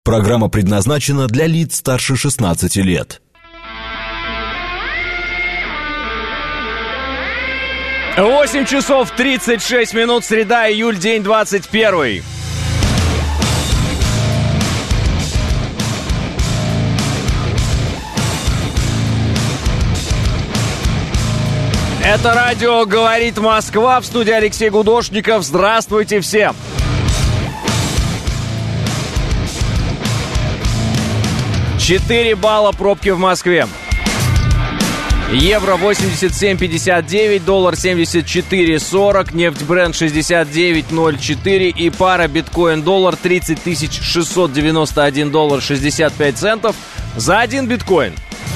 Программа предназначена для лиц старше 16 лет. 8 часов 36 минут, среда, июль, день 21. Это радио «Говорит Москва», в студии Алексей Гудошников. Здравствуйте всем! $4 балла пробки в Москве. Евро 87,59, доллар 74,40, нефть Brent 69,04 и пара биткоин-доллар 30 691 доллар 65 центов за один биткоин.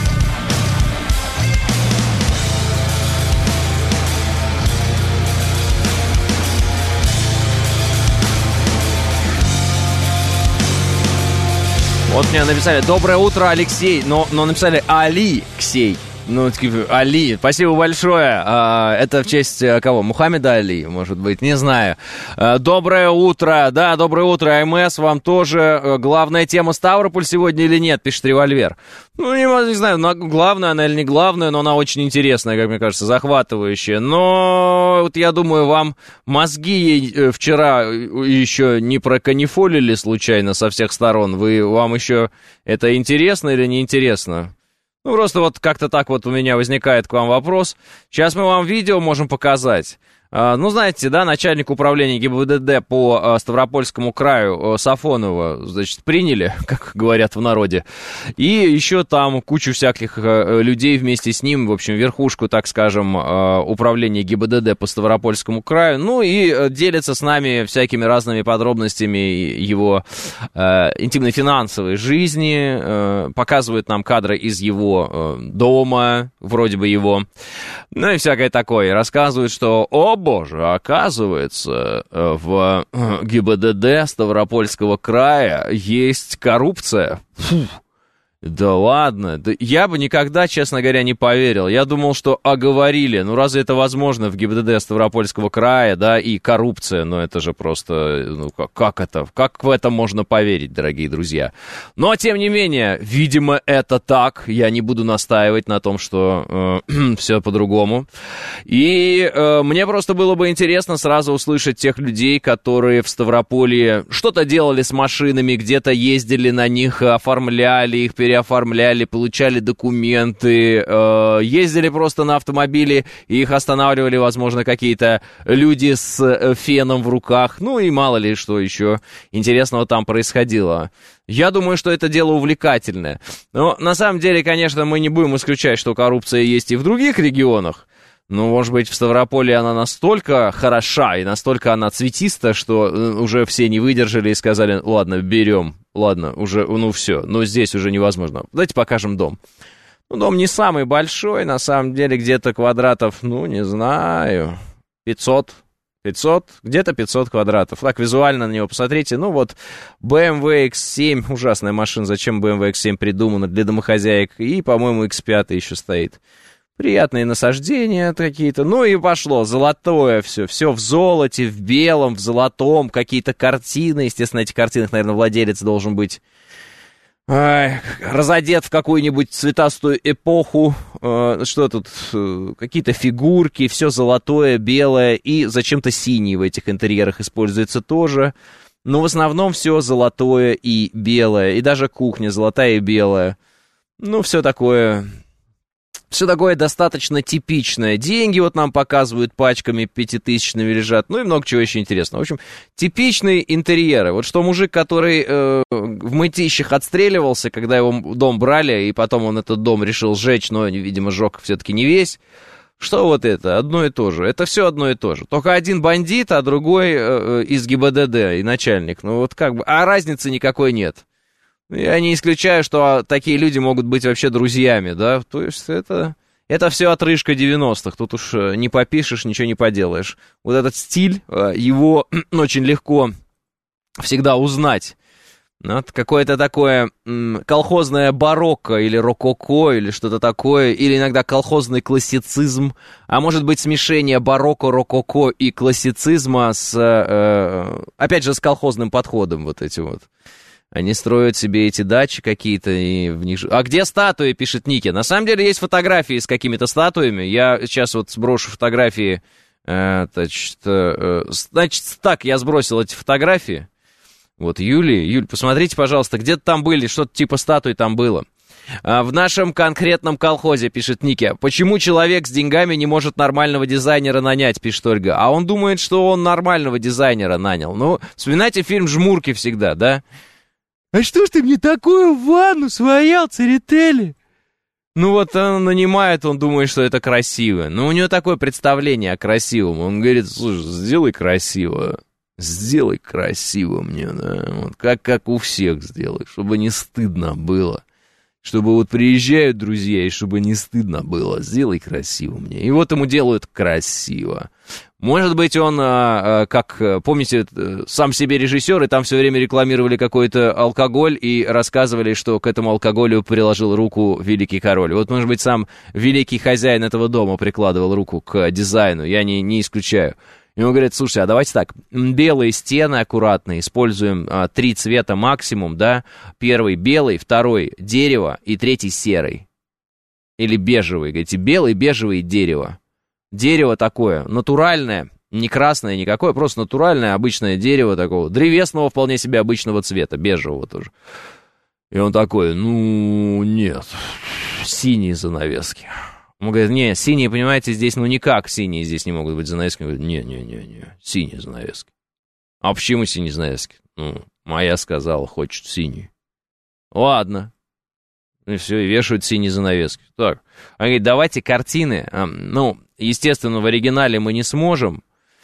Вот мне написали: доброе утро, Алексей. Но написали Алексей. Ну, типа, Али, спасибо большое. Это в честь кого? Мухаммеда Али, может быть, не знаю. Доброе утро, да, доброе утро, АМС, вам тоже. Главная тема Ставрополь сегодня или нет, пишет Револьвер. Ну, не знаю, главная она или не главная, но она очень интересная, как мне кажется, захватывающая. Но вот я думаю, вам мозги ей вчера еще не проканифолили случайно со всех сторон. Вам еще это интересно или не интересно? Ну, просто вот как-то так вот у меня возникает к вам вопрос. Сейчас мы вам видео можем показать. Ну, знаете, да, начальник управления ГИБДД по Ставропольскому краю Сафонова, значит, приняли, как говорят в народе. И еще там кучу всяких людей вместе с ним, в общем, верхушку, так скажем, управления ГИБДД по Ставропольскому краю. Ну, и делятся с нами всякими разными подробностями его интимной финансовой жизни, показывают нам кадры из его дома, вроде бы его, ну и всякое такое. Рассказывают, что, о боже, оказывается, в ГИБДД Ставропольского края есть коррупция. Фу. Да ладно, да я бы никогда, честно говоря, не поверил. Я думал, что оговорили. Ну, разве это возможно в ГИБДД Ставропольского края, да, и коррупция? Ну, это же просто, ну, как это? Как в это можно поверить, дорогие друзья? Но, тем не менее, видимо, это так. Я не буду настаивать на том, что все по-другому. И мне просто было бы интересно сразу услышать тех людей, которые в Ставрополье что-то делали с машинами, где-то ездили на них, оформляли их, переоформляли, получали документы, ездили просто на автомобиле, и их останавливали, возможно, какие-то люди с феном в руках, ну и мало ли что еще интересного там происходило. Я думаю, что это дело увлекательное. Но на самом деле, конечно, мы не будем исключать, что коррупция есть и в других регионах. Ну, может быть, в Ставрополе она настолько хороша и настолько она цветиста, что уже все не выдержали и сказали: ладно, берем, ладно, уже, ну все, но здесь уже невозможно. Давайте покажем дом. Ну, дом не самый большой, на самом деле, где-то квадратов, ну, не знаю, 500, где-то 500 квадратов. Так, визуально на него посмотрите. Ну, вот, BMW X7, ужасная машина, зачем BMW X7 придумана для домохозяек, и, по-моему, X5 еще стоит. Приятные насаждения какие-то. Ну и пошло, золотое все в золоте, в белом, в золотом, какие-то картины. Естественно, эти картины, наверное, владелец должен быть разодет в какую-нибудь цветастую эпоху. Что тут? Какие-то фигурки, все золотое, белое и зачем-то синее в этих интерьерах используется тоже. Но в основном все золотое и белое. И даже кухня золотая и белая. Ну, все такое достаточно типичное. Деньги вот нам показывают пачками 5000-ми лежат. Ну и много чего еще интересного. В общем, типичные интерьеры. Вот что мужик, который в Мытищах отстреливался, когда его дом брали, и потом он этот дом решил сжечь, но, видимо, сжег все-таки не весь. Что вот это? Одно и то же. Это все одно и то же. Только один бандит, а другой из ГИБДД и начальник. Ну вот как бы... А разницы никакой нет. Я не исключаю, что такие люди могут быть вообще друзьями, да, то есть это все отрыжка 90-х, тут уж не попишешь, ничего не поделаешь. Вот этот стиль, его очень легко всегда узнать. Вот какое-то такое колхозное барокко или рококо, или что-то такое, или иногда колхозный классицизм, а может быть смешение барокко, рококо и классицизма с, опять же, с колхозным подходом вот этим вот. Они строят себе эти дачи какие-то и в них... А где статуи, пишет Ники? На самом деле есть фотографии с какими-то статуями. Я сейчас вот сброшу фотографии. Значит, так, я сбросил эти фотографии. Вот, Юль, посмотрите, пожалуйста, где-то там были, что-то типа статуи там было. В нашем конкретном колхозе, пишет Ники. Почему человек с деньгами не может нормального дизайнера нанять, пишет Ольга. А он думает, что он нормального дизайнера нанял. Ну, вспоминайте фильм «Жмурки» всегда, да? А что ж ты мне такую ванну своял, Церетели? Ну вот он нанимает, он думает, что это красиво. Но у него такое представление о красивом. Он говорит, слушай, сделай красиво мне, да. Вот как у всех сделай, чтобы не стыдно было. Чтобы вот приезжают друзья, и чтобы не стыдно было. Сделай красиво мне. И вот ему делают красиво. Может быть, он, как, помните, сам себе режиссер, и там все время рекламировали какой-то алкоголь и рассказывали, что к этому алкоголю приложил руку великий король. Вот, может быть, сам великий хозяин этого дома прикладывал руку к дизайну, я не исключаю. И он говорит, слушай, а давайте так, белые стены аккуратные, используем 3 цвета максимум, да, первый белый, второй дерево и третий серый. Или бежевый, говорите, белый, бежевый и дерево. Дерево такое, натуральное, не красное никакое, просто натуральное, обычное дерево такого, древесного вполне себе обычного цвета, бежевого тоже. И он такой, ну, нет, синие занавески. Он говорит, не, синие, понимаете, здесь, ну, никак синие здесь не могут быть занавески. Он говорит, не, синие занавески. А почему синие занавески? Ну, моя сказала, хочет синие. Ладно. И все, и вешают синие занавески. Так, он говорит, давайте картины, ну, естественно, в оригинале мы не сможем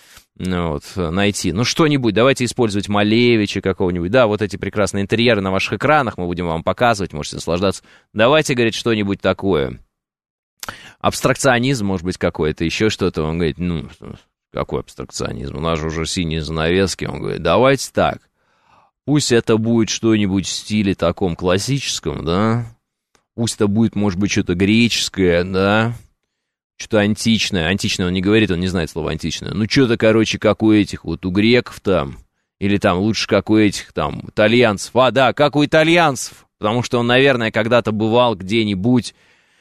найти. Ну, что-нибудь, давайте использовать Малевича какого-нибудь. Да, вот эти прекрасные интерьеры на ваших экранах мы будем вам показывать, можете наслаждаться. Давайте, говорит, что-нибудь такое. Абстракционизм, может быть, какой-то, еще что-то. Он говорит, ну, какой абстракционизм? У нас же уже синие занавески. Он говорит, давайте так. Пусть это будет что-нибудь в стиле таком классическом, да? Пусть это будет, может быть, что-то греческое, да? Что-то античное. Античное он не говорит, он не знает слова античное. Ну, что-то, короче, как у этих вот, у греков там. Или там лучше, как у этих там итальянцев. А, да, как у итальянцев. Потому что он, наверное, когда-то бывал где-нибудь...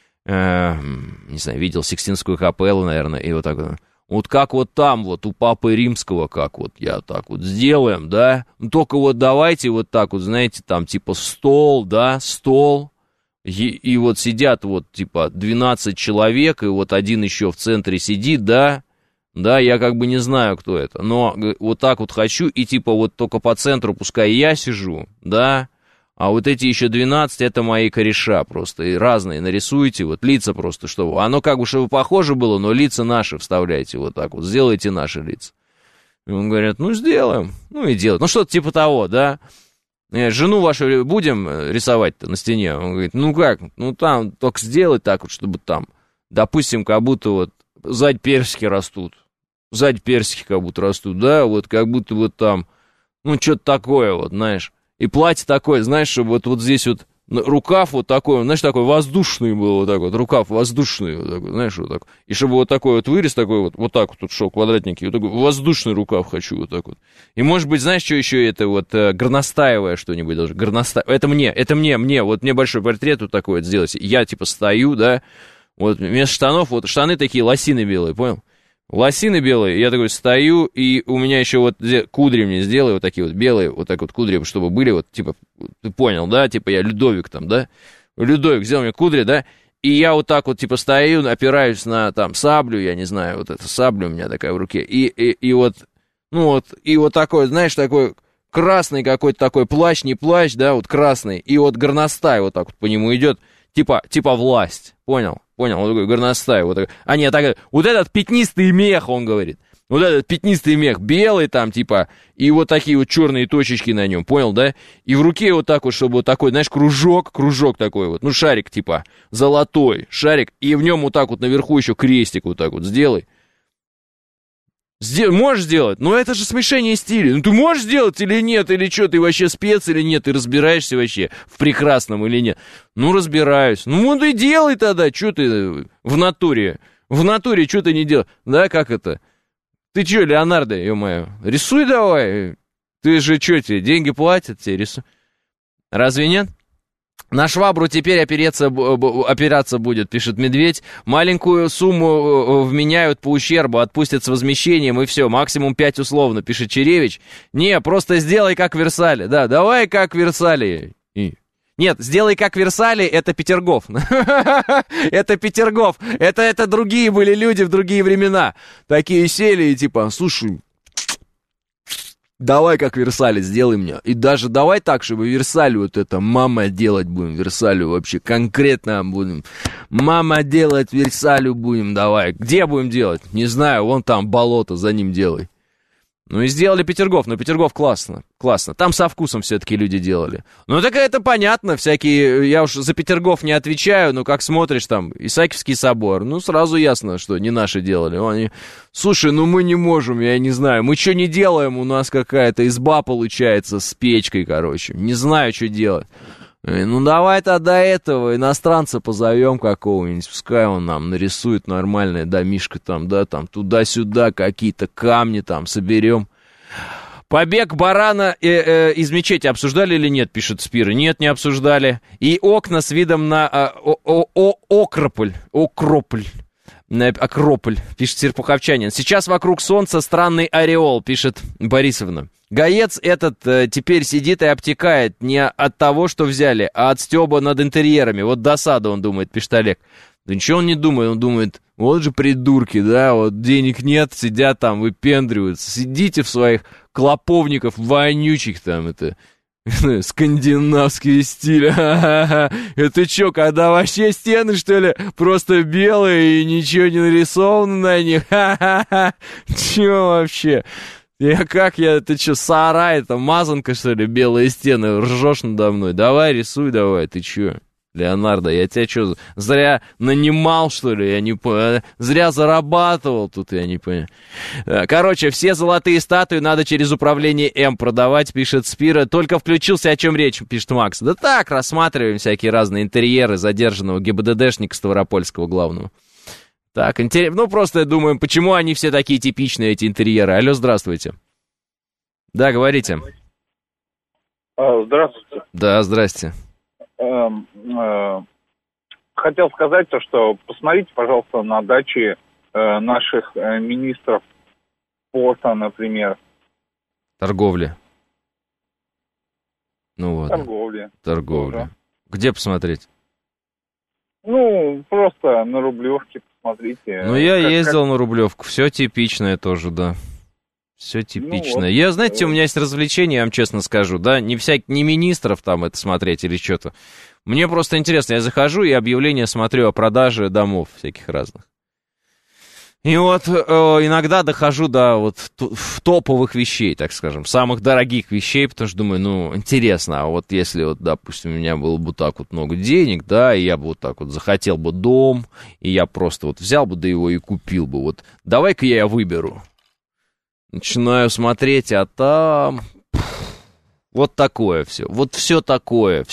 не знаю, видел Сикстинскую капеллу, наверное, и вот так вот как вот там вот у Папы Римского, как вот я так вот сделаем, да, ну только вот давайте вот так вот, знаете, там типа стол, да, стол, и вот сидят вот типа 12 человек, и вот один еще в центре сидит, да, я как бы не знаю, кто это, но вот так вот хочу, и типа вот только по центру пускай я сижу, да. А вот эти еще 12, это мои кореша просто, и разные нарисуйте, вот лица просто, чтобы, оно как бы, чтобы похоже было, но лица наши вставляйте вот так вот, сделайте наши лица. И он говорит, ну, сделаем, ну, и делают, ну, что-то типа того, да, жену вашу будем рисовать-то на стене? Он говорит, ну, как, ну, там, только сделать так вот, чтобы там, допустим, как будто вот сзади персики растут, как будто растут, да, вот как будто вот там, ну, что-то такое вот, знаешь. И платье такое, знаешь, чтобы вот здесь вот рукав вот такой, знаешь, такой воздушный был вот так вот, рукав воздушный вот такой, знаешь, вот так. И чтобы вот такой вот вырез такой вот так вот тут шел, квадратненький, вот такой воздушный рукав хочу вот так вот. И может быть, знаешь, что еще это вот горностаевое что-нибудь даже, это мне, вот мне большой портрет вот такой вот сделать. Я типа стою, да, вот вместо штанов, вот штаны такие лосины белые, понял? Лосины белые, я такой стою, и у меня еще вот кудри мне сделай, вот такие вот белые, вот так вот кудри, чтобы были вот, типа, ты понял, да, типа я Людовик там, да, Людовик сделал мне кудри, да, и я вот так вот, типа, стою, опираюсь на, там, саблю, я не знаю, вот эта сабля у меня такая в руке, и вот, ну вот, и вот такой, знаешь, такой красный какой-то такой плащ, не плащ, да, вот красный, и вот горностай вот так вот по нему идет, типа власть, понял, он такой горностай, вот такой, а нет, так, вот этот пятнистый мех, он говорит, вот этот пятнистый мех, белый там, типа, и вот такие вот черные точечки на нем, понял, да, и в руке вот так вот, чтобы вот такой, знаешь, кружок такой вот, ну, шарик, типа, золотой шарик, и в нем вот так вот наверху еще крестик вот так вот сделай. Можешь сделать? Ну, это же смешение стилей. Ну, ты можешь сделать или нет? Или что, ты вообще спец или нет? Ты разбираешься вообще в прекрасном или нет? Ну, разбираюсь. Ну, вот и делай тогда. Что ты в натуре? В натуре что ты не делаешь? Да, как это? Ты что, Леонардо, ё-моё, рисуй давай. Ты же что, тебе деньги платят, тебе рисуй. Разве нет? На швабру теперь опираться будет, пишет Медведь. Маленькую сумму вменяют по ущербу, отпустят с возмещением, и все, максимум 5 условно, пишет Черевич. Не, просто сделай как в Версале. Да, давай как в Версале. Нет, сделай как в Версале, это Петергоф. Это Петергоф. Это другие были люди в другие времена. Такие сели и типа, слушай... Давай как Версале, сделай мне. И даже давай так, чтобы Версале вот это мама делать будем. Версалю вообще конкретно будем. Мама делать Версалю будем, давай. Где будем делать? Не знаю, вон там болото, за ним делай. Ну и сделали Петергоф, но Петергоф классно, классно. Там со вкусом все-таки люди делали. Ну так это понятно, всякие, я уж за Петергоф не отвечаю, но как смотришь там, Исаакиевский собор, ну сразу ясно, что не наши делали. Они, слушай, ну мы не можем, я не знаю, мы что не делаем, у нас какая-то изба получается с печкой, короче, не знаю, что делать. Ну давай тогда этого иностранца позовем какого-нибудь, пускай он нам нарисует нормальное домишко там, да, там туда-сюда какие-то камни там соберем. Побег барана из мечети обсуждали или нет, пишет Спира. Нет, не обсуждали. И окна с видом на Акрополь, пишет Серпуховчанин. Сейчас вокруг солнца странный ореол, пишет Борисовна. Гаец этот теперь сидит и обтекает не от того, что взяли, а от стёба над интерьерами. Вот досада, он думает, пишет Олег. Да ничего он не думает, он думает, вот же придурки, да, вот денег нет, сидят там, выпендриваются. Сидите в своих клоповниках вонючих там, это... Скандинавский стиль. Это что, когда вообще стены, что ли, просто белые и ничего не нарисовано на них? Чё вообще? Ты что, сарай, это мазанка, что ли, белые стены, ржешь надо мной? Давай, рисуй давай, ты чё? Леонардо, я тебя что, зря нанимал, что ли? Я не понял. Зря зарабатывал тут, я не понял. Короче, все золотые статуи надо через управление М продавать, пишет Спира. Только включился, о чем речь, пишет Макс. Да так, рассматриваем всякие разные интерьеры задержанного ГИБДДшника Ставропольского главного. Так, ну просто думаем, почему они все такие типичные, эти интерьеры. Алло, здравствуйте. Да, говорите. Здравствуйте. Да, здрасте. Хотел сказать то, что посмотрите, пожалуйста, на дачи наших министров порта, например. Торговли. Ну вот. Торговли. Торговли. Где посмотреть? Ну, просто на Рублевке посмотрите. Ну, я ездил на Рублевку, все типичное тоже, да. Все типичное. Ну, вот, я, знаете, у меня есть развлечение, я вам честно скажу, да, не министров там это смотреть или что-то. Мне просто интересно, я захожу и объявления смотрю о продаже домов всяких разных. И вот иногда дохожу до вот топовых вещей, так скажем, самых дорогих вещей, потому что думаю, ну, интересно, а вот если вот, допустим, у меня было бы так вот много денег, да, и я бы вот так вот захотел бы дом, и я просто вот взял бы, да его и купил бы, вот давай-ка я выберу. Начинаю смотреть, а там... Вот такое все. Вот все такое.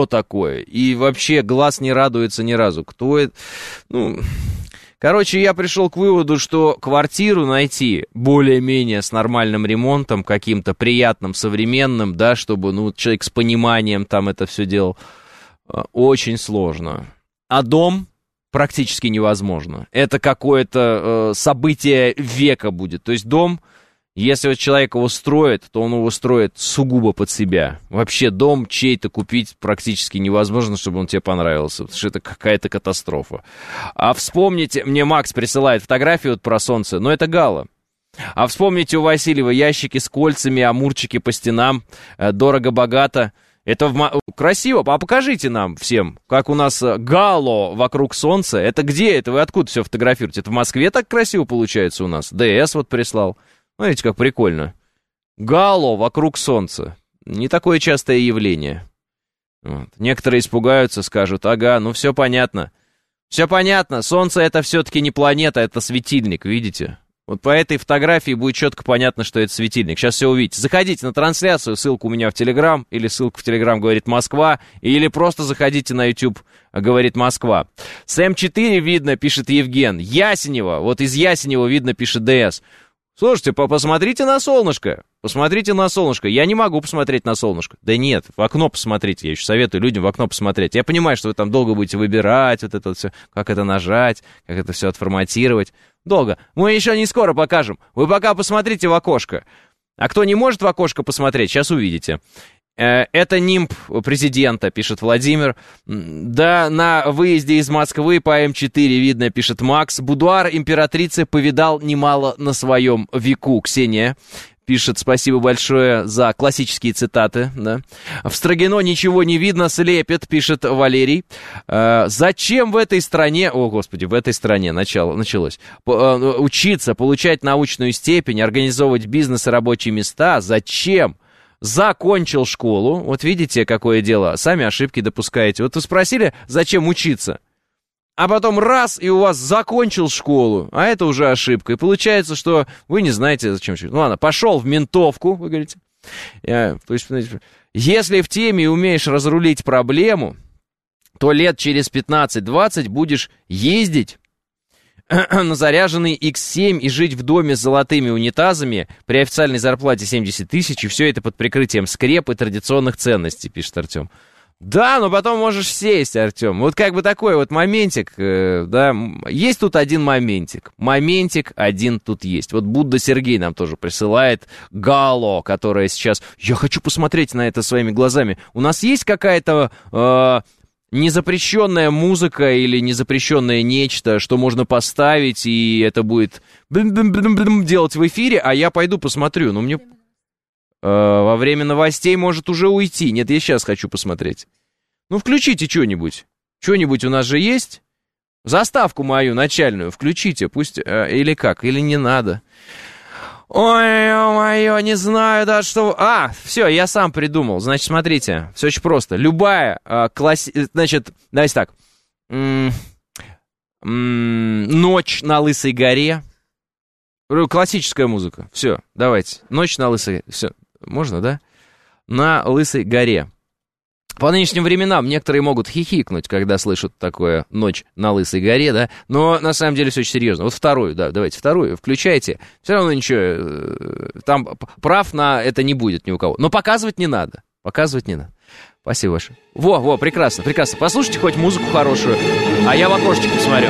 И вообще глаз не радуется ни разу. Кто это... Ну... Короче, я пришел к выводу, что квартиру найти более-менее с нормальным ремонтом, каким-то приятным, современным, да, чтобы, ну, человек с пониманием там это все делал, очень сложно. А дом... практически невозможно. Это какое-то событие века будет. То есть дом, если вот человек его строит, то он его строит сугубо под себя. Вообще дом чей-то купить практически невозможно, чтобы он тебе понравился, потому что это какая-то катастрофа. А вспомните, мне Макс присылает фотографию вот про солнце, но это гало. А вспомните у Васильева ящики с кольцами, амурчики по стенам, дорого-богато. Это красиво, а покажите нам всем, как у нас гало вокруг солнца. Это где это? Вы откуда все фотографируете? Это в Москве так красиво получается у нас? ДС вот прислал. Смотрите, как прикольно. Гало вокруг солнца. Не такое частое явление. Вот. Некоторые испугаются, скажут, ага, ну все понятно. Все понятно, солнце это все-таки не планета, это светильник, видите? Вот по этой фотографии будет четко понятно, что это светильник. Сейчас все увидите. Заходите на трансляцию, ссылка у меня в Телеграм, или ссылка в Телеграм «Говорит Москва», или просто заходите на YouTube «Говорит Москва». С М4 видно, пишет Евген. Ясенево, вот из Ясенева видно, пишет ДС. Слушайте, посмотрите на солнышко. Посмотрите на солнышко. Я не могу посмотреть на солнышко. Да нет, в окно посмотрите. Я еще советую людям в окно посмотреть. Я понимаю, что вы там долго будете выбирать вот это вот все, как это нажать, как это все отформатировать. Долго. Мы еще не скоро покажем. Вы пока посмотрите в окошко. А кто не может в окошко посмотреть, сейчас увидите. Это нимб президента, пишет Владимир. Да, на выезде из Москвы по М4 видно, пишет Макс. Будуар императрицы повидал немало на своем веку. Ксения пишет, спасибо большое за классические цитаты. Да. В Строгино ничего не видно, слепит, пишет Валерий. Зачем в этой стране, о господи, в этой стране началось, учиться, получать научную степень, организовывать бизнес и рабочие места? Зачем? Закончил школу, вот видите, какое дело, сами ошибки допускаете. Вот вы спросили, зачем учиться, а потом раз, и у вас закончил школу, а это уже ошибка. И получается, что вы не знаете, зачем учиться. Ну ладно, пошел в ментовку, вы говорите. То есть, если в теме умеешь разрулить проблему, то лет через 15-20 будешь ездить на заряженный X7 и жить в доме с золотыми унитазами при официальной зарплате 70 тысяч, и все это под прикрытием скреп и традиционных ценностей, пишет Артем. Да, но потом можешь сесть, Артем. Вот как бы такой вот моментик, да, есть тут один моментик. Моментик один тут есть. Вот Будда Сергей нам тоже присылает Гало, которая сейчас... Я хочу посмотреть на это своими глазами. У нас есть какая-то... незапрещенная музыка или незапрещенное нечто, что можно поставить, и это будет делать в эфире, а я пойду посмотрю. Но мне во время новостей может уже уйти. Нет, я сейчас хочу посмотреть. Ну, включите что-нибудь. Что-нибудь у нас же есть? Заставку мою начальную включите, пусть... Или как, или не надо. Ой, ё-моё, не знаю, да, что... все, я сам придумал. Значит, смотрите, все очень просто. Любая Значит, давайте так. Ночь на Лысой горе. Классическая музыка. Все, давайте. Ночь на Лысой... Все, можно, да? На Лысой горе. По нынешним временам некоторые могут хихикнуть, когда слышат такое «Ночь на Лысой горе», да, но на самом деле все очень серьезно. Вот вторую, да, давайте вторую, включайте. Все равно ничего, там прав на это не будет ни у кого. Но показывать не надо, Спасибо большое. Во, прекрасно, прекрасно. Послушайте хоть музыку хорошую, а я в окошечко посмотрю.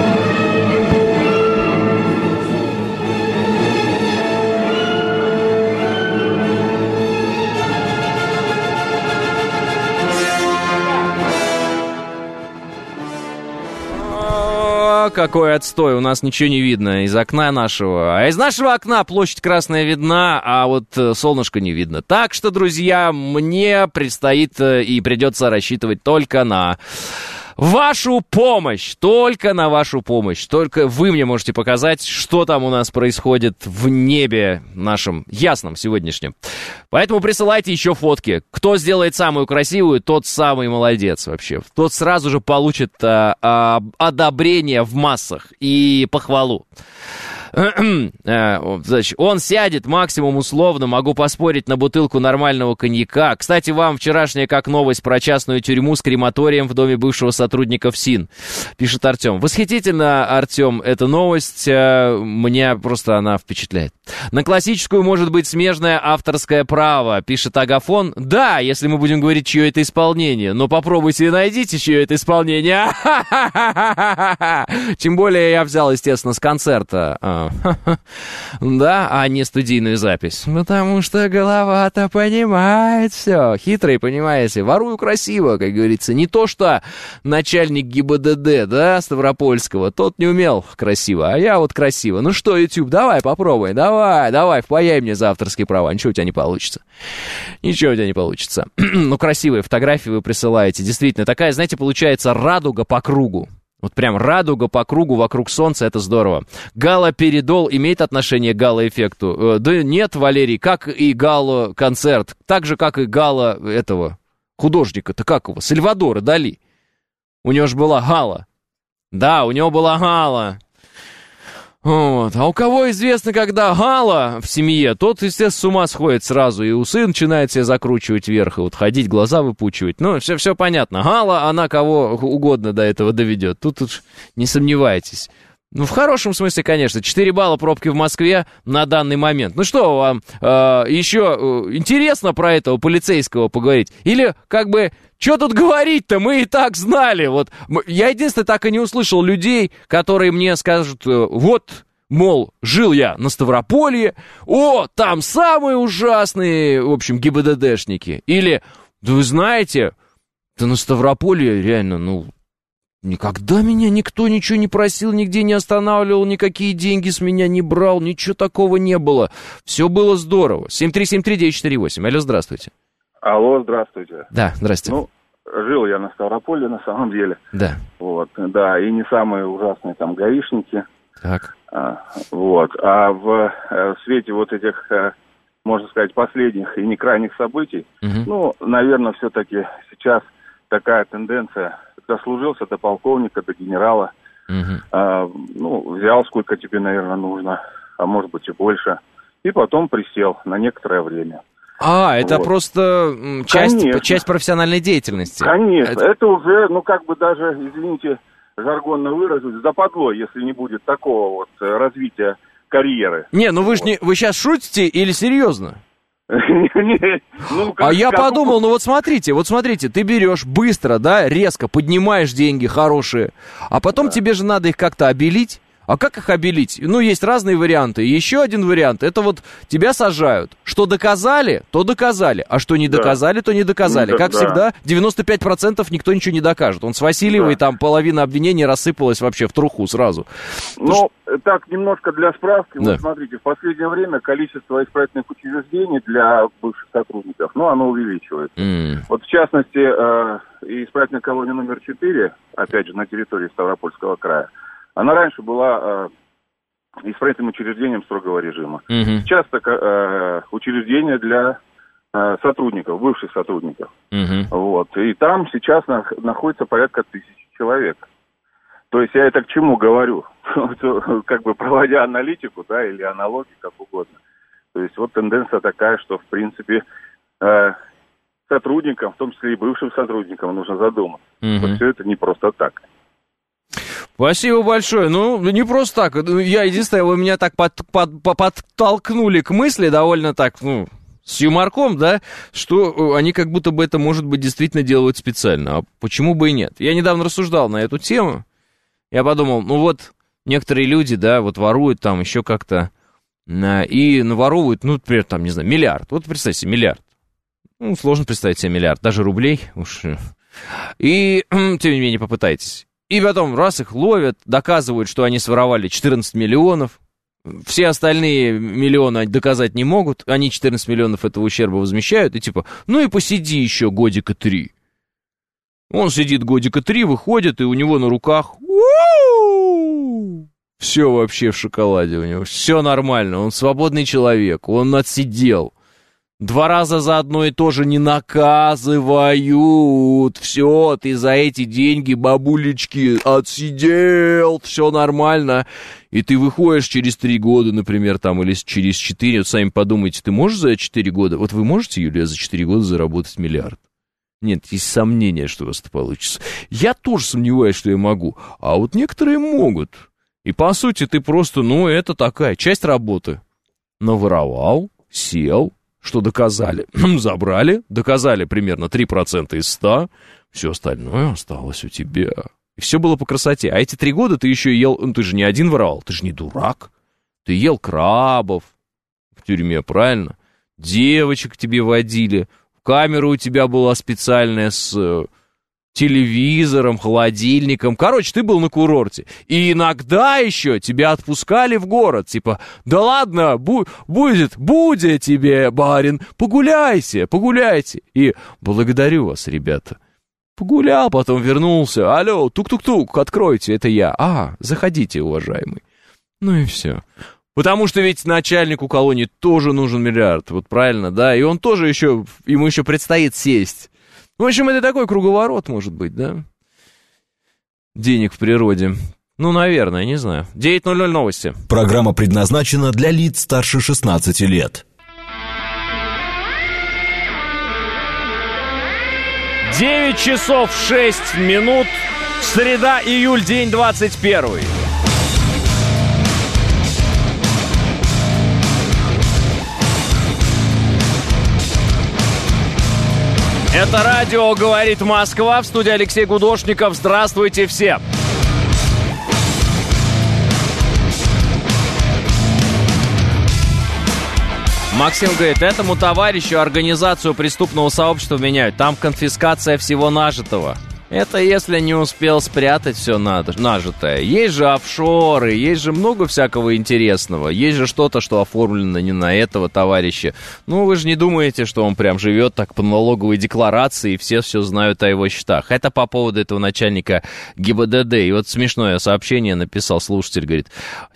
Какой отстой, у нас ничего не видно из окна нашего. А из нашего окна площадь Красная видна, а вот солнышко не видно. Так что, друзья, мне предстоит и придется рассчитывать только на вашу помощь, только на вашу помощь. Только вы мне можете показать, что там у нас происходит в небе нашем ясном сегодняшнем. Поэтому присылайте еще фотки. Кто сделает самую красивую, тот самый молодец вообще. Тот сразу же получит одобрение в массах и похвалу. Значит, он сядет максимум условно, могу поспорить на бутылку нормального коньяка. Кстати, вам вчерашняя как новость про частную тюрьму с крематорием в доме бывшего сотрудника ФСИН, пишет Артем. Восхитительно, Артем, эта новость, меня просто она впечатляет. На классическую может быть смежное авторское право, пишет Агафон. Да, если мы будем говорить, чье это исполнение, но попробуйте и найдите, чье это исполнение. Тем более я взял, естественно, с концерта. Да, а не студийную запись. Потому что голова-то понимает все. Хитрый, понимаете, ворую красиво, как говорится. Не то, что начальник ГИБДД, да, Ставропольского, тот не умел красиво, а я вот красиво. Ну что, YouTube, давай попробуй, давай, впаяй мне за авторские права. Ничего у тебя не получится. Ну, красивые фотографии вы присылаете. Действительно, такая, знаете, получается радуга по кругу. Вот прям радуга по кругу вокруг солнца, это здорово. Гала-перидол имеет отношение к гала-эффекту? Да нет, Валерий, как и гала-концерт, так же, как и гала этого художника-то, как его, Сальвадора Дали. У него же была гала. Да, у него была гала. Вот. А у кого известно, когда гала в семье, тот, естественно, с ума сходит сразу, и усы начинает себя закручивать вверх, и вот ходить, глаза выпучивать. Ну, все понятно. Гала, она кого угодно до этого доведет. Тут уж не сомневайтесь. Ну, в хорошем смысле, конечно. 4 балла пробки в Москве на данный момент. Ну что, вам еще интересно про этого полицейского поговорить? Или, как бы, что тут говорить-то? Мы и так знали. Вот я единственное так и не услышал людей, которые мне скажут, вот, мол, жил я на Ставрополье, там самые ужасные, в общем, ГИБДДшники. Или, да вы знаете, да на Ставрополье реально, никогда меня никто ничего не просил, нигде не останавливал, никакие деньги с меня не брал, ничего такого не было. Все было здорово. 7373948. Алло, здравствуйте. Алло, здравствуйте. Да, здравствуйте. Жил я на Ставрополье, на самом деле. Да. Вот, да, и не самые ужасные там гаишники. Так. Вот, а в свете вот этих, можно сказать, последних и не крайних событий, наверное, все-таки сейчас такая тенденция. Дослужился до полковника, до генерала. Взял, сколько тебе, наверное, нужно, а может быть и больше. И потом присел на некоторое время. Это вот. Просто часть профессиональной деятельности. Конечно. Это уже, даже, извините, жаргонно выразить, западло, если не будет такого вот развития карьеры. Вы сейчас шутите или серьезно? Я подумал, смотрите, ты берешь быстро, да, резко поднимаешь деньги хорошие, а потом тебе же надо их как-то обелить. А как их обелить? Есть разные варианты. Еще один вариант, это вот тебя сажают. Что доказали, то доказали, а что не доказали, то не доказали. Как всегда, 95% никто ничего не докажет. Он с Васильевой, там половина обвинений рассыпалась вообще в труху сразу. Так, немножко для справки. Да. Вот смотрите, в последнее время количество исправительных учреждений для бывших сотрудников, оно увеличивается. Вот в частности, исправительная колония номер 4, опять же, на территории Ставропольского края, она раньше была исправительным учреждением строгого режима. Сейчас учреждение для сотрудников, бывших сотрудников. Вот. И там сейчас находится порядка 1000 человек. То есть я это к чему говорю? Как бы проводя аналитику, да, или аналогию, как угодно. То есть вот тенденция такая, что, в принципе, сотрудникам, в том числе и бывшим сотрудникам, нужно задуматься. Что все это не просто так. Спасибо большое. Не просто так. Я единственное, вы меня так подтолкнули к мысли довольно так, с юморком, да, что они как будто бы это, может быть, действительно делают специально. А почему бы и нет? Я недавно рассуждал на эту тему. Я подумал, некоторые люди, да, вот воруют там еще как-то и наворовывают, например, там, не знаю, миллиард. Вот представьте себе, миллиард. Сложно представить себе миллиард, даже рублей уж. И, тем не менее, попытайтесь. И потом раз их ловят, доказывают, что они своровали 14 миллионов. Все остальные миллионы доказать не могут. Они 14 миллионов этого ущерба возмещают. И и посиди еще годика 3. Он сидит годика 3, выходит, и у него на руках все вообще в шоколаде у него. Все нормально, он свободный человек, он отсидел. 2 раза за одно и то же не наказывают. Все, ты за эти деньги, бабулечки, отсидел, все нормально. И ты выходишь через 3 года, например, там, или через 4, вот сами подумайте, ты можешь за 4 года, вот вы можете, Юлия, за 4 года заработать миллиард? Нет, есть сомнения, что у вас это получится. Я тоже сомневаюсь, что я могу, а вот некоторые могут. И по сути ты просто, это такая часть работы. Наворовал, сел. Что доказали? Забрали, доказали примерно 3% из 100, все остальное осталось у тебя. И все было по красоте. А эти 3 года ты еще ел, ты же не один воровал, ты же не дурак. Ты ел крабов в тюрьме, правильно? Девочек тебе водили, камера у тебя была специальная с телевизором, холодильником. Короче, ты был на курорте. И иногда еще тебя отпускали в город. Да ладно, будет тебе, барин, погуляйте. И благодарю вас, ребята. Погулял, потом вернулся. Алло, тук-тук-тук, откройте, это я. Заходите, уважаемый. И все. Потому что ведь начальнику колонии тоже нужен миллиард, вот правильно, да? И он тоже ему еще предстоит сесть. В общем, это такой круговорот, может быть, да? Денег в природе. Наверное, не знаю. 9:00 новости. Программа предназначена для лиц старше 16 лет. 9 часов 6 минут. Среда, июль, день 21. Это радио «Говорит Москва», в студии Алексей Гудошников. Здравствуйте все! Максим говорит, этому товарищу организацию преступного сообщества меняют. Там конфискация всего нажитого. Это если не успел спрятать все нажитое. Есть же офшоры, есть же много всякого интересного. Есть же что-то, что оформлено не на этого товарища. Ну, вы же не думаете, что он прям живет так по налоговой декларации, и все знают о его счетах. Это по поводу этого начальника ГИБДД. И вот смешное сообщение написал слушатель, говорит,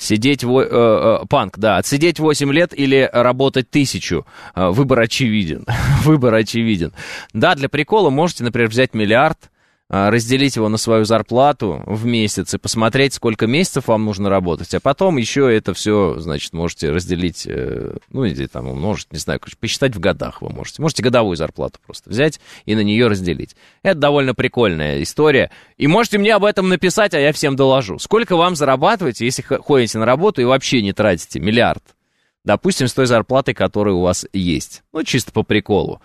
Панк, да, отсидеть 8 лет или работать 1000. Выбор очевиден. Выбор очевиден. Да, для прикола можете, например, взять миллиард, разделить его на свою зарплату в месяц и посмотреть, сколько месяцев вам нужно работать, а потом еще это все, значит, можете разделить, ну, или там умножить, не знаю, посчитать в годах вы можете. Можете годовую зарплату просто взять и на нее разделить. Это довольно прикольная история. И можете мне об этом написать, а я всем доложу. Сколько вам зарабатываете, если ходите на работу и вообще не тратите миллиард? Допустим, с той зарплатой, которая у вас есть. Ну, чисто по приколу.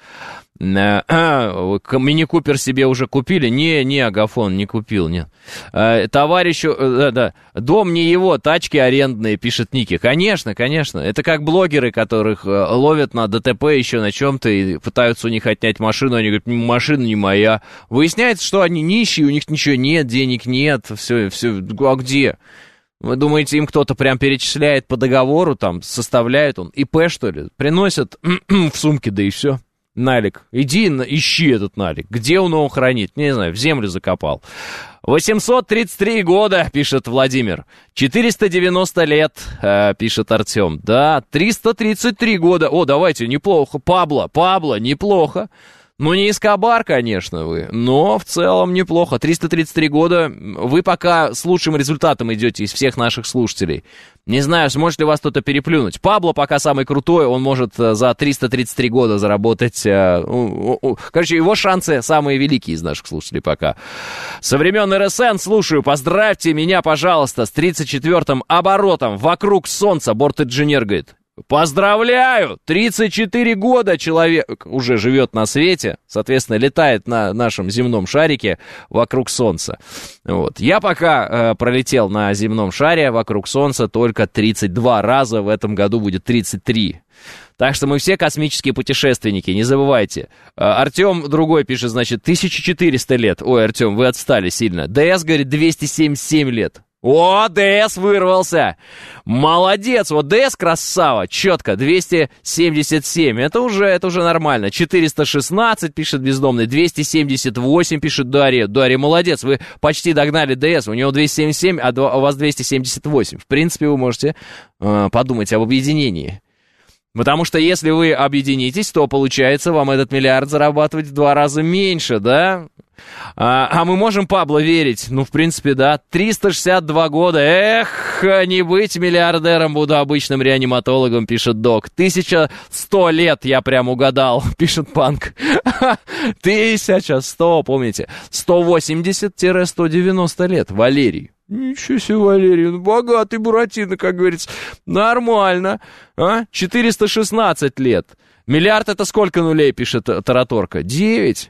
Мини-купер себе уже купили? Не, Агафон, не купил, нет. Товарищу, дом не его, тачки арендные, пишет Ники. Конечно. Это как блогеры, которых ловят на ДТП еще на чем-то и пытаются у них отнять машину. Они говорят, машина не моя. Выясняется, что они нищие, у них ничего нет, денег нет, все, а где? Вы думаете, им кто-то прям перечисляет по договору, там, составляет он, ИП, что ли? Приносят в сумке, да и все. Налик. Иди, ищи этот налик. Где он его хранит? Не знаю, в землю закопал. 833 года, пишет Владимир. 490 лет, пишет Артем. Да, 333 года. О, давайте, неплохо. Пабло, неплохо. Ну, не Эскобар, конечно, вы, но в целом неплохо. 333 года, вы пока с лучшим результатом идете из всех наших слушателей. Не знаю, сможет ли вас кто-то переплюнуть. Пабло пока самый крутой, он может за 333 года заработать. Короче, его шансы самые великие из наших слушателей пока. Со времен РСН слушаю, поздравьте меня, пожалуйста, с 34-м оборотом вокруг Солнца, бортинженер говорит. Поздравляю! 34 года человек уже живет на свете, соответственно, летает на нашем земном шарике вокруг Солнца. Вот. Я пока пролетел на земном шаре вокруг Солнца только 32 раза, в этом году будет 33. Так что мы все космические путешественники, не забывайте. Артем другой пишет, значит, 1400 лет. Ой, Артем, вы отстали сильно. ДС говорит 277 лет. О, ДС вырвался! Молодец! Вот ДС красава! Четко, 277. Это уже нормально. 416, пишет Бездомный. 278, пишет Дарья. Дарья, молодец, вы почти догнали ДС. У него 277, а у вас 278. В принципе, вы можете подумать об объединении. Потому что если вы объединитесь, то получается вам этот миллиард зарабатывать в 2 раза меньше, да? А мы можем Пабло верить? Ну, в принципе, да. 362 года. Эх, не быть миллиардером, буду обычным реаниматологом, пишет Док. 1100 лет, я прям угадал, пишет Панк. 1100, помните? 180-190 лет. Валерий. Ничего себе, Валерий, богатый Буратино, как говорится. Нормально. 416 лет. Миллиард это сколько нулей, пишет Тараторка? 9.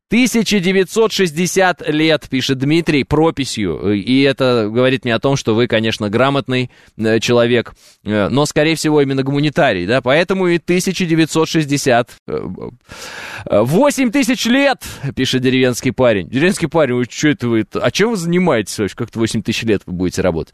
1960 лет, пишет Дмитрий, прописью. И это говорит мне о том, что вы, конечно, грамотный человек, но, скорее всего, именно гуманитарий, да, поэтому и 1960. 8000 лет, пишет деревенский парень. Деревенский парень, вы что это вы? А чем вы занимаетесь вообще? Как-то 8000 лет вы будете работать.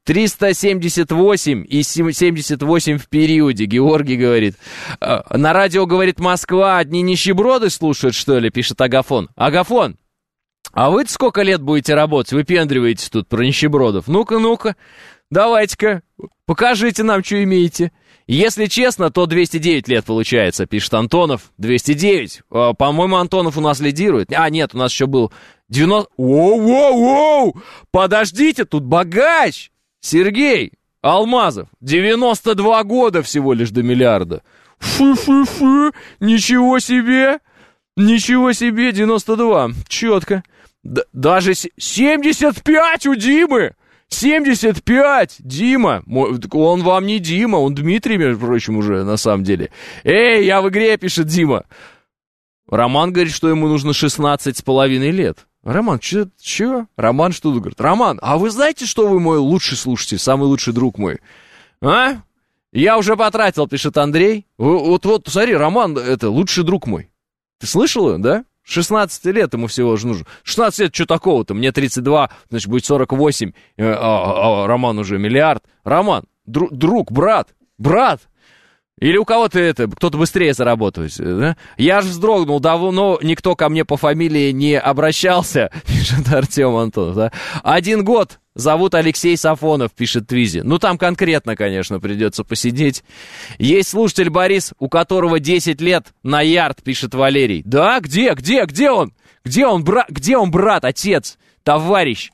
378 и 78 в периоде, Георгий говорит. На радио «Говорит Москва», одни нищеброды слушают, что ли, пишет Агафон. Агафон, а вы сколько лет будете работать? Выпендриваетесь тут про нищебродов. Ну-ка, давайте-ка, покажите нам, что имеете. Если честно, то 209 лет получается, пишет Антонов. 209. По-моему, Антонов у нас лидирует. А, нет, у нас еще был 90... Воу! Подождите, тут богач! Сергей Алмазов. 92 года всего лишь до миллиарда. Фу-фу-фу, ничего себе! Ничего себе, 92, четко. Даже 75 у Димы! 75! Дима! Он вам не Дима, он Дмитрий, между прочим, уже, на самом деле. Эй, я в игре, пишет Дима. Роман говорит, что ему нужно 16,5 лет. Роман, чё? Роман что-то говорит. Роман, а вы знаете, что вы мой лучший слушатель, самый лучший друг мой? А? Я уже потратил, пишет Андрей. Вот, смотри, Роман, это лучший друг мой. Ты слышал, да? 16 лет ему всего же нужно. 16 лет, что такого-то? Мне 32, значит, будет 48. Роман уже миллиард. Роман, друг, брат. Или у кого-то кто-то быстрее заработает, да? Я же вздрогнул, давно никто ко мне по фамилии не обращался, пишет Артем Антонов, да? 1 год, зовут Алексей Сафонов, пишет Твизи. Ну, там конкретно, конечно, придется посидеть. Есть слушатель Борис, у которого 10 лет на ярд, пишет Валерий. Да, где он? Где он, брат, отец, товарищ?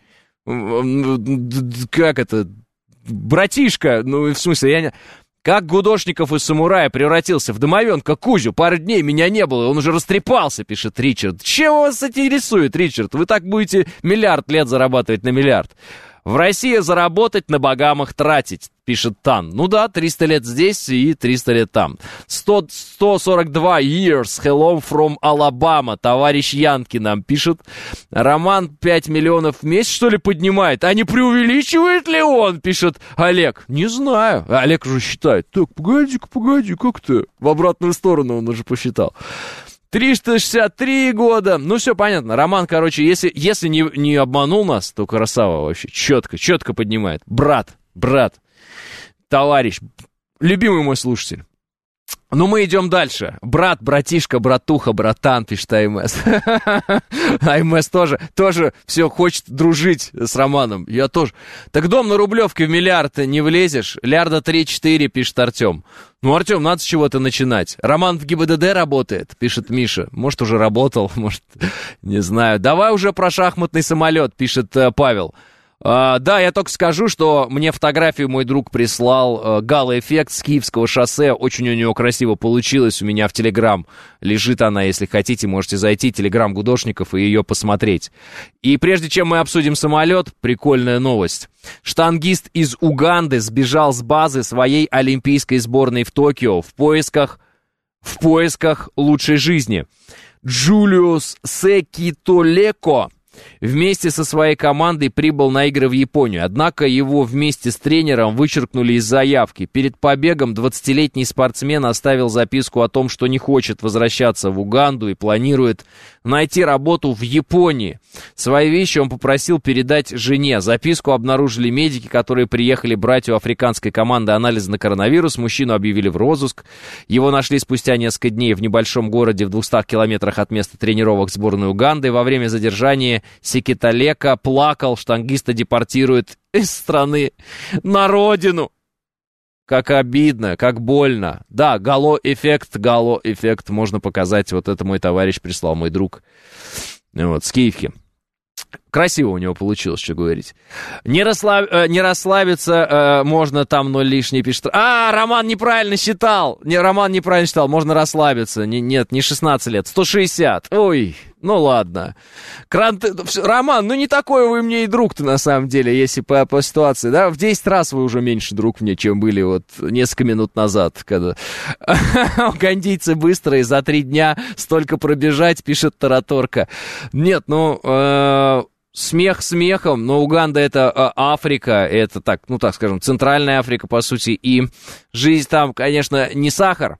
Как это? Братишка, ну, в смысле, я не... Как Гудошников из «Самурая» превратился в домовенка Кузю? Пару дней меня не было, он уже растрепался, пишет Ричард. Чем вас интересует, Ричард? Вы так будете 1 миллиард лет зарабатывать на миллиард. В России заработать, на богамах тратить, пишет Тан. Ну да, 300 лет здесь и 300 лет там. 142 years, hello from Alabama, товарищ Янки нам пишет. Роман 5 миллионов в месяц, что ли, поднимает? А не преувеличивает ли он, пишет Олег. Не знаю. Олег уже считает. Так, погоди, как-то в обратную сторону он уже посчитал. 363 года. Ну, все понятно. Роман, короче, если не обманул нас, то красава вообще. Четко поднимает. Брат, товарищ, любимый мой слушатель. Ну, мы идем дальше. Брат, братишка, братуха, братан, пишет АМС. АМС тоже все хочет дружить с Романом. Я тоже. Так дом на Рублевке в миллиард не влезешь. Лярда 3-4, пишет Артем. Ну, Артем, надо с чего-то начинать. Роман в ГИБДД работает, пишет Миша. Может, уже работал, может, не знаю. Давай уже про шахматный самолет, пишет Павел. Да, я только скажу, что мне фотографию мой друг прислал, гала-эффект с Киевского шоссе, очень у него красиво получилось, у меня в Телеграм лежит она, если хотите, можете зайти, Телеграм Гудошников, и ее посмотреть. И прежде чем мы обсудим самолет, прикольная новость. Штангист из Уганды сбежал с базы своей олимпийской сборной в Токио в поисках лучшей жизни. Джулиус Секитолеко вместе со своей командой прибыл на игры в Японию, однако его вместе с тренером вычеркнули из заявки. Перед побегом 20-летний спортсмен оставил записку о том, что не хочет возвращаться в Уганду и планирует найти работу в Японии. Свои вещи он попросил передать жене. Записку обнаружили медики, которые приехали брать у африканской команды анализ на коронавирус. Мужчину объявили в розыск. Его нашли спустя несколько дней в небольшом городе в 200 километрах от места тренировок сборной Уганды. Во время задержания Секитолека плакал, штангиста депортируют из страны на родину. Как обидно, как больно. Да, гало-эффект можно показать. Вот это мой товарищ прислал, мой друг. Вот, с Киевки. Красиво у него получилось, что говорить. Не расслабиться можно, там 0 лишний пишет. Роман неправильно считал. Можно расслабиться. Нет, не 16 лет, 160. Ой, ну ладно. Роман, ну не такой вы мне и друг-то на самом деле, если по ситуации, да? В 10 раз вы уже меньше друг мне, чем были вот несколько минут назад, когда угандийцы быстрые, за 3 дня столько пробежать, пишет Тараторка. Нет, смех смехом, но Уганда — это Африка, это так скажем, Центральная Африка, по сути, и жизнь там, конечно, не сахар.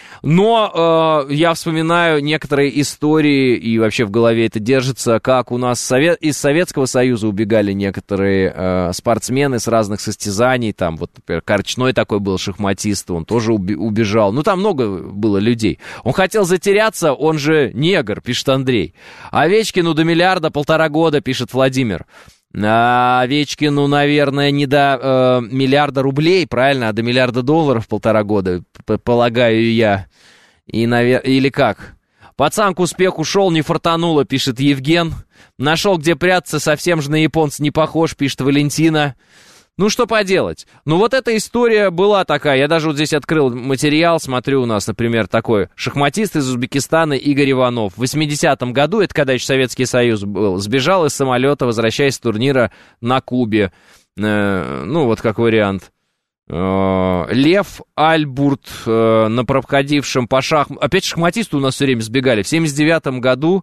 Но я вспоминаю некоторые истории, и вообще в голове это держится, как у нас из Советского Союза убегали некоторые спортсмены с разных состязаний. Там, вот, например, Корчной такой был шахматист, он тоже убежал. Ну, там много было людей. Он хотел затеряться, он же негр, пишет Андрей. Овечкину до миллиарда 1,5 года, пишет Владимир. Овечкину, наверное, не до миллиарда рублей, правильно, а до миллиарда долларов 1,5 года, полагаю я. Или как? Пацан к успеху шел, не фартануло, пишет Евген. Нашел, где прятаться, совсем же на японца не похож, пишет Валентина. Ну, что поделать? Ну, вот эта история была такая. Я даже вот здесь открыл материал, смотрю, у нас, например, такой шахматист из Узбекистана Игорь Иванов. В 80-м году, это когда еще Советский Союз был, сбежал из самолета, возвращаясь с турнира на Кубе. Ну, вот как вариант. Лев Альбурт на проходившем по опять шахматисты у нас все время сбегали. В 1979 году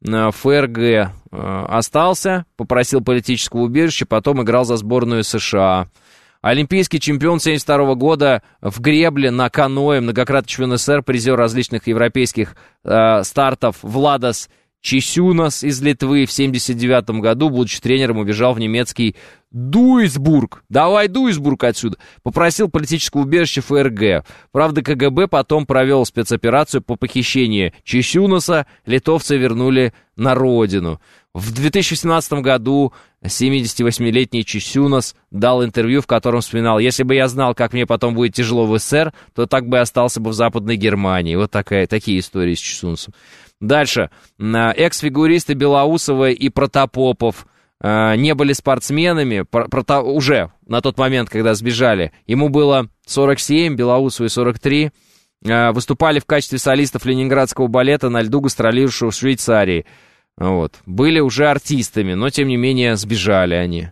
ФРГ остался, попросил политического убежища, потом играл за сборную США. Олимпийский чемпион 1972 года в гребле на каноэ, многократный чемпион СССР, призер различных европейских стартов Владас Чесюнас из Литвы в 1979 году, будучи тренером, убежал в немецкий Дуйсбург. Давай Дуйсбург отсюда. Попросил политического убежища ФРГ. Правда, КГБ потом провел спецоперацию по похищению Чесюнаса. Литовцы вернули на родину. В 2017 году 78-летний Чесюнас дал интервью, в котором вспоминал: «Если бы я знал, как мне потом будет тяжело в СССР, то так бы и остался бы в Западной Германии». Вот такие истории с Чесюнасом. Дальше. Экс-фигуристы Белоусова и Протопопов не были спортсменами уже на тот момент, когда сбежали. Ему было 47, Белоусову 43. Выступали в качестве солистов ленинградского балета на льду, гастролировавшего в Швейцарии. Вот. Были уже артистами, но, тем не менее, сбежали они.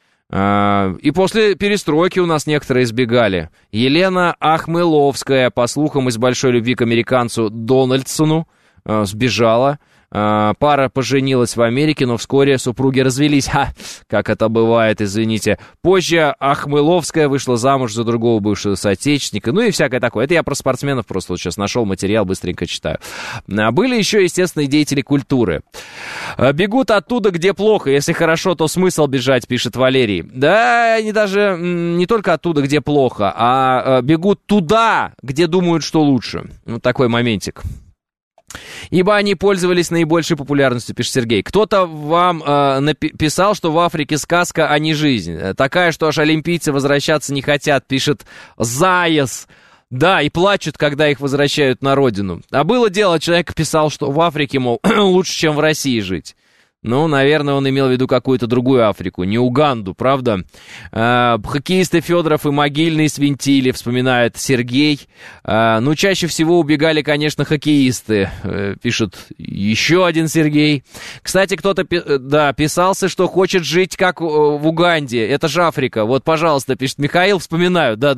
И после перестройки у нас некоторые сбегали. Елена Ахмыловская, по слухам, из большой любви к американцу Дональдсону, сбежала. Пара поженилась в Америке, но вскоре супруги развелись. Как это бывает, извините. Позже Ахмыловская вышла замуж за другого бывшего соотечественника. Ну и всякое такое. Это я про спортсменов просто вот сейчас нашел материал, быстренько читаю. Были еще, естественно, и деятели культуры. «Бегут оттуда, где плохо. Если хорошо, то смысл бежать», пишет Валерий. Да, они даже не только оттуда, где плохо, а бегут туда, где думают, что лучше. Вот такой моментик. «Ибо они пользовались наибольшей популярностью», пишет Сергей. Кто-то вам написал, что в Африке сказка, а не жизнь. Такая, что аж олимпийцы возвращаться не хотят, пишет Заяс. Да, и плачут, когда их возвращают на родину. А было дело, человек писал, что в Африке, мол, лучше, чем в России жить. Ну, наверное, он имел в виду какую-то другую Африку, не Уганду, правда? Хоккеисты Федоров и Могильный свинтили, вспоминает Сергей. Ну, чаще всего убегали, конечно, хоккеисты, пишет еще один Сергей. Кстати, кто-то писался, что хочет жить как в Уганде. Это же Африка. Вот, пожалуйста, пишет Михаил, вспоминаю. Да.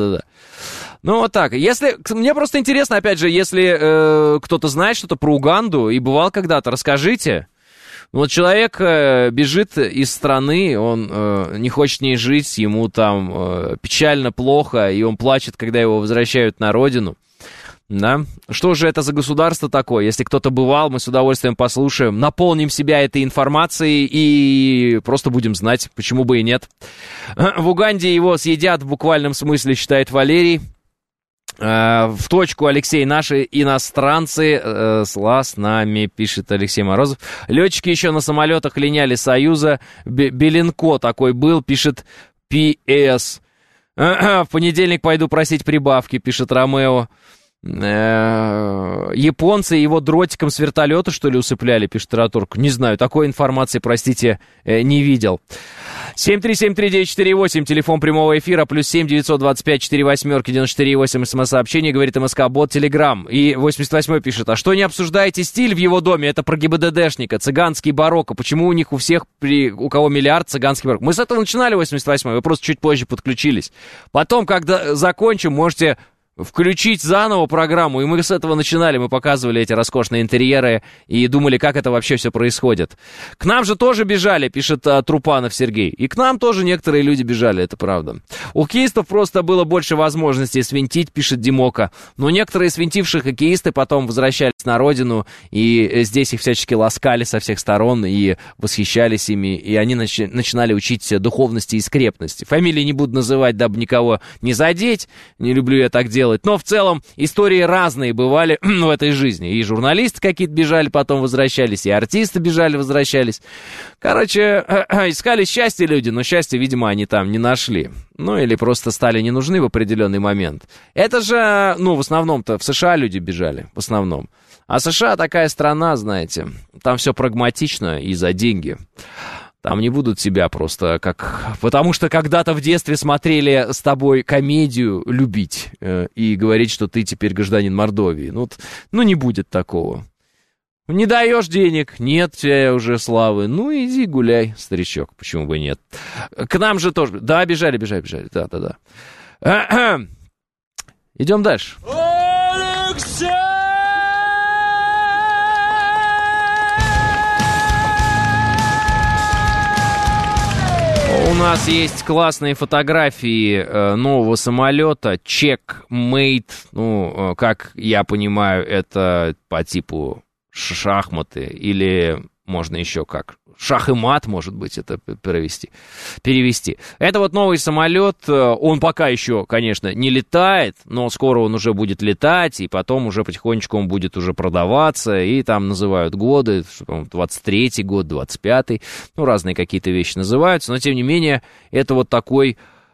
Ну, вот так. Мне просто интересно, опять же, если кто-то знает что-то про Уганду и бывал когда-то, расскажите. Вот человек бежит из страны, он не хочет в ней жить, ему там печально, плохо, и он плачет, когда его возвращают на родину. Да? Что же это за государство такое? Если кто-то бывал, мы с удовольствием послушаем, наполним себя этой информацией и просто будем знать, почему бы и нет. В Уганде его съедят в буквальном смысле, считает Валерий. В точку, Алексей, наши иностранцы с нами, пишет Алексей Морозов. Летчики еще на самолетах линяли Союза. Беленко такой был, пишет ПС. В понедельник пойду просить прибавки, пишет Ромео. Японцы его дротиком с вертолета, что ли, усыпляли, пишет Ратурк. Не знаю, такой информации, простите, не видел. 7373948, телефон прямого эфира, +7 925 48 94,8, смс-сообщение, говорит МСК-бот, Телеграм. И 88-й пишет: а что не обсуждаете стиль в его доме? Это про ГИБДДшника, цыганский барокко. Почему у них у всех, у кого миллиард, цыганский барокко? Мы с этого начинали, 88-й, вы просто чуть позже подключились. Потом, когда закончим, можете включить заново программу, и мы с этого начинали, мы показывали эти роскошные интерьеры и думали, как это вообще все происходит. К нам же тоже бежали, пишет Трупанов Сергей, и к нам тоже некоторые люди бежали, это правда. У хоккеистов просто было больше возможностей свинтить, пишет Димока, но некоторые свинтившие хоккеисты потом возвращались на родину, и здесь их всячески ласкали со всех сторон, и восхищались ими, и они начинали учить духовности и скрепности. Фамилии не буду называть, дабы никого не задеть, не люблю я так делать. Но в целом истории разные бывали в этой жизни. И журналисты какие-то бежали, потом возвращались, и артисты бежали, возвращались. Короче, искали счастье люди, но счастье, видимо, они там не нашли. Ну, или просто стали не нужны в определенный момент. Это же, в основном-то в США люди бежали, в основном. А США такая страна, знаете, там все прагматично и за деньги. Там не будут тебя просто потому что когда-то в детстве смотрели с тобой комедию любить и говорить, что ты теперь гражданин Мордовии. Ну, не будет такого. Не даешь денег, нет тебе уже славы. Ну, иди гуляй, старичок, почему бы нет. К нам же тоже. Да, бежали, да. Идем дальше. У нас есть классные фотографии нового самолета Checkmate. Ну, как я понимаю, это по типу шахматы или можно еще как шах и мат, может быть, это перевести. Это вот новый самолет, он пока еще, конечно, не летает, но скоро он уже будет летать, и потом уже потихонечку он будет уже продаваться, и там называют годы, 23-й год, 25-й, ну, разные какие-то вещи называются, но, тем не менее, это вот такой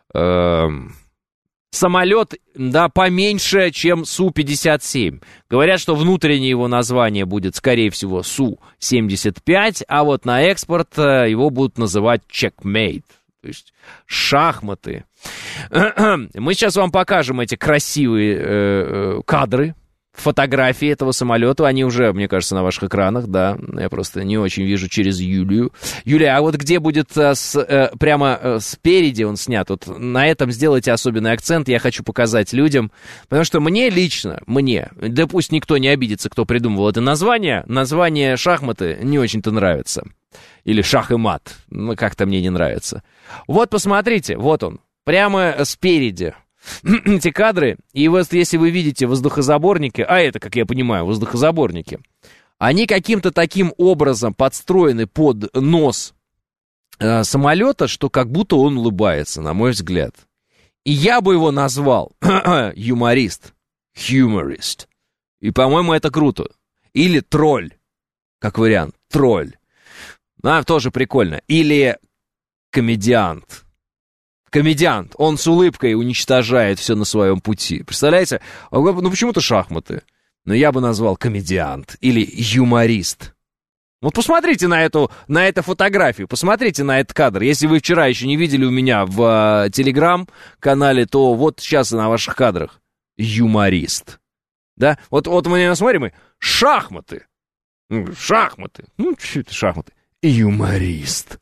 самолет, да, поменьше, чем Су-57. Говорят, что внутреннее его название будет, скорее всего, Су-75, а вот на экспорт его будут называть Checkmate, то есть шахматы. Мы сейчас вам покажем эти красивые кадры, фотографии этого самолета, они уже, мне кажется, на ваших экранах, да, я просто не очень вижу через Юлию. Юлия, а вот где будет прямо спереди он снят, вот на этом сделайте особенный акцент, я хочу показать людям, потому что мне лично, да пусть никто не обидится, кто придумывал это название шахматы не очень-то нравится, или шах и мат, ну, как-то мне не нравится. Вот, посмотрите, вот он, прямо спереди. Эти кадры, и вот если вы видите воздухозаборники, а это, как я понимаю, воздухозаборники, они каким-то таким образом подстроены под нос самолета, что как будто он улыбается, на мой взгляд. И я бы его назвал юморист. Humorist. И, по-моему, это круто. Или тролль, как вариант, тролль. Тоже прикольно. Или комедиант. Комедиант, он с улыбкой уничтожает все на своем пути. Представляете? Ну, почему-то шахматы. Но я бы назвал комедиант или юморист. Вот посмотрите на эту фотографию, посмотрите на этот кадр. Если вы вчера еще не видели у меня в Телеграм-канале, то вот сейчас на ваших кадрах. Юморист. Да? Вот мы смотрим, и шахматы. Шахматы. Ну, что это шахматы? Юморист.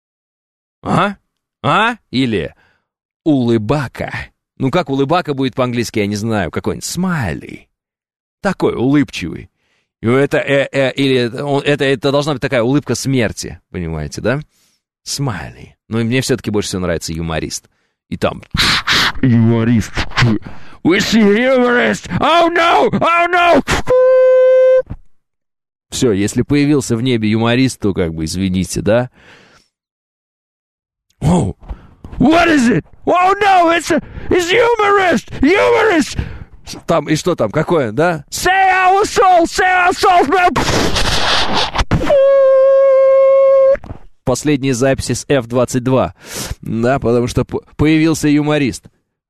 Или улыбака. Ну, как улыбака будет по-английски, я не знаю. Какой-нибудь смайли. Такой улыбчивый. Это должна быть такая улыбка смерти, понимаете, да? Смайли. Но мне все-таки больше всего нравится юморист. И там... Юморист. We see humorist. Oh no! Oh no! Все, если появился в небе юморист, то как бы извините, да? Oh, what is it? Oh no, it's humorist! Humorist! Там, и что там, какое, да? Say our soul, man! Последние записи с F-22, да, потому что появился юморист.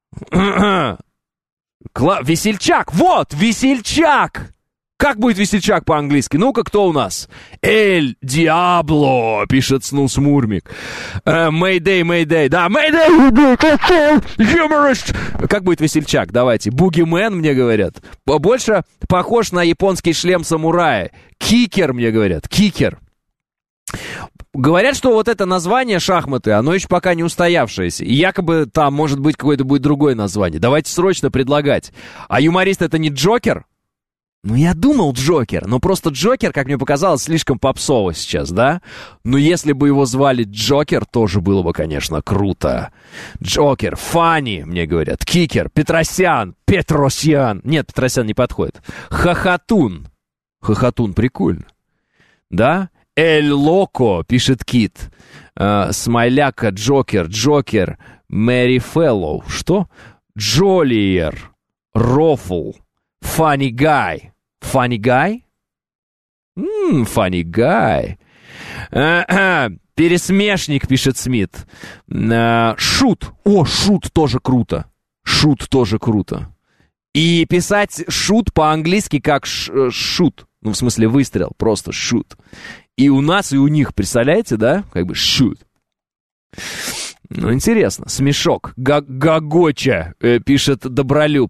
Весельчак, вот, весельчак! Как будет весельчак по-английски? Ну-ка, кто у нас? Эль Диабло, пишет Снус Мурмик. Мэйдэй, мэйдэй. Да, мэйдэй, юморист. Как будет весельчак? Давайте. Бугимен, мне говорят. Больше похож на японский шлем самурая. Кикер, мне говорят. Кикер. Говорят, что вот это название шахматы, оно еще пока не устоявшееся. И якобы там, может быть, какое-то будет другое название. Давайте срочно предлагать. А юморист это не Джокер? Ну, я думал Джокер, но просто Джокер, как мне показалось, слишком попсово сейчас, да? Но если бы его звали Джокер, тоже было бы, конечно, круто. Джокер, Фанни, мне говорят, Кикер, Петросян. Нет, Петросян не подходит. Хохотун. Хохотун прикольно. Да? Эль Локо, пишет Кит. Смайляка, Джокер, Мэри Феллоу. Что? Джолиер, Рофл. Funny guy. Funny guy? Funny guy. Пересмешник, пишет Смит. Шут. О, шут тоже круто. Шут тоже круто. И писать шут по-английски как шут. Ну, в смысле выстрел. Просто шут. И у нас, и у них, представляете, да? Как бы шут. Ну, интересно. Смешок. Гагоча, пишет Добролюб.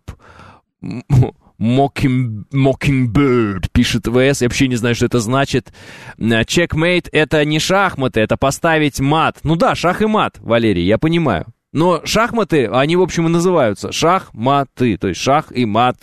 Mockingbird, пишет ВС, я вообще не знаю, что это значит. Checkmate — это не шахматы, это поставить мат. Ну да, шах и мат, Валерий, я понимаю. Но шахматы, они, в общем, и называются шахматы. То есть шах и мат.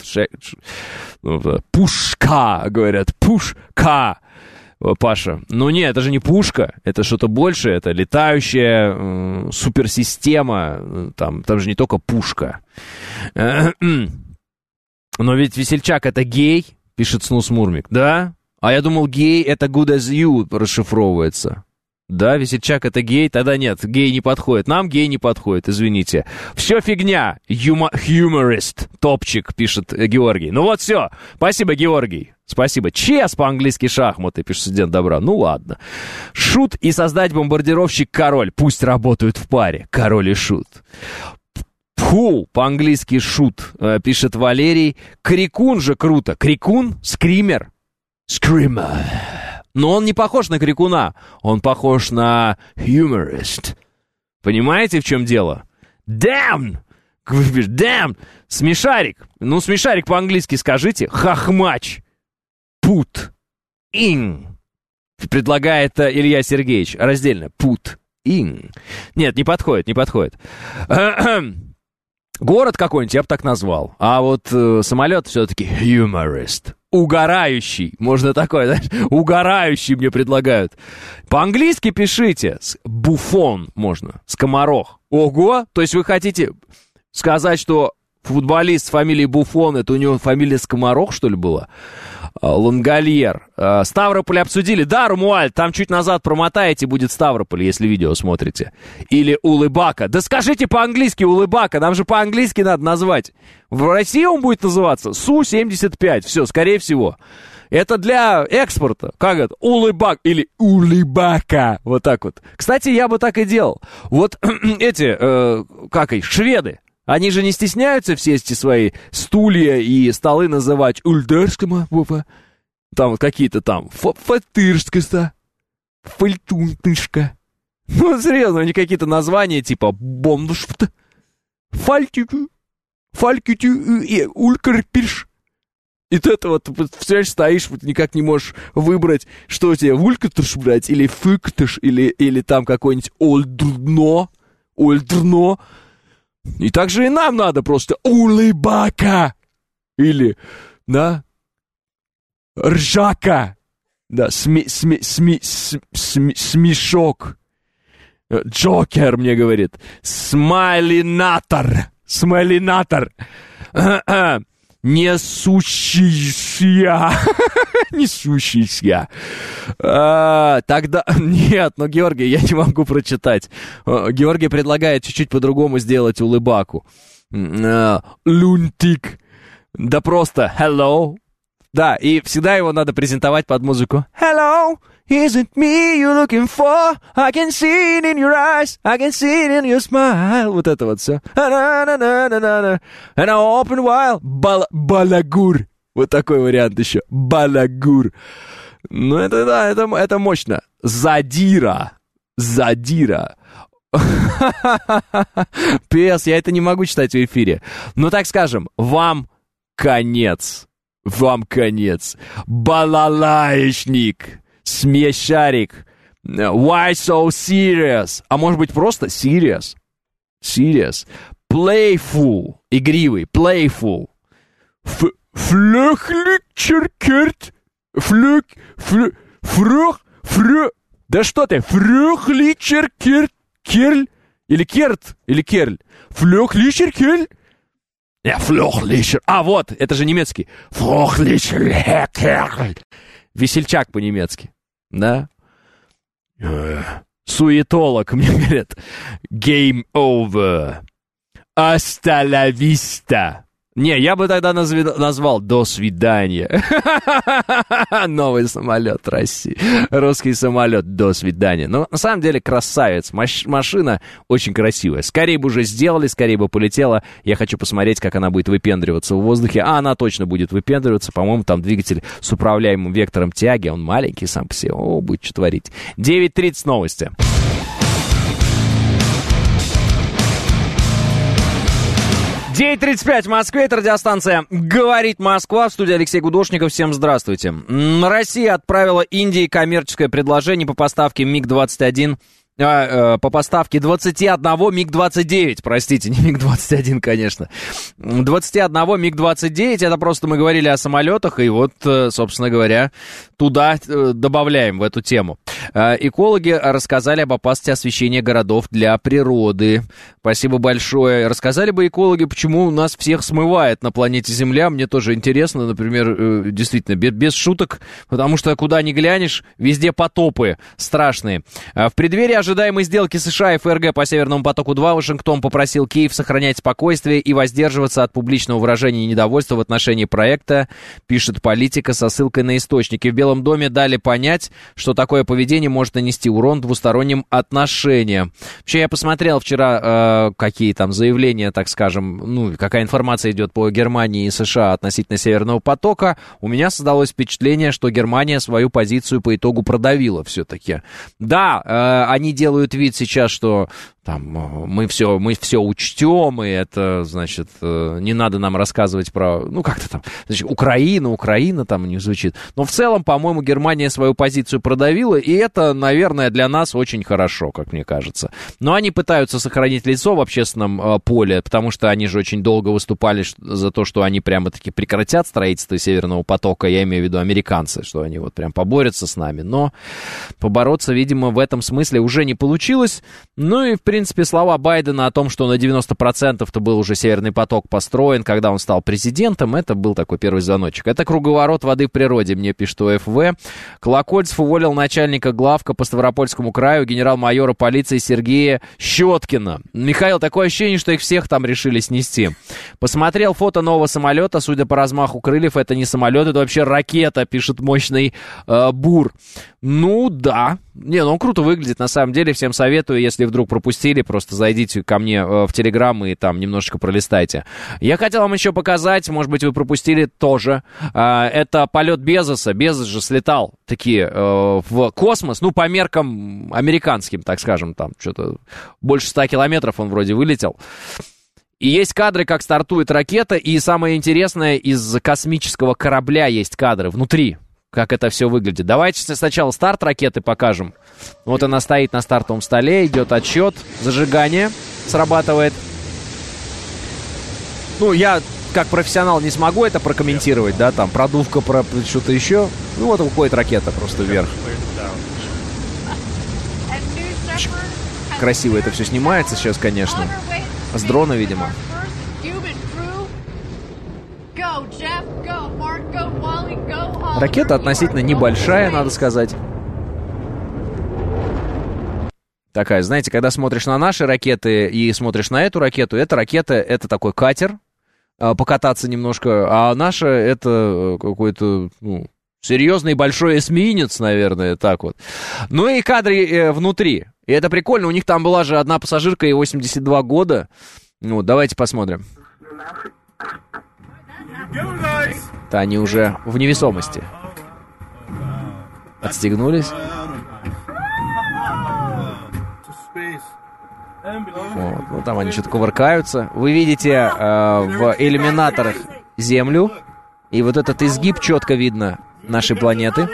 Пушка, говорят. Пушка. Паша. Ну нет, это же не пушка. Это что-то большее. Это летающая суперсистема. Там же не только пушка. Но ведь весельчак это гей, пишет Снус Мурмик. Да? А я думал, гей это good as you расшифровывается. Да, весельчак это гей, тогда нет, гей не подходит. Нам гей не подходит, извините. Все фигня, humorist, топчик, пишет Георгий. Ну вот все, спасибо, Георгий, спасибо. Чес по-английски шахматы, пишет студент добра. Ну ладно. Шут и создать бомбардировщик король, пусть работают в паре, король и шут. Пху, по-английски шут, пишет Валерий. Крикун же круто. Крикун, скример. Скример. Но он не похож на крикуна, он похож на humorist. Понимаете, в чем дело? Damn! Damn! Смешарик. Ну, смешарик по-английски скажите. Хохмач. Put in. Предлагает Илья Сергеевич. Раздельно. Put in. Нет, не подходит, не подходит. Город какой-нибудь я бы так назвал. А вот самолет все-таки humorist. Угорающий. Можно такое, знаешь? Угорающий мне предлагают. По-английски пишите. Буфон можно. Скоморох. Ого! То есть вы хотите сказать, что футболист с фамилией Буфон, это у него фамилия Скоморох, что ли, была? Лангольер. Ставрополь обсудили. Да, Румуаль, там чуть назад промотаете, будет Ставрополь, если видео смотрите. Или Улыбака. Да скажите по-английски Улыбака, нам же по-английски надо назвать. В России он будет называться Су-75. Все, скорее всего. Это для экспорта. Как это? Улыбак или Улыбака. Вот так вот. Кстати, я бы так и делал. Вот эти, шведы. Они же не стесняются все эти свои стулья и столы называть ульдерскому, там вот какие-то там фатырскоста, фальтунтышка. Ну, серьезно, у них какие-то названия типа бомдушфт, фальтюкю, и улькарпиш. И ты это вот все стоишь, вот никак не можешь выбрать, что тебе, вулькатыш, блядь, или фыктыш, или там какой-нибудь ольдрно. И так же и нам надо просто улыбака. Или, да, ржака. Да, смешок. Джокер мне говорит. Смайлинатор. Несущийся. Несущийся. Тогда... Нет, но Георгий, я не могу прочитать. Георгий предлагает чуть-чуть по-другому сделать улыбаку. Лунтик. Да просто hello. Да, и всегда его надо презентовать под музыку. Hello, is it me you're looking for? I can see it in your eyes, I can see it in your smile. Вот это вот все. And I open wild. Балагур. Вот такой вариант еще. Балагур. Ну, это да, это мощно. Задира. П.С. Я это не могу читать в эфире. Ну, так скажем, вам конец. Балалаечник. Смешарик. Why so serious? А может быть просто serious? Playful. Игривый. Playful. Флюхличеркерт. Да что ты? Фрюхличеркерт. Керль? Или керль? Флюхличеркерль? Флюхличер. А, вот, это же немецкий. Флюхличеркерль. Весельчак по-немецки. Да? Суетолог, мне говорят. Game over. Hasta la vista. Не, я бы тогда назвал «До свидания». Новый самолет России. Русский самолет «До свидания». Но на самом деле красавец. Машина очень красивая. Скорее бы уже сделали, скорее бы полетела. Я хочу посмотреть, как она будет выпендриваться в воздухе. А она точно будет выпендриваться. По-моему, там двигатель с управляемым вектором тяги. Он маленький сам по себе. О, будет что творить. 9:30 новости. 9:35 в Москве, это радиостанция «Говорит Москва», в студии Алексей Гудошников. Всем здравствуйте. Россия отправила Индии коммерческое предложение по поставке МиГ-21 по поставке 21 МиГ-29, простите, не МиГ-21, конечно. 21 МиГ-29, это просто мы говорили о самолетах, и вот, собственно говоря, туда добавляем в эту тему. Экологи рассказали об опасности освещения городов для природы. Спасибо большое. Рассказали бы экологи, почему нас всех смывает на планете Земля. Мне тоже интересно, например, действительно, без шуток, потому что куда ни глянешь, везде потопы страшные. В преддверии ожидаемой сделки США и ФРГ по Северному потоку-2 Вашингтон попросил Киев сохранять спокойствие и воздерживаться от публичного выражения недовольства в отношении проекта, пишет Политика со ссылкой на источники. В Белом доме дали понять, что такое поведение может нанести урон двусторонним отношениям. Вообще, я посмотрел вчера, какие там заявления, так скажем, ну, какая информация идет по Германии и США относительно Северного потока. У меня создалось впечатление, что Германия свою позицию по итогу продавила все-таки. Да, они делают вид сейчас, что там мы все учтем, и это, значит, не надо нам рассказывать про, ну, как-то там, значит, Украина там не звучит. Но в целом, по-моему, Германия свою позицию продавила, и это, наверное, для нас очень хорошо, как мне кажется. Но они пытаются сохранить лицо в общественном поле, потому что они же очень долго выступали за то, что они прямо-таки прекратят строительство Северного потока, я имею в виду американцы, что они вот прям поборются с нами. Но побороться, видимо, в этом смысле уже не получилось. Ну и, в принципе, слова Байдена о том, что на 90%-то был уже Северный поток построен, когда он стал президентом, это был такой первый звоночек. Это круговорот воды в природе, мне пишет ОФВ. Колокольцев уволил начальника главка по Ставропольскому краю генерал-майора полиции Сергея Щеткина. Михаил, такое ощущение, что их всех там решили снести. Посмотрел фото нового самолета, судя по размаху крыльев, это не самолет, это вообще ракета, пишет мощный Бур. Ну да, он круто выглядит, на самом деле, всем советую, если вдруг пропустили, просто зайдите ко мне в Телеграм и там немножечко пролистайте. Я хотел вам еще показать, может быть, вы пропустили тоже, это полет Безоса. Безос же слетал такие в космос, ну, по меркам американским, так скажем, там что-то больше 100 километров он вроде вылетел. И есть кадры, как стартует ракета, и самое интересное, из космического корабля есть кадры внутри, как это все выглядит. Давайте сначала старт ракеты покажем. Вот она стоит на стартовом столе, идет отсчет, зажигание срабатывает. Ну, я как профессионал не смогу это прокомментировать, да, там, продувка, про что-то еще. Ну, вот уходит ракета просто вверх. Красиво это все снимается сейчас, конечно. С дрона, видимо. Ракета относительно небольшая, надо сказать. Такая, знаете, когда смотришь на наши ракеты и смотришь на эту ракету, эта ракета — это такой катер, покататься немножко, а наша — это какой-то, ну, серьезный большой эсминец, наверное, так вот. Ну и кадры внутри. И это прикольно, у них там была же одна пассажирка, ей 82 года. Ну, давайте посмотрим. Да, они уже в невесомости. Отстегнулись. Вот. Ну, там они что-то кувыркаются. Вы видите в иллюминаторах Землю. И вот этот изгиб четко видно нашей планеты.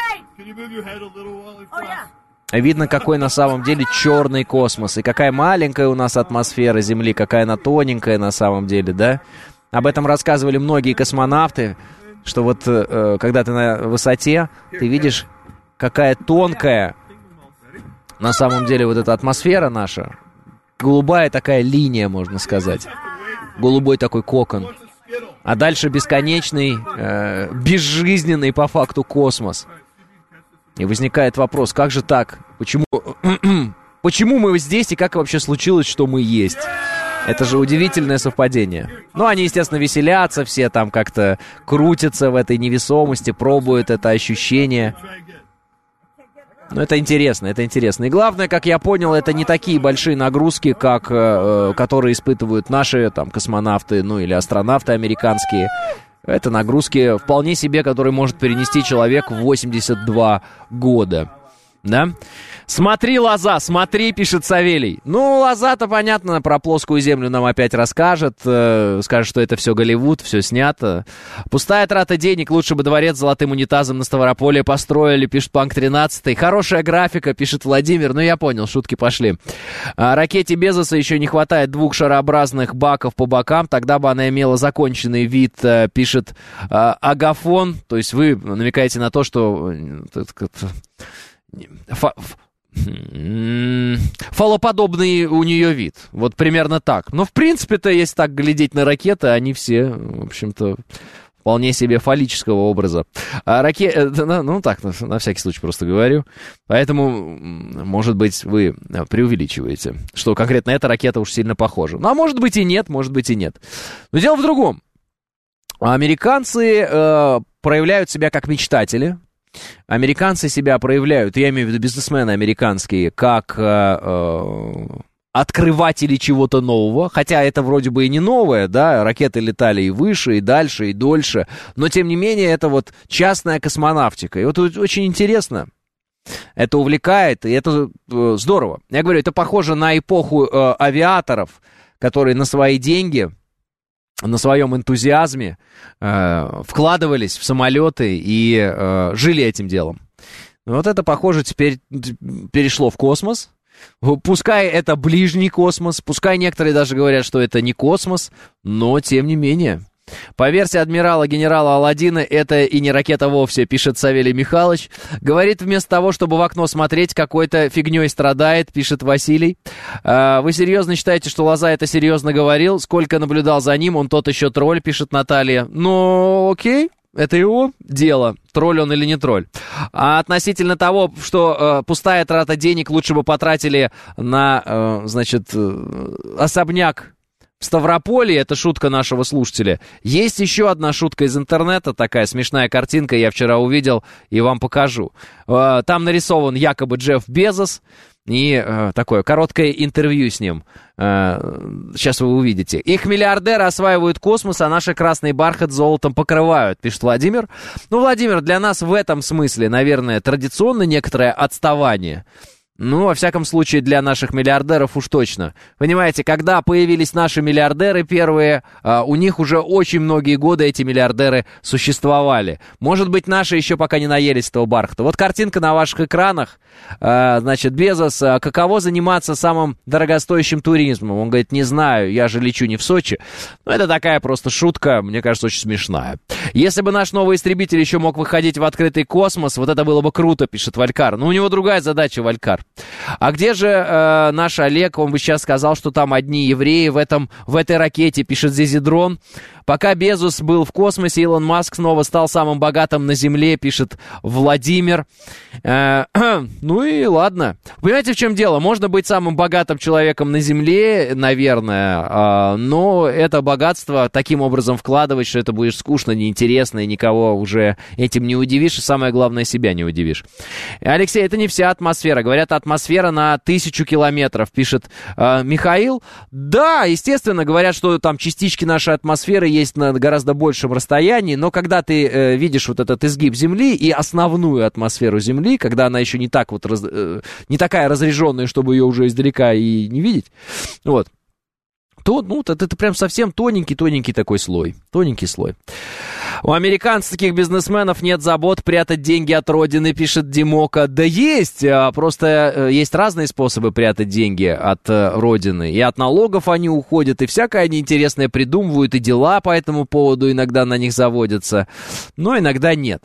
Видно, какой на самом деле черный космос. И какая маленькая у нас атмосфера Земли, какая она тоненькая на самом деле, да? Об этом рассказывали многие космонавты, что вот когда ты на высоте, ты видишь, какая тонкая на самом деле вот эта атмосфера наша. Голубая такая линия, можно сказать. Голубой такой кокон. А дальше бесконечный, безжизненный по факту космос. И возникает вопрос, как же так? Почему мы здесь и как вообще случилось, что мы есть? Это же удивительное совпадение. Ну, они, естественно, веселятся, все там как-то крутятся в этой невесомости, пробуют это ощущение. Но это интересно, это интересно. И главное, как я понял, это не такие большие нагрузки, как которые испытывают наши там космонавты, ну или астронавты американские. Это нагрузки вполне себе, которые может перенести человек в 82 года. Да? Смотри, лоза, смотри, пишет Савелий. Ну, лоза-то, понятно, про плоскую землю нам опять расскажет. Скажет, что это все Голливуд, все снято. Пустая трата денег, лучше бы дворец с золотым унитазом на Ставрополе построили, пишет Панк 13. Хорошая графика, пишет Владимир. Ну, я понял, шутки пошли. Ракете Безоса еще не хватает 2 шарообразных баков по бокам, тогда бы она имела законченный вид, пишет Агафон. То есть вы намекаете на то, что... фалоподобный у нее вид. Вот примерно так. Но в принципе-то, если так глядеть на ракеты, они все, в общем-то, вполне себе фаллического образа. Ну так, на всякий случай просто говорю. Поэтому, может быть, вы преувеличиваете, что конкретно эта ракета уж сильно похожа. Ну, а может быть и нет, может быть и нет. Но дело в другом. Американцы проявляют себя как мечтатели. Американцы себя проявляют, я имею в виду бизнесмены американские, как открыватели чего-то нового, хотя это вроде бы и не новое, да, ракеты летали и выше, и дальше, и дольше, но тем не менее это вот частная космонавтика, и вот очень интересно, это увлекает, и это здорово. Я говорю, это похоже на эпоху авиаторов, которые на свои деньги... на своем энтузиазме вкладывались в самолеты и жили этим делом. Вот это, похоже, теперь перешло в космос. Пускай это ближний космос, пускай некоторые даже говорят, что это не космос, но тем не менее. По версии адмирала генерала Аладдина, это и не ракета вовсе, пишет Савелий Михайлович. Говорит, вместо того, чтобы в окно смотреть, какой-то фигней страдает, пишет Василий. Вы серьезно считаете, что Лоза это серьезно говорил? Сколько наблюдал за ним, он тот еще тролль, пишет Наталья. Ну, окей. Это его дело, тролль он или не тролль. А относительно того, что пустая трата денег лучше бы потратили на, особняк в Ставрополе, это шутка нашего слушателя. Есть еще одна шутка из интернета, такая смешная картинка, я вчера увидел и вам покажу. Там нарисован якобы Джефф Безос и такое короткое интервью с ним. Сейчас вы увидите. Их миллиардеры осваивают космос, а наши красный бархат золотом покрывают, пишет Владимир. Ну, Владимир, для нас в этом смысле, наверное, традиционно некоторое отставание. Ну, во всяком случае, для наших миллиардеров уж точно. Понимаете, когда появились наши миллиардеры первые, у них уже очень многие годы эти миллиардеры существовали. Может быть, наши еще пока не наелись этого бархата. Вот картинка на ваших экранах. Значит, Безос, каково заниматься самым дорогостоящим туризмом? Он говорит, не знаю, я же лечу не в Сочи. Ну, это такая просто шутка, мне кажется, очень смешная. Если бы наш новый истребитель еще мог выходить в открытый космос, вот это было бы круто, пишет Валькар. Но у него другая задача, Валькар. А где же наш Олег? Он бы сейчас сказал, что там одни евреи в этой ракете, пишет Зизидрон. Пока Безос был в космосе, Илон Маск снова стал самым богатым на Земле, пишет Владимир. Ну и ладно. Понимаете, в чем дело? Можно быть самым богатым человеком на Земле, наверное, но это богатство таким образом вкладывать, что это будет скучно, неинтересно, и никого уже этим не удивишь, и самое главное, себя не удивишь. Алексей, это не вся атмосфера. Говорят, атмосфера на 1000 километров, пишет Михаил. Да, естественно, говорят, что там частички нашей атмосферы есть на гораздо большем расстоянии, но когда ты видишь вот этот изгиб Земли и основную атмосферу Земли, когда она еще не так вот не такая разряженная, чтобы ее уже издалека и не видеть, вот, то, ну, это прям совсем тоненький такой слой, тоненький слой. У американцев таких бизнесменов нет забот прятать деньги от родины, пишет Димока. Да есть, просто есть разные способы прятать деньги от родины. И от налогов они уходят, и всякое они интересное придумывают, и дела по этому поводу иногда на них заводятся, но иногда нет.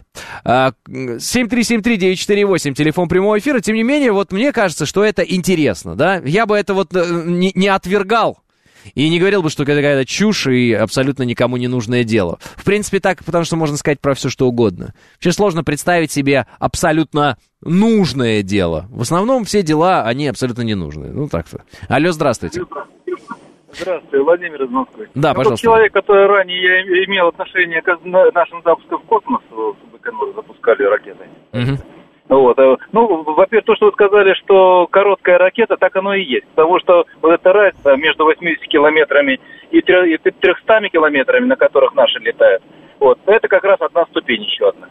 7373948, телефон прямого эфира. Тем не менее, вот мне кажется, что это интересно, да? Я бы это вот не отвергал. И не говорил бы, что это какая-то чушь и абсолютно никому не нужное дело. В принципе, так, потому что можно сказать про все, что угодно. Вообще сложно представить себе абсолютно нужное дело. В основном все дела, они абсолютно не нужные. Ну, так-то. Алло, здравствуйте. Здравствуйте, Владимир из Москвы. Да, пожалуйста. Тот человек, который ранее имел отношение к нашим запускам в космос, мы запускали ракеты. Угу. Вот. Ну, во-первых, то, что вы сказали, что короткая ракета, так оно и есть. Потому что вот эта разница между 80 километрами и 300 километрами, на которых наши летают, Вот. Это как раз одна ступень еще одна.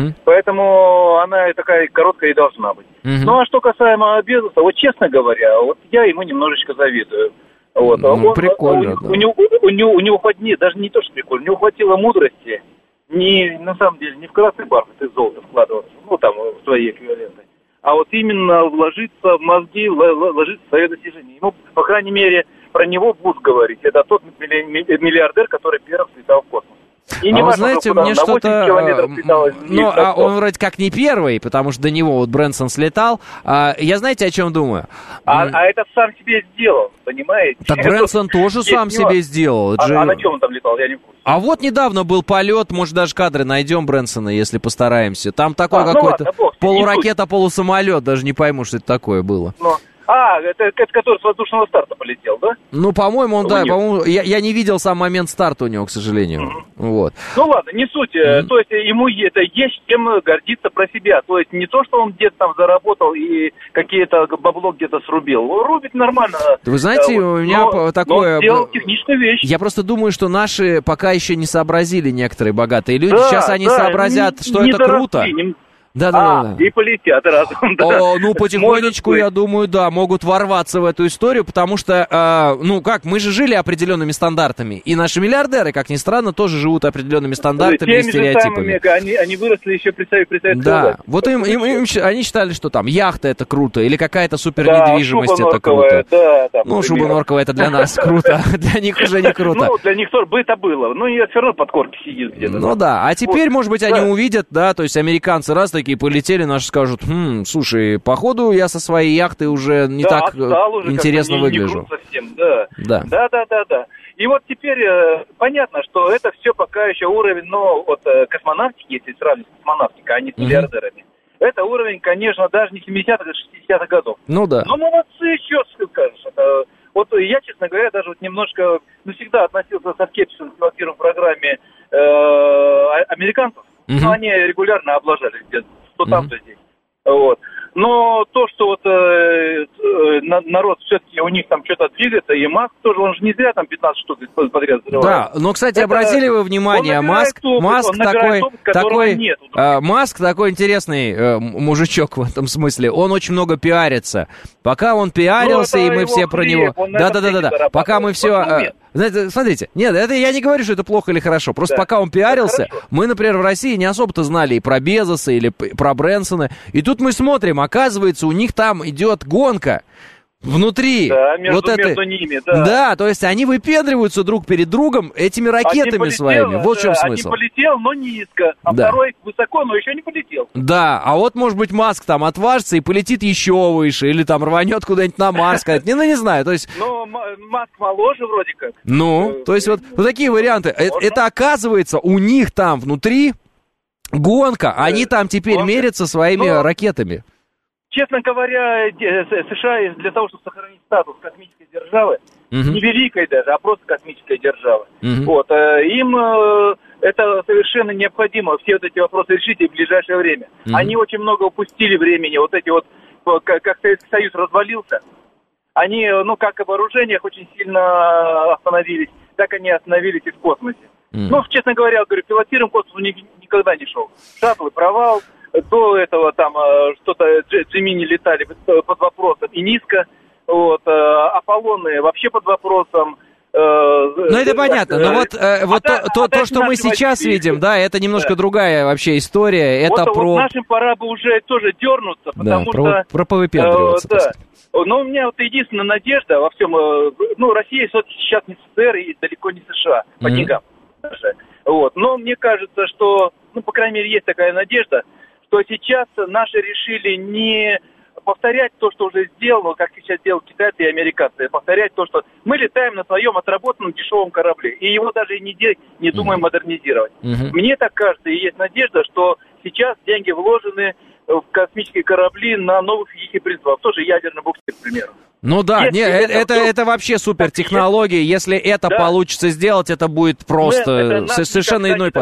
Поэтому она такая короткая и должна быть. Ну, а что касаемо Безоса, вот честно говоря, вот я ему немножечко завидую. Вот. Прикольно, да. У него даже не то, что прикольно, у него хватило мудрости на самом деле, не в красный бархат и золото вкладываться, ну, там, в свои эквиваленты, а вот именно вложиться в мозги, вложиться в свое достижение. Ему, по крайней мере, про него будут говорить. Это тот миллиардер, который первым слетал в космос. И вы знаете, мне что-то... Ну, а он вроде как не первый, потому что до него вот Брэнсон слетал. Я знаете, о чем думаю? А это сам себе сделал, понимаете? Так Брэнсон тоже сам себе сделал. А на чем он там летал? Я не в курсе. А вот недавно был полет, может, даже кадры найдем Брэнсона, если постараемся. Там такой какой-то полуракета, полусамолет, даже не пойму, что это такое было. Это который с воздушного старта полетел, да? Ну, по-моему, он, да, по-моему, я не видел сам момент старта у него, к сожалению. Вот. Ну, ладно, не суть. То есть, ему это есть чем гордиться про себя. То есть, не то, что он где-то там заработал и какие-то бабло где-то срубил. Рубит нормально. Вы знаете, у меня такое... Но сделал техническую вещь. Я просто думаю, что наши пока еще не сообразили, некоторые богатые люди. Сейчас они сообразят, что это круто. Да. И полетят разом, да. Ну, потихонечку, я думаю, да, могут ворваться в эту историю, потому что, мы же жили определенными стандартами, и наши миллиардеры, как ни странно, тоже живут определенными стандартами и стереотипами. Они выросли еще при Советском Да, вот они считали, что там яхта это круто, или какая-то супернедвижимость это круто. Ну, шуба норковая это для нас круто, для них уже не круто. Ну, для них тоже бы это было, но я все равно под корки сидит где-то. Ну да, а теперь, может быть, они увидят, да, то есть американцы раз такие полетели, наши скажут, слушай, походу я со своей яхты уже не так интересно выгляжу. Да. И вот теперь понятно, что это все пока еще уровень, космонавтики, если сравнить с космонавтикой, а не с миллиардерами. Это уровень, конечно, даже не 70-х, а 60-х годов. Ну да. Ну молодцы, что скажешь. Вот я, честно говоря, даже вот немножко, всегда относился со скепсисом к пилотируемой программе американцев. Но они регулярно облажались где-то, то там, то здесь. Вот. Но то, что вот народ все-таки у них там что-то двигается, и Маск тоже, он же не зря там 15 штук подряд взрывает. Да, но, кстати, обратили вы внимание, Маск такой интересный мужичок в этом смысле, он очень много пиарится. Пока он пиарился, и мы все про него... Да, пока мы все... Смотрите, нет, это я не говорю, что это плохо или хорошо. Просто пока он пиарился, мы, например, в России не особо-то знали и про Безоса, или про Брэнсона. И тут мы смотрим, оказывается, у них там идет гонка внутри. Да, между ними, да. Да, то есть они выпендриваются друг перед другом этими ракетами своими. Вот в чем смысл. Один полетел, но низко, а второй высоко, но еще не полетел. Да, а вот, может быть, Маск там отважится и полетит еще выше, или там рванет куда-нибудь на Марс. Не знаю, то есть... Ну, Маск моложе вроде как. Ну, то есть вот такие варианты. Это оказывается у них там внутри гонка, они там теперь мерятся своими ракетами. Честно говоря, США для того, чтобы сохранить статус космической державы, не великой даже, а просто космической державы, вот, им это совершенно необходимо, все вот эти вопросы решить в ближайшее время. Они очень много упустили времени, вот эти вот, как Советский Союз развалился, они, как в вооружениях очень сильно остановились, так они остановились и в космосе. Честно говоря, пилотируем космос никогда не шел. Шаттлы провал. До этого там что-то Джемини летали под вопросом и низко, вот, Аполлоны вообще под вопросом. Ну это понятно, но то, что мы сейчас видим, да, это немножко другая вообще история, это про... нашим пора бы уже тоже дернуться, потому что... про повыпендриваться. Да. Но у меня вот единственная надежда во всем, Россия сейчас не СССР и далеко не США, по деньгам даже. Вот. Но мне кажется, что, по крайней мере, есть такая надежда, что сейчас наши решили не повторять то, что уже сделано, как сейчас делают китайцы и американцы, повторять то, что мы летаем на своем отработанном дешевом корабле, и его даже не думаем модернизировать. Мне так кажется, и есть надежда, что сейчас деньги вложены в космические корабли на новых физических принципах, тоже ядерный буксир, к примеру. Ну да, это вообще супер технология. Если это получится сделать, это будет просто совершенно иной подход.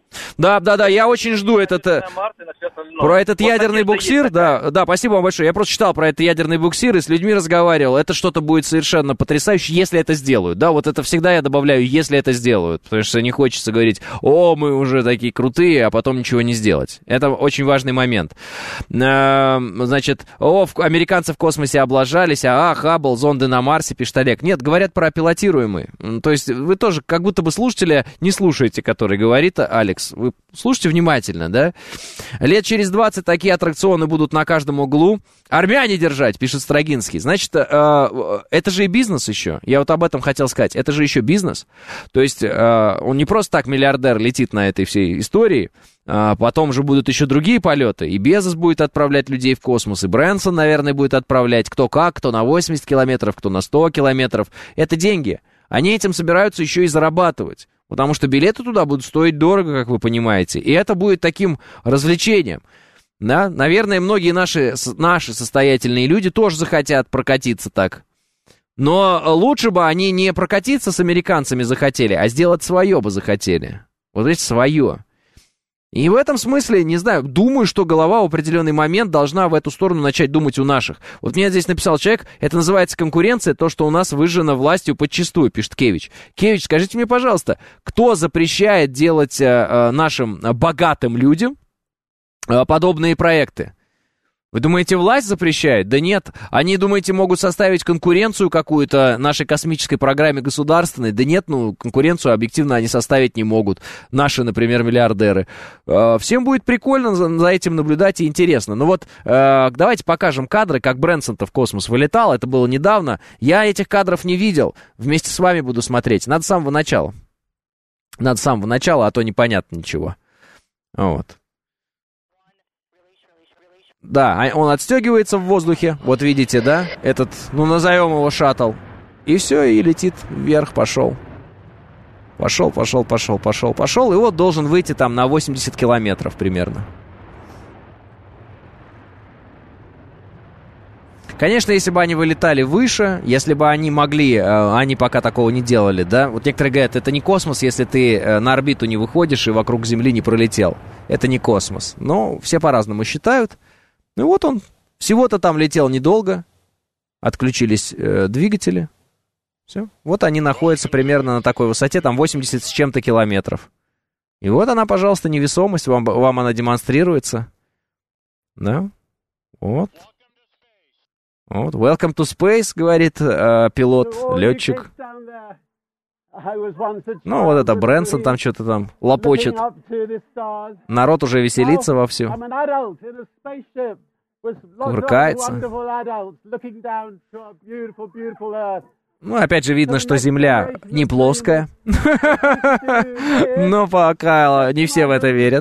Да, я очень жду про этот ядерный буксир. Да, спасибо вам большое. Я просто читал про этот ядерный буксир и с людьми разговаривал. Это что-то будет совершенно потрясающее, если это сделают. Да, вот это всегда я добавляю, если это сделают. Потому что не хочется говорить, мы уже такие крутые, а потом ничего не сделать. Это очень важный момент. Значит, американцы в космосе облажались, Хаббл, зонды на Марсе, пишет Олег. Нет, говорят про пилотируемые. То есть вы тоже как будто бы слушателя не слушаете, который говорит Алекс. Вы слушайте внимательно, да? Лет через 20 такие аттракционы будут на каждом углу. Армяне держать, пишет Строгинский. Значит, это же и бизнес еще. Я вот об этом хотел сказать. Это же еще бизнес. То есть он не просто так миллиардер летит на этой всей истории. Потом же будут еще другие полеты. И Безос будет отправлять людей в космос, и Брэнсон, наверное, будет отправлять кто как, кто на 80 километров, кто на 100 километров. Это деньги. Они этим собираются еще и зарабатывать. Потому что билеты туда будут стоить дорого, как вы понимаете. И это будет таким развлечением. Да? Наверное, многие наши состоятельные люди тоже захотят прокатиться так. Но лучше бы они не прокатиться с американцами захотели, а сделать свое бы захотели. Вот это свое. И в этом смысле, не знаю, думаю, что голова в определенный момент должна в эту сторону начать думать у наших. Вот мне здесь написал человек, это называется конкуренция, то, что у нас выжжено властью подчистую, пишет Кевич. Кевич, скажите мне, пожалуйста, кто запрещает делать нашим богатым людям подобные проекты? Вы думаете, власть запрещает? Да нет. Они, думаете, могут составить конкуренцию какую-то нашей космической программе государственной? Да нет, конкуренцию объективно они составить не могут. Наши, например, миллиардеры. Всем будет прикольно за этим наблюдать и интересно. Ну вот, давайте покажем кадры, как Брэнсон-то в космос вылетал. Это было недавно. Я этих кадров не видел. Вместе с вами буду смотреть. Надо с самого начала. А то непонятно ничего. Вот. Да, он отстегивается в воздухе, вот видите, да, этот, назовем его шаттл. И все, и летит вверх, пошел, и вот должен выйти там на 80 километров примерно. Конечно, если бы они вылетали выше, если бы они могли, они пока такого не делали, да. Вот некоторые говорят, это не космос, если ты на орбиту не выходишь и вокруг Земли не пролетел. Это не космос. Но все по-разному считают. Ну вот он всего-то там летел недолго, отключились двигатели, все. Вот они находятся примерно на такой высоте, там 80 с чем-то километров. И вот она, пожалуйста, невесомость, вам она демонстрируется. Да, вот. Welcome to space, говорит пилот, летчик. Вот это Брэнсон там что-то там лопочет. Народ уже веселится вовсю. Кувыркается. Опять же видно, что Земля не плоская. Но пока не все в это верят.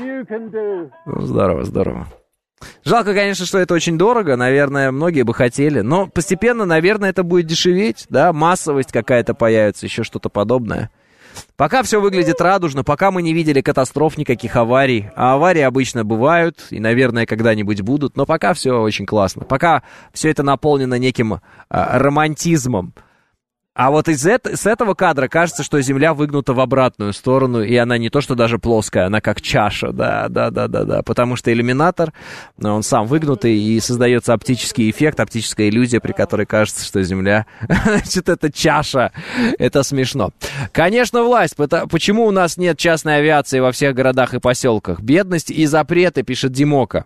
Здорово. Жалко, конечно, что это очень дорого, наверное, многие бы хотели, но постепенно, наверное, это будет дешеветь, да, массовость какая-то появится, еще что-то подобное. Пока все выглядит радужно, пока мы не видели катастроф, никаких аварий, а аварии обычно бывают и, наверное, когда-нибудь будут, но пока все очень классно, пока все это наполнено неким романтизмом. А вот с этого кадра кажется, что Земля выгнута в обратную сторону, и она не то, что даже плоская, она как чаша, да, потому что иллюминатор, он сам выгнутый, и создается оптический эффект, оптическая иллюзия, при которой кажется, что Земля, значит, это чаша, это смешно. Конечно, власть, почему у нас нет частной авиации во всех городах и поселках? Бедность и запреты, пишет Димока.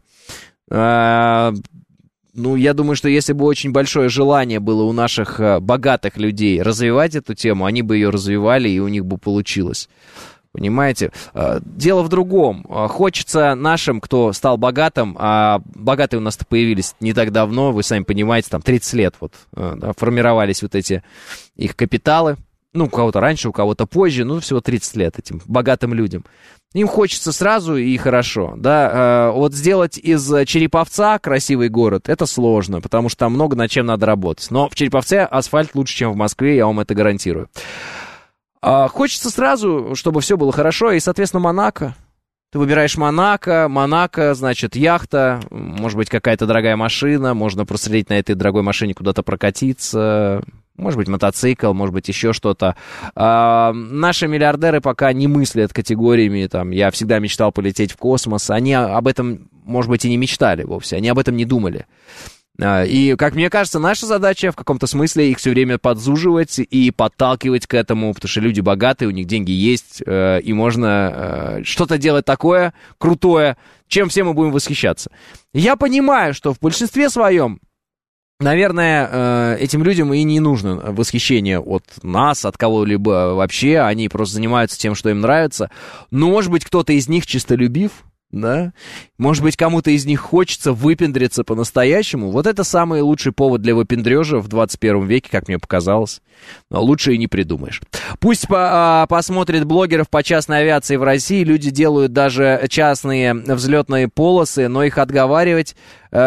Я думаю, что если бы очень большое желание было у наших богатых людей развивать эту тему, они бы ее развивали, и у них бы получилось. Понимаете? Дело в другом. Хочется нашим, кто стал богатым, а богатые у нас-то появились не так давно, вы сами понимаете, там 30 лет формировались вот эти их капиталы. У кого-то раньше, у кого-то позже, всего 30 лет этим богатым людям. Им хочется сразу и хорошо, да. Вот сделать из Череповца красивый город, это сложно, потому что там много над чем надо работать. Но в Череповце асфальт лучше, чем в Москве, я вам это гарантирую. Хочется сразу, чтобы все было хорошо, и, соответственно, Монако. Ты выбираешь Монако, значит, яхта, может быть, какая-то дорогая машина, можно просредить на этой дорогой машине куда-то прокатиться. Может быть, мотоцикл, может быть, еще что-то. Наши миллиардеры пока не мыслят категориями, там, я всегда мечтал полететь в космос. Они об этом, может быть, и не мечтали вовсе, они об этом не думали. И, как мне кажется, наша задача в каком-то смысле их все время подзуживать и подталкивать к этому, потому что люди богатые, у них деньги есть, и можно что-то делать такое крутое, чем все мы будем восхищаться. Я понимаю, что в большинстве своем, наверное, этим людям и не нужно восхищение от нас, от кого-либо вообще, они просто занимаются тем, что им нравится. Но, может быть, кто-то из них чистолюбив, да? Может быть, кому-то из них хочется выпендриться по-настоящему. Вот это самый лучший повод для выпендрежа в 21 веке, как мне показалось. Но лучше и не придумаешь. Пусть посмотрят блогеров по частной авиации в России. Люди делают даже частные взлетные полосы, но их отговаривать,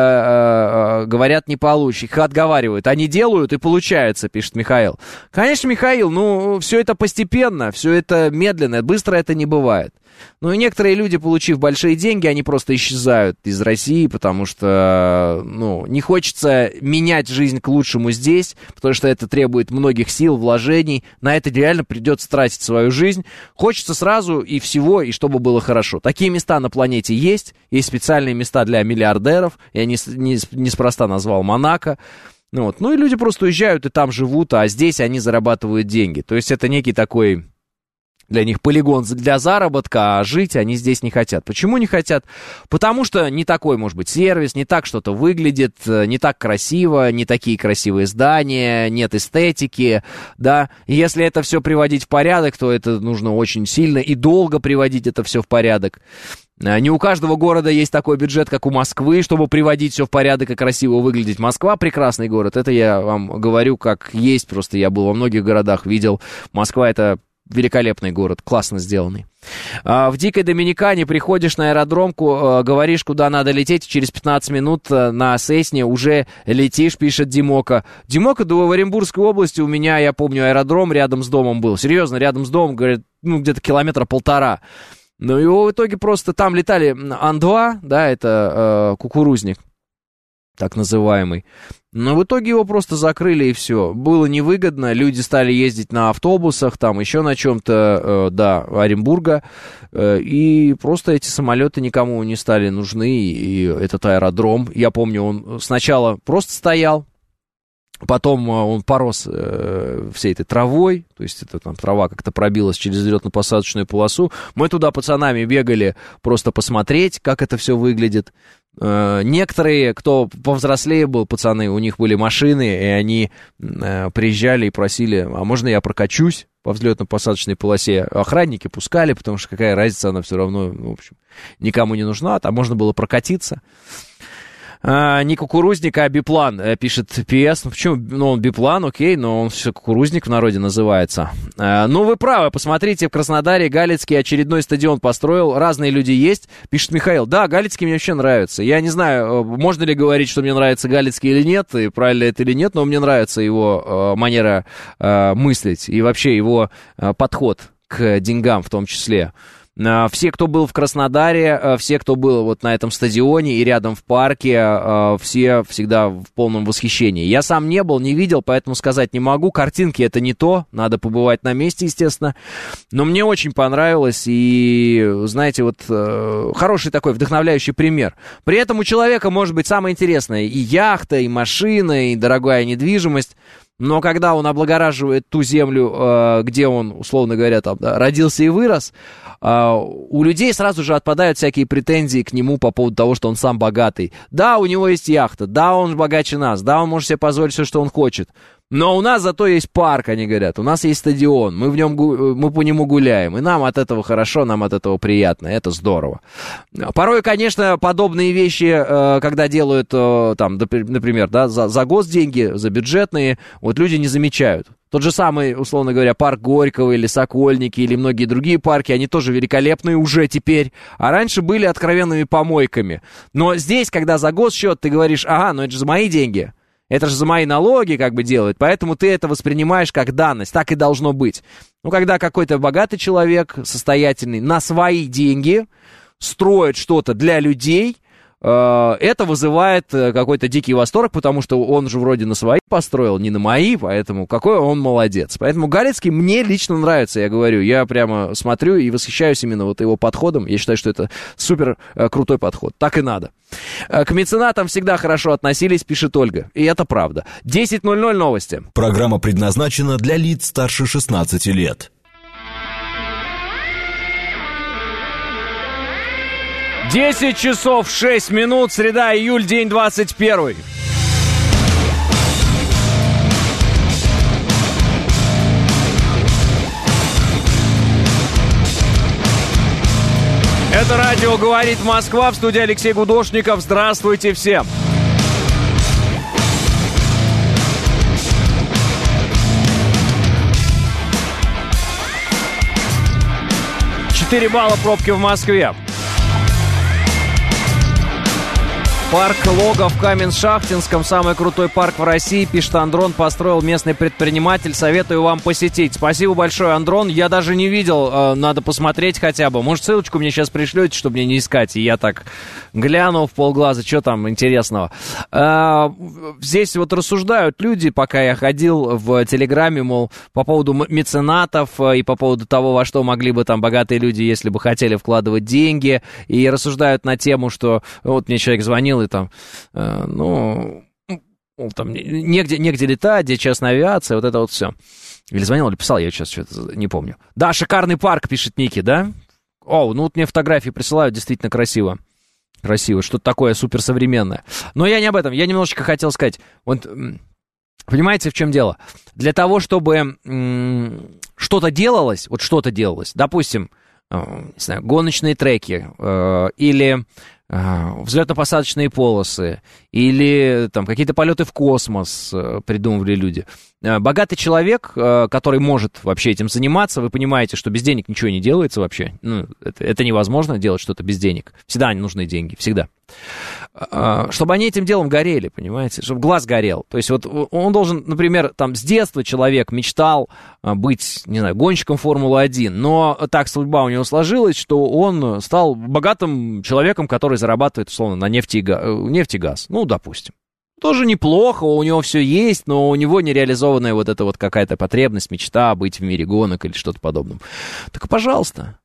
говорят, не получится. Их отговаривают. Они делают и получается, пишет Михаил. Конечно, Михаил, все это постепенно, все это медленно, быстро это не бывает. Ну и некоторые люди, получив большие деньги, они просто исчезают из России, потому что, не хочется менять жизнь к лучшему здесь, потому что это требует многих сил, вложений. На это реально придется тратить свою жизнь. Хочется сразу и всего, и чтобы было хорошо. Такие места на планете есть специальные места для миллиардеров. Я неспроста назвал Монако. И люди просто уезжают и там живут, а здесь они зарабатывают деньги. То есть это некий такой... Для них полигон для заработка, а жить они здесь не хотят. Почему не хотят? Потому что не такой, может быть, сервис, не так что-то выглядит, не так красиво, не такие красивые здания, нет эстетики, да. И если это все приводить в порядок, то это нужно очень сильно и долго приводить это все в порядок. Не у каждого города есть такой бюджет, как у Москвы, чтобы приводить все в порядок и красиво выглядеть. Москва прекрасный город, это я вам говорю как есть, просто я был во многих городах, видел. Москва это... великолепный город, классно сделанный. В Дикой Доминикане приходишь на аэродромку, говоришь, куда надо лететь, через 15 минут на Сесне уже летишь, пишет Димока. Димока, да, в Оренбургской области у меня, я помню, аэродром рядом с домом был. Серьезно, рядом с домом, говорят, где-то 1,5 километра. Но его в итоге просто там летали Ан-2, да, это кукурузник, так называемый. Но в итоге его просто закрыли, и все. Было невыгодно, люди стали ездить на автобусах, там еще на чем-то до Оренбурга, и просто эти самолеты никому не стали нужны, и этот аэродром, я помню, он сначала просто стоял, потом он порос всей этой травой, то есть эта там трава как-то пробилась через взлетно-посадочную полосу. Мы туда пацанами бегали просто посмотреть, как это все выглядит. Некоторые, кто повзрослее был, пацаны, у них были машины, и они приезжали и просили, а можно я прокачусь по взлетно-посадочной полосе? Охранники пускали, потому что какая разница, она все равно, в общем, никому не нужна, там можно было прокатиться. Не кукурузник, а биплан, пишет ПС. Почему? Он биплан, окей, но он все кукурузник в народе называется. Вы правы, посмотрите, в Краснодаре Галицкий очередной стадион построил, разные люди есть, пишет Михаил. Да, Галицкий мне вообще нравится. Я не знаю, можно ли говорить, что мне нравится Галицкий или нет, и правильно это или нет, но мне нравится его манера мыслить и вообще его подход к деньгам в том числе. Все, кто был в Краснодаре, все, кто был вот на этом стадионе и рядом в парке, все всегда в полном восхищении. Я сам не был, не видел, поэтому сказать не могу. Картинки — это не то, надо побывать на месте, естественно. Но мне очень понравилось, и, знаете, вот хороший такой вдохновляющий пример. При этом у человека может быть самое интересное и яхта, и машина, и дорогая недвижимость. Но когда он облагораживает ту землю, где он, условно говоря, там, да, родился и вырос, у людей сразу же отпадают всякие претензии к нему по поводу того, что он сам богатый. Да, у него есть яхта, да, он богаче нас, да, он может себе позволить все, что он хочет. Но у нас зато есть парк, они говорят, у нас есть стадион, мы по нему гуляем, и нам от этого хорошо, нам от этого приятно, это здорово. Порой, конечно, подобные вещи, когда делают, там, например, да, за госденьги, за бюджетные, вот люди не замечают. Тот же самый, условно говоря, парк Горького или Сокольники или многие другие парки, они тоже великолепные уже теперь, а раньше были откровенными помойками. Но здесь, когда за госсчет, ты говоришь, ага, ну это же за мои деньги. Это же за мои налоги как бы делают, поэтому ты это воспринимаешь как данность, так и должно быть. Ну, когда какой-то богатый человек, состоятельный, на свои деньги строит что-то для людей, это вызывает какой-то дикий восторг, потому что он же вроде на свои построил, не на мои, поэтому какой он молодец. Поэтому Галицкий мне лично нравится, я говорю. Я прямо смотрю и восхищаюсь именно вот его подходом. Я считаю, что это супер крутой подход. Так и надо. К меценатам всегда хорошо относились, пишет Ольга. И это правда. 10:00 новости. Программа предназначена для лиц старше 16 лет. 10 часов 6 минут, среда, июль, день 21. Это радио «Говорит Москва», в студии Алексей Гудошников. Здравствуйте всем. Четыре балла пробки в Москве. Парк Лога в Каменшахтинском, самый крутой парк в России, пишет Андрон, построил местный предприниматель, советую вам посетить. Спасибо большое, Андрон, я даже не видел, надо посмотреть хотя бы. Может, ссылочку мне сейчас пришлете, чтобы мне не искать, и я так гляну в полглаза, что там интересного. Здесь вот рассуждают люди, пока я ходил в Телеграме, мол, по поводу меценатов и по поводу того, во что могли бы там богатые люди, если бы хотели вкладывать деньги, и рассуждают на тему, что вот мне человек звонил, и там, там негде летать, где частная авиация, вот это вот все. Или звонил, или писал, я сейчас что-то не помню. Да, шикарный парк, пишет Ники, да? Ну вот мне фотографии присылают, действительно красиво. Красиво, что-то такое суперсовременное. Но я не об этом, я немножечко хотел сказать. Вот, понимаете, в чем дело? Для того, чтобы что-то делалось, допустим, не знаю, гоночные треки или взлетно-посадочные полосы, или там какие-то полеты в космос придумывали люди. Богатый человек, который может вообще этим заниматься, вы понимаете, что без денег ничего не делается вообще. Это невозможно делать что-то без денег. Всегда нужны деньги, всегда. Чтобы они этим делом горели, понимаете, чтобы глаз горел. То есть вот он должен, например, там с детства человек мечтал быть, не знаю, гонщиком Формулы-1, но так судьба у него сложилась, что он стал богатым человеком, который зарабатывает, условно, на нефть и газ. Ну, допустим. Тоже неплохо, у него все есть, но у него нереализованная вот эта вот какая-то потребность, мечта быть в мире гонок или что-то подобное. Так и пожалуйста.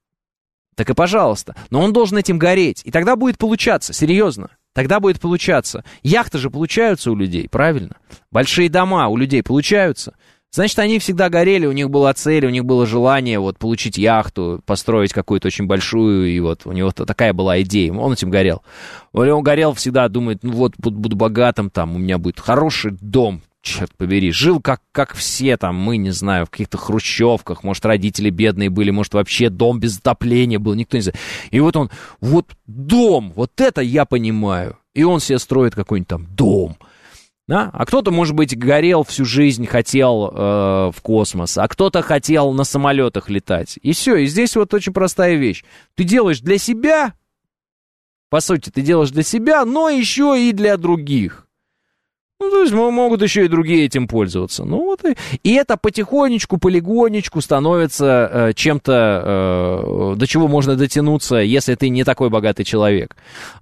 Но он должен этим гореть. И тогда будет получаться, серьезно. Тогда будет получаться. Яхты же получаются у людей, правильно? Большие дома у людей получаются. Значит, они всегда горели, у них была цель, у них было желание вот получить яхту, построить какую-то очень большую, и вот у него такая была идея, он этим горел. Он горел всегда, думает, ну вот буду богатым, там у меня будет хороший дом, черт побери. Жил как все там, мы, не знаю, в каких-то хрущевках, может, родители бедные были, может, вообще дом без отопления был, никто не знает. И вот он, вот дом, вот это я понимаю. И он себе строит какой-нибудь там дом. Да? А кто-то, может быть, горел всю жизнь, хотел в космос, а кто-то хотел на самолетах летать. И все, и здесь вот очень простая вещь. Ты делаешь для себя, по сути, ты делаешь для себя, но еще и для других. Ну, то есть могут еще и другие этим пользоваться. Ну, вот и это потихонечку, полигонечку становится чем-то, до чего можно дотянуться, если ты не такой богатый человек.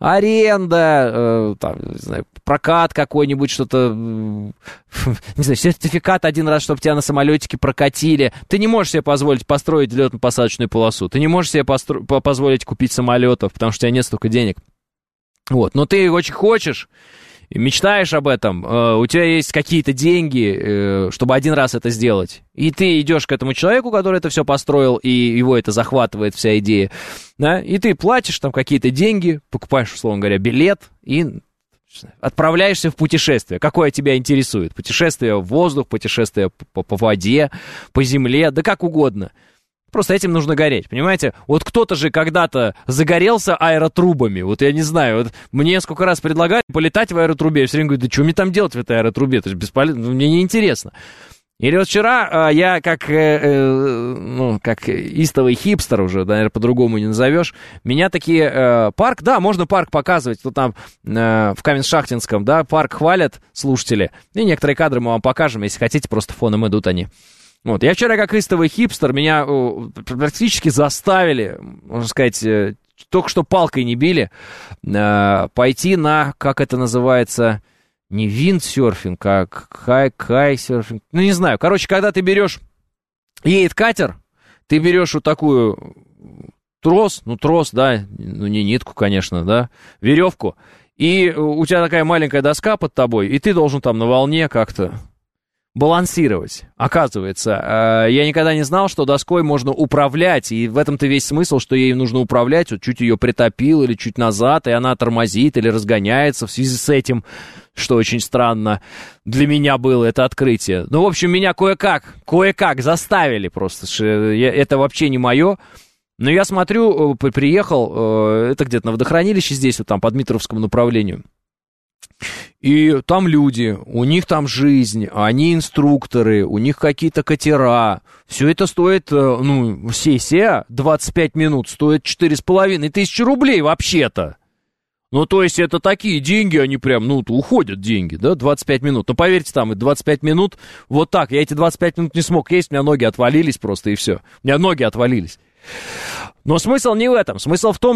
Аренда, там, не знаю, прокат какой-нибудь, что-то, не знаю, сертификат один раз, чтобы тебя на самолетике прокатили. Ты не можешь себе позволить построить взлетно-посадочную полосу. Ты не можешь себе позволить купить самолетов, потому что у тебя нет столько денег. Вот, но ты очень хочешь, мечтаешь об этом, у тебя есть какие-то деньги, чтобы один раз это сделать. И ты идешь к этому человеку, который это все построил, и его это захватывает, вся идея. Да? И ты платишь там какие-то деньги, покупаешь, условно говоря, билет и отправляешься в путешествие. Какое тебя интересует? Путешествие в воздух, путешествие по воде, по земле, да как угодно. Просто этим нужно гореть, понимаете? Вот кто-то же когда-то загорелся аэротрубами. Вот я не знаю, вот мне сколько раз предлагали полетать в аэротрубе. Я все время говорю, да что мне там делать в этой аэротрубе? Это же бесполезно, мне неинтересно. Или вот вчера я как истовый хипстер уже, наверное, по-другому не назовешь, меня такие парк, да, можно парк показывать, вот там в Каменшахтинском, да, парк хвалят слушатели, и некоторые кадры мы вам покажем, если хотите, просто фоном идут они. Вот, я вчера как истовый хипстер, меня практически заставили, можно сказать, только что палкой не били, пойти на, как это называется, не виндсерфинг, а кайсерфинг, ну, не знаю. Короче, когда ты берешь, едет катер, ты берешь вот такую трос, да, ну, не нитку, конечно, да, веревку, и у тебя такая маленькая доска под тобой, и ты должен там на волне как-то балансировать. Оказывается, я никогда не знал, что доской можно управлять, и в этом-то весь смысл, что ей нужно управлять, вот чуть ее притопил или чуть назад, и она тормозит или разгоняется в связи с этим, что очень странно для меня было это открытие. Ну, в общем, меня кое-как заставили просто, это вообще не мое. Но я смотрю, приехал, это где-то на водохранилище здесь, вот там по Дмитровскому направлению. И там люди, у них там жизнь, они инструкторы, у них какие-то катера. Все это стоит, ну, сессия 25 минут стоит 4500 рублей вообще-то. Ну, то есть это такие деньги, они прям, ну, уходят деньги, да, 25 минут. Но поверьте, там, 25 минут, вот так, я эти 25 минут не смог есть, у меня ноги отвалились просто, и все. У меня ноги отвалились. Но смысл не в этом. Смысл в том,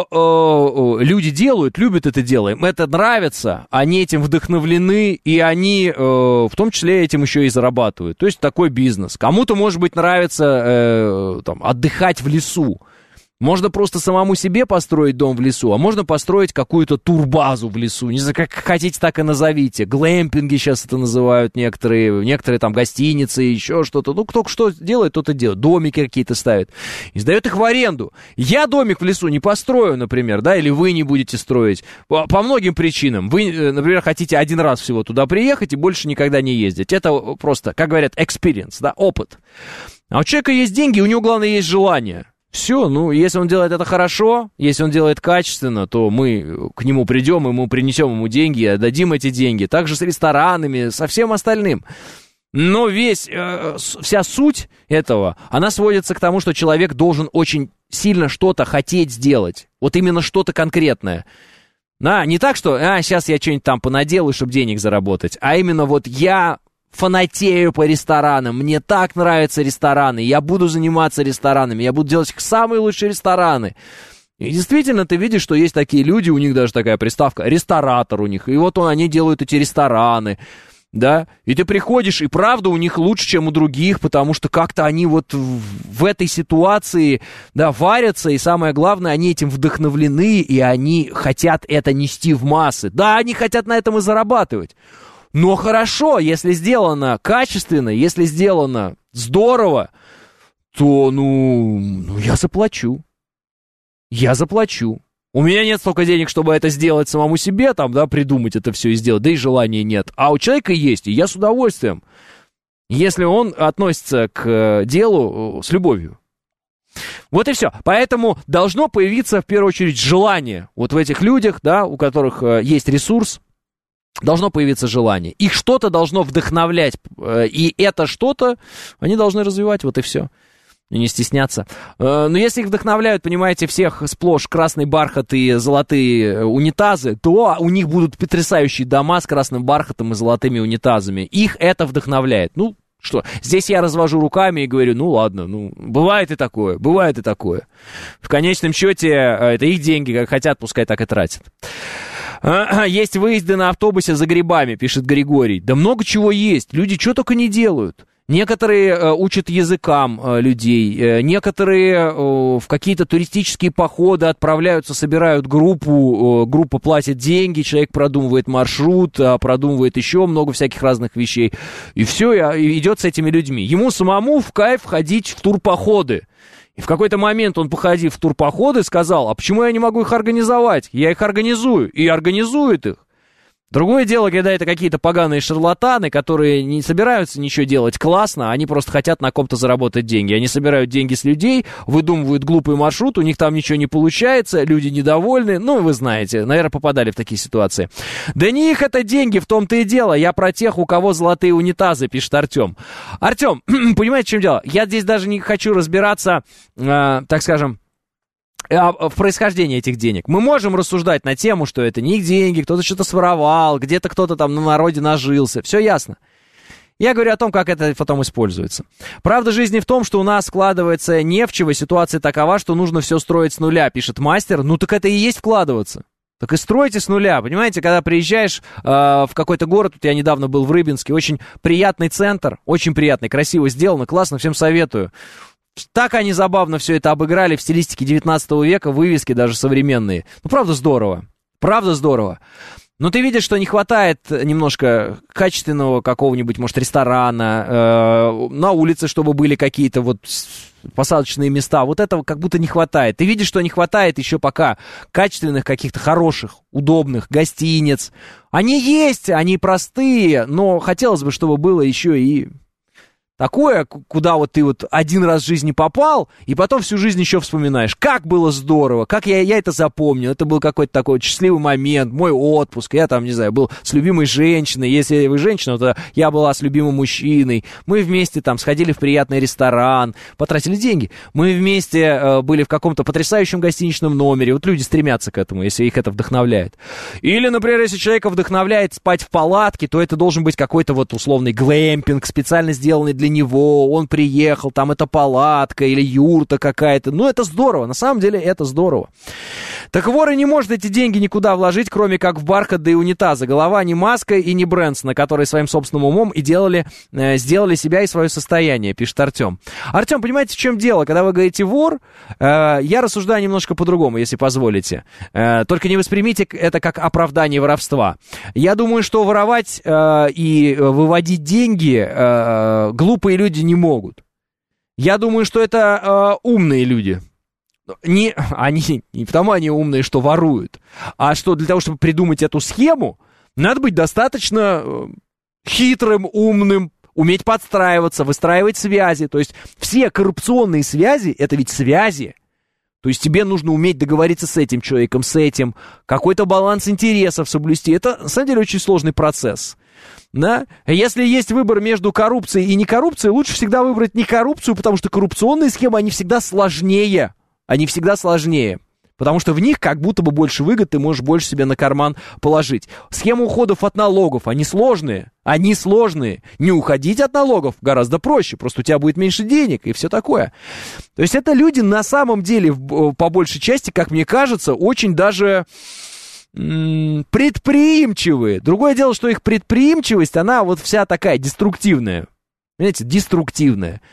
что люди делают, любят это дело, им это нравится, они этим вдохновлены, и они в том числе этим еще и зарабатывают. То есть такой бизнес. Кому-то, может быть, нравится там, отдыхать в лесу. Можно просто самому себе построить дом в лесу, а можно построить какую-то турбазу в лесу. Не знаю, как хотите, так и назовите. Глэмпинги сейчас это называют некоторые там гостиницы, еще что-то. Ну, кто что делает, тот и делает. Домики какие-то ставит. И сдает их в аренду. Я домик в лесу не построю, например, да, или вы не будете строить. По многим причинам. Вы, например, хотите один раз всего туда приехать и больше никогда не ездить. Это просто, как говорят, experience, да, опыт. А у человека есть деньги, у него, главное, есть желание. Все, ну, если он делает это хорошо, если он делает качественно, то мы к нему придем, и мы принесем ему деньги, отдадим эти деньги. Также с ресторанами, со всем остальным. Но вся суть этого, она сводится к тому, что человек должен очень сильно что-то хотеть сделать. Вот именно что-то конкретное. Не так, что сейчас я что-нибудь там понаделаю, чтобы денег заработать, а именно вот я фанатею по ресторанам, мне так нравятся рестораны, я буду заниматься ресторанами, я буду делать самые лучшие рестораны. И действительно, ты видишь, что есть такие люди, у них даже такая приставка, ресторатор у них, и вот они делают эти рестораны, да, и ты приходишь, и правда у них лучше, чем у других, потому что как-то они вот в этой ситуации, да, варятся, и самое главное, они этим вдохновлены, и они хотят это нести в массы. Да, они хотят на этом и зарабатывать. Но хорошо, если сделано качественно, если сделано здорово, то, я заплачу. Я заплачу. У меня нет столько денег, чтобы это сделать самому себе, там, да, придумать это все и сделать, да и желания нет. А у человека есть, и я с удовольствием, если он относится к делу с любовью. Вот и все. Поэтому должно появиться, в первую очередь, желание вот в этих людях, да, у которых есть ресурс, должно появиться желание. Их что-то должно вдохновлять. И это что-то они должны развивать, вот и все. И не стесняться. Но если их вдохновляют, понимаете, всех сплошь красный бархат и золотые унитазы, то у них будут потрясающие дома с красным бархатом и золотыми унитазами. Их это вдохновляет. Ну, что? Здесь я развожу руками и говорю, ладно, бывает и такое, бывает и такое. В конечном счете, это их деньги, как хотят, пускай так и тратят. Есть выезды на автобусе за грибами, пишет Григорий. Да много чего есть, люди что только не делают. Некоторые учат языкам людей, некоторые в какие-то туристические походы отправляются, собирают группа платит деньги, человек продумывает маршрут, продумывает еще много всяких разных вещей. И все, идет с этими людьми. Ему самому в кайф ходить в турпоходы. И в какой-то момент он, походив в турпоходы, сказал, а почему я не могу их организовать? Я их организую, и организует их. Другое дело, когда это какие-то поганые шарлатаны, которые не собираются ничего делать классно, они просто хотят на ком-то заработать деньги. Они собирают деньги с людей, выдумывают глупый маршрут, у них там ничего не получается, люди недовольны. Вы знаете, наверное, попадали в такие ситуации. Да не их это деньги, в том-то и дело. Я про тех, у кого золотые унитазы, пишет Артем. Артем, понимаете, в чем дело? Я здесь даже не хочу разбираться, так скажем, в происхождении этих денег. Мы можем рассуждать на тему, что это не их деньги, кто-то что-то своровал, где-то кто-то там на народе нажился. Все ясно. Я говорю о том, как это потом используется. Правда жизни в том, что у нас складывается не в чего, ситуация такова, что нужно все строить с нуля, пишет мастер. Ну так это и есть вкладываться. Так и стройте с нуля, понимаете, когда приезжаешь в какой-то город, вот я недавно был в Рыбинске, очень приятный центр, очень приятный, красиво сделано, классно, всем советую. Так они забавно все это обыграли в стилистике 19 века, вывески даже современные. Ну, правда, здорово. Правда, здорово. Но ты видишь, что не хватает немножко качественного какого-нибудь, может, ресторана, на улице, чтобы были какие-то вот посадочные места. Вот этого как будто не хватает. Ты видишь, что не хватает еще пока качественных каких-то хороших, удобных гостиниц. Они есть, они простые, но хотелось бы, чтобы было еще и такое, куда вот ты вот один раз в жизни попал, и потом всю жизнь еще вспоминаешь. Как было здорово, как я это запомнил. Это был какой-то такой счастливый момент, мой отпуск. Я там, не знаю, был с любимой женщиной. Если вы женщина, то я была с любимым мужчиной. Мы вместе там сходили в приятный ресторан, потратили деньги. Мы вместе были в каком-то потрясающем гостиничном номере. Вот люди стремятся к этому, если их это вдохновляет. Или, например, если человека вдохновляет спать в палатке, то это должен быть какой-то вот условный глэмпинг, специально сделанный для него, он приехал, там это палатка или юрта какая-то. Ну, это здорово, на самом деле это здорово. Так воры не может эти деньги никуда вложить, кроме как в бархат да и унитазы. Голова не Маска и не Брэнсона, которые своим собственным умом и сделали себя и свое состояние, пишет Артем. Артем, понимаете, в чем дело? Когда вы говорите вор, я рассуждаю немножко по-другому, если позволите. Только не воспримите это как оправдание воровства. Я думаю, что воровать и выводить деньги глупые люди не могут. Я думаю, что это умные люди. Не потому они умные, что воруют, а что для того, чтобы придумать эту схему, надо быть достаточно хитрым, умным, уметь подстраиваться, выстраивать связи. То есть все коррупционные связи, это ведь связи. То есть тебе нужно уметь договориться с этим человеком, с этим, какой-то баланс интересов соблюсти. Это, на самом деле, очень сложный процесс. Да? Если есть выбор между коррупцией и некоррупцией, лучше всегда выбрать не коррупцию, потому что коррупционные схемы, они всегда сложнее. Они всегда сложнее. Потому что в них как будто бы больше выгод, ты можешь больше себе на карман положить. Схемы уходов от налогов, они сложные. Они сложные. Не уходить от налогов гораздо проще. Просто у тебя будет меньше денег и все такое. То есть это люди на самом деле, по большей части, как мне кажется, очень даже предприимчивые. Другое дело, что их предприимчивость, она вот вся такая деструктивная. Понимаете, деструктивная.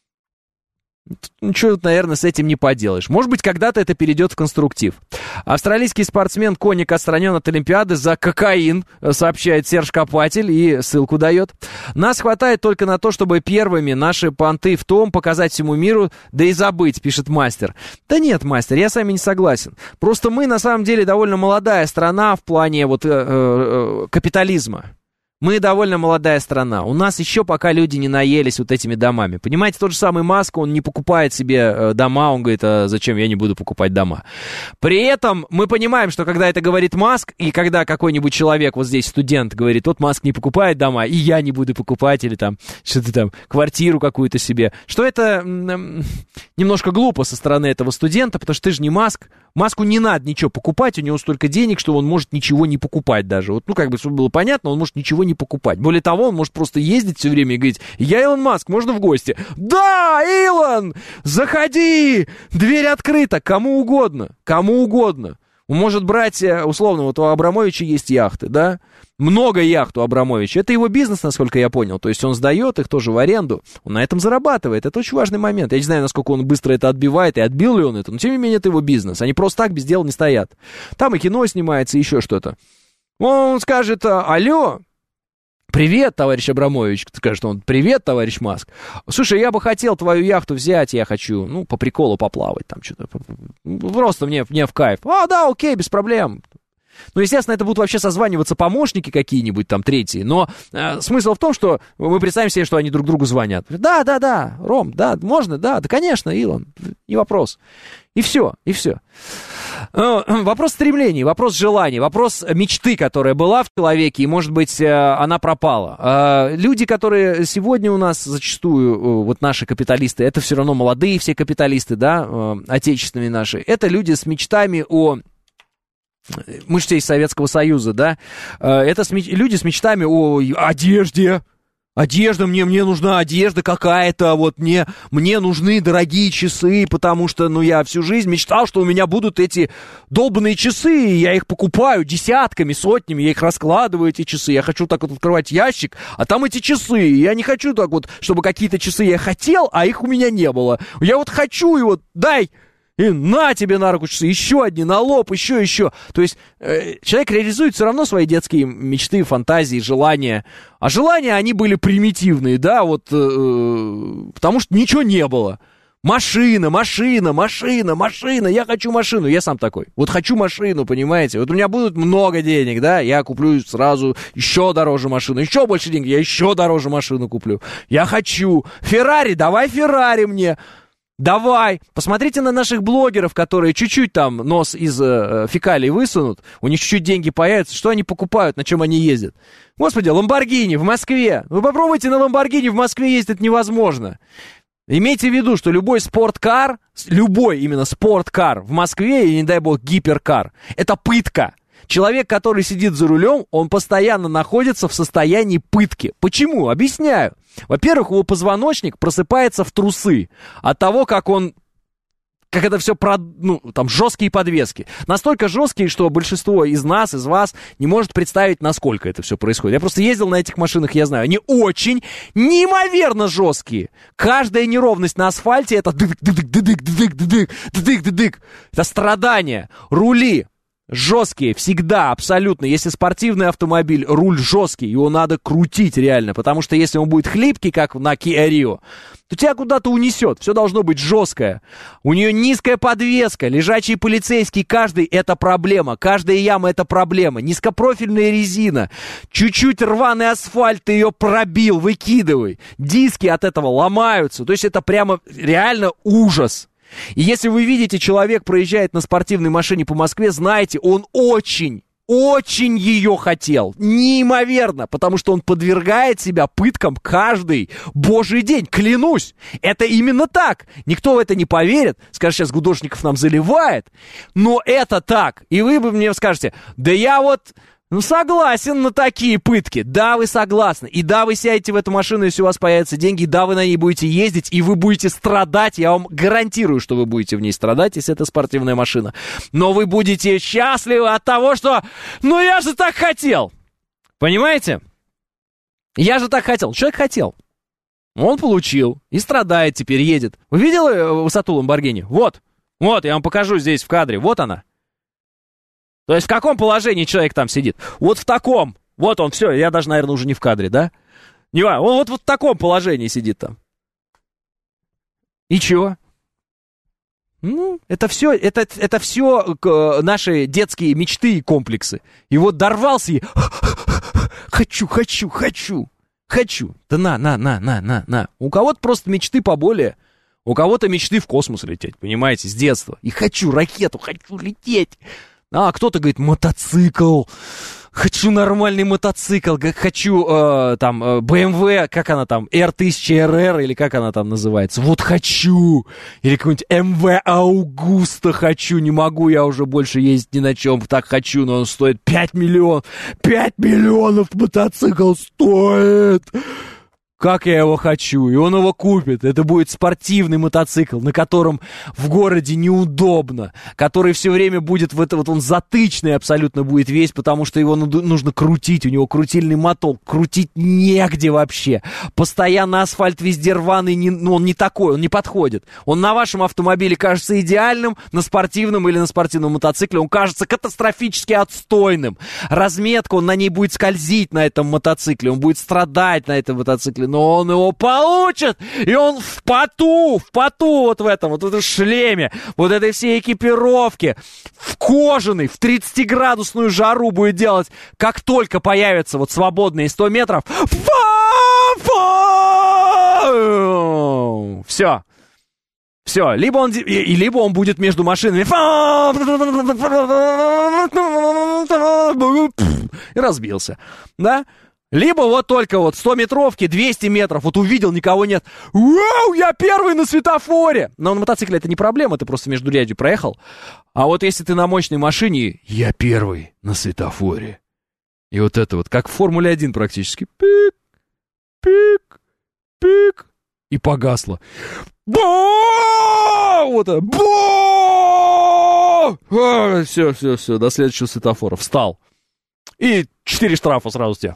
Ничего, наверное, с этим не поделаешь. Может быть, когда-то это перейдет в конструктив. Австралийский спортсмен Коник отстранен от Олимпиады за кокаин, сообщает Серж Копатель и ссылку дает. Нас хватает только на то, чтобы первыми наши понты в том показать всему миру, да и забыть, пишет мастер. Да нет, мастер, я с вами не согласен. Просто мы, на самом деле, довольно молодая страна в плане вот капитализма. Мы довольно молодая страна. У нас еще пока люди не наелись вот этими домами. Понимаете, тот же самый Маск, он не покупает себе дома, он говорит, а зачем я не буду покупать дома. При этом мы понимаем, что когда это говорит Маск, и когда какой-нибудь человек, вот здесь студент, говорит, вот Маск не покупает дома, и я не буду покупать, или там что-то там, квартиру какую-то себе, что это немножко глупо со стороны этого студента, потому что ты же не Маск. Маску не надо ничего покупать, у него столько денег, что он может ничего не покупать даже. Вот, ну, как бы, чтобы было понятно, он может ничего не покупать. Более того, он может просто ездить все время и говорить, я Илон Маск, можно в гости? Да, Илон, заходи, дверь открыта, кому угодно, кому угодно. Он может брать, условно, вот у Абрамовича есть яхты, да? Много яхт у Абрамовича. Это его бизнес, насколько я понял. То есть он сдает их тоже в аренду. Он на этом зарабатывает. Это очень важный момент. Я не знаю, насколько он быстро это отбивает и отбил ли он это. Но тем не менее, это его бизнес. Они просто так без дела не стоят. Там и кино снимается, и еще что-то. Он скажет, алло, привет, товарищ Абрамович. Скажет он, привет, товарищ Маск. Слушай, я бы хотел твою яхту взять, я хочу, ну, по приколу поплавать там что-то. Просто мне в кайф. А, да, окей, без проблем. Ну, естественно, это будут вообще созваниваться помощники какие-нибудь там третьи, но смысл в том, что мы представим себе, что они друг другу звонят. Да, Ром, да, можно, да, конечно, Илон, не вопрос. И все. Вопрос стремлений, вопрос желаний, вопрос мечты, которая была в человеке, и, может быть, она пропала. Люди, которые сегодня у нас зачастую, вот наши капиталисты, это все равно молодые все капиталисты, да, отечественные наши, это люди с мечтами о... Мы же все из Советского Союза, да? Это люди с мечтами о одежде, Одежда, мне нужна одежда какая-то, вот мне нужны дорогие часы, потому что, я всю жизнь мечтал, что у меня будут эти долбанные часы, и я их покупаю десятками, сотнями, я их раскладываю, эти часы, я хочу так вот открывать ящик, а там эти часы, я не хочу так вот, чтобы какие-то часы я хотел, а их у меня не было. Я вот хочу, и вот дай... И на тебе на руку часы, еще одни, на лоб, еще. То есть человек реализует все равно свои детские мечты, фантазии, желания. А желания, они были примитивные, да, вот, потому что ничего не было. Машина, я хочу машину, я сам такой. Вот хочу машину, понимаете? Вот у меня будет много денег, да, я куплю сразу еще дороже машину, еще больше денег, я еще дороже машину куплю. Я хочу. Феррари, давай Феррари мне. Давай, посмотрите на наших блогеров, которые чуть-чуть там нос из фекалий высунут, у них чуть-чуть деньги появятся, что они покупают, на чем они ездят. Господи, Ламборгини в Москве. Вы попробуйте на Ламборгини в Москве ездить, это невозможно. Имейте в виду, что любой спорткар, любой именно спорткар в Москве, и не дай бог гиперкар, это пытка. Человек, который сидит за рулем, он постоянно находится в состоянии пытки. Почему? Объясняю. Во-первых, его позвоночник просыпается в трусы от того, как это все, там жесткие подвески. Настолько жесткие, что большинство из нас, из вас не может представить, насколько это все происходит. Я просто ездил на этих машинах, я знаю. Они очень неимоверно жесткие. Каждая неровность на асфальте — это дык-дык-дык-дык-дык-дык-дык-дык. Это страдания. Рули жесткие, всегда, абсолютно. Если спортивный автомобиль, руль жесткий, его надо крутить реально, потому что если он будет хлипкий, как на Kia Rio, то тебя куда-то унесет, все должно быть жесткое. У нее низкая подвеска, лежачий полицейский, каждый — это проблема, каждая яма — это проблема, низкопрофильная резина, чуть-чуть рваный асфальт, ты ее пробил, выкидывай, диски от этого ломаются, то есть это прямо реально ужас. И если вы видите, человек проезжает на спортивной машине по Москве, знаете, он очень ее хотел. Неимоверно, потому что он подвергает себя пыткам каждый божий день. Клянусь, это именно так. Никто в это не поверит. Скажет, сейчас Гудошников нам заливает. Но это так. И вы бы мне скажете, да я вот... согласен на такие пытки. Да, вы согласны. И да, вы сядете в эту машину, если у вас появятся деньги. И да, вы на ней будете ездить, и вы будете страдать. Я вам гарантирую, что вы будете в ней страдать, если это спортивная машина. Но вы будете счастливы от того, что... я же так хотел. Понимаете? Я же так хотел. Человек хотел. Он получил. И страдает теперь, едет. Вы видели высоту Ламборгини? Вот, я вам покажу здесь в кадре. Вот она. То есть в каком положении человек там сидит? Вот в таком. Вот он, все, я даже, наверное, уже не в кадре, да? Не важно, он вот в таком положении сидит там. И чего? Это все наши детские мечты и комплексы. И вот дорвался и... Хочу. Да на. У кого-то просто мечты поболее. У кого-то мечты в космос лететь, понимаете, с детства. И хочу ракету, хочу лететь. А кто-то говорит, мотоцикл, хочу нормальный мотоцикл, хочу BMW, как она там, R1000RR, или как она там называется, вот хочу, или какой-нибудь MV Augusta хочу, не могу я уже больше ездить ни на чем, так хочу, но он стоит 5 миллионов мотоцикл стоит. Как я его хочу, и он его купит. Это будет спортивный мотоцикл, на котором в городе неудобно, который все время будет он затычный абсолютно будет весь, потому что его нужно крутить, у него крутильный мотор, крутить негде вообще. Постоянно асфальт везде рваный, он не такой, он не подходит. Он на вашем автомобиле кажется идеальным, на спортивном или на спортивном мотоцикле он кажется катастрофически отстойным. Разметка, он на ней будет скользить на этом мотоцикле, он будет страдать на этом мотоцикле. Но он его получит, и он в поту вот в этом шлеме, вот этой всей экипировке, в кожаной, в 30-градусную жару будет делать, как только появятся вот свободные 100 метров. Все, либо он будет между машинами и разбился, да? Либо вот только 100-метровки, 200 метров, вот увидел, никого нет. Вау, я первый на светофоре! Но на мотоцикле это не проблема, ты просто между рядью проехал. А вот если ты на мощной машине, я первый на светофоре. И вот это вот, как в Формуле 1 практически. Пик, пик, пик, и погасло. Вот это. Все, до следующего светофора. Встал. И 4 штрафа сразу тебе.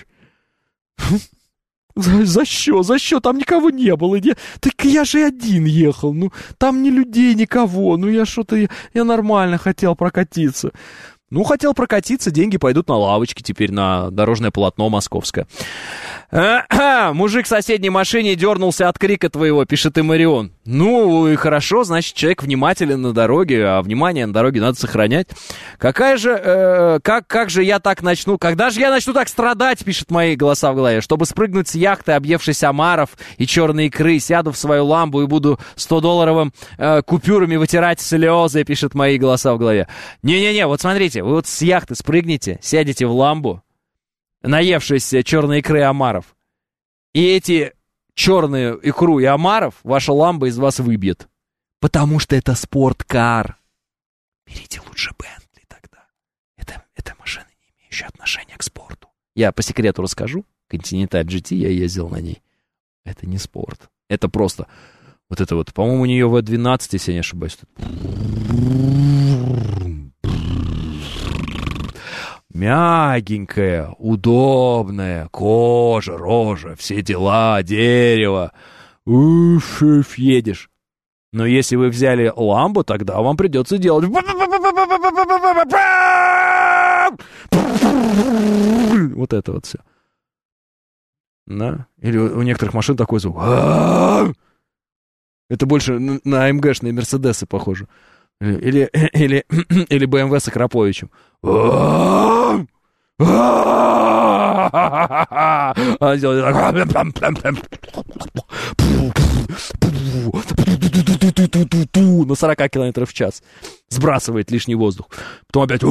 За что? Там никого не было. Так я же один ехал. Ну, там ни людей, никого. Ну, я нормально хотел прокатиться. Ну, хотел прокатиться, деньги пойдут на лавочки теперь, на дорожное полотно московское. Мужик в соседней машине дернулся от крика твоего, пишет Имарион. Ну, и хорошо, значит, человек внимателен на дороге, а внимание на дороге надо сохранять. Какая же, как же я так начну, когда же я начну так страдать, пишет мои голоса в голове, чтобы спрыгнуть с яхты, объевшись омаров и черной икры, сяду в свою ламбу и буду $100 купюрами вытирать слезы, пишет мои голоса в голове. Не-не-не, вот смотрите, вы вот с яхты спрыгнете, сядете в ламбу, наевшись черной икры и омаров, и эти черную икру и омаров ваша ламба из вас выбьет. Потому что это спорткар. Берите лучше Бентли тогда. Это машина, не имеющая отношения к спорту. Я по секрету расскажу. Continental GT, я ездил на ней. Это не спорт. Это просто... Вот это вот, по-моему, у нее V12, если я не ошибаюсь. Мягенькая, удобная, кожа, рожа, все дела, дерево. Уф, едешь. Но если вы взяли ламбу, тогда вам придется делать... Вот это вот все. Да? Или у некоторых машин такой звук. Это больше на АМГшные Мерседесы похоже. Или BMW с Акраповичем. Она делает на 40 км в час. Сбрасывает лишний воздух. Потом опять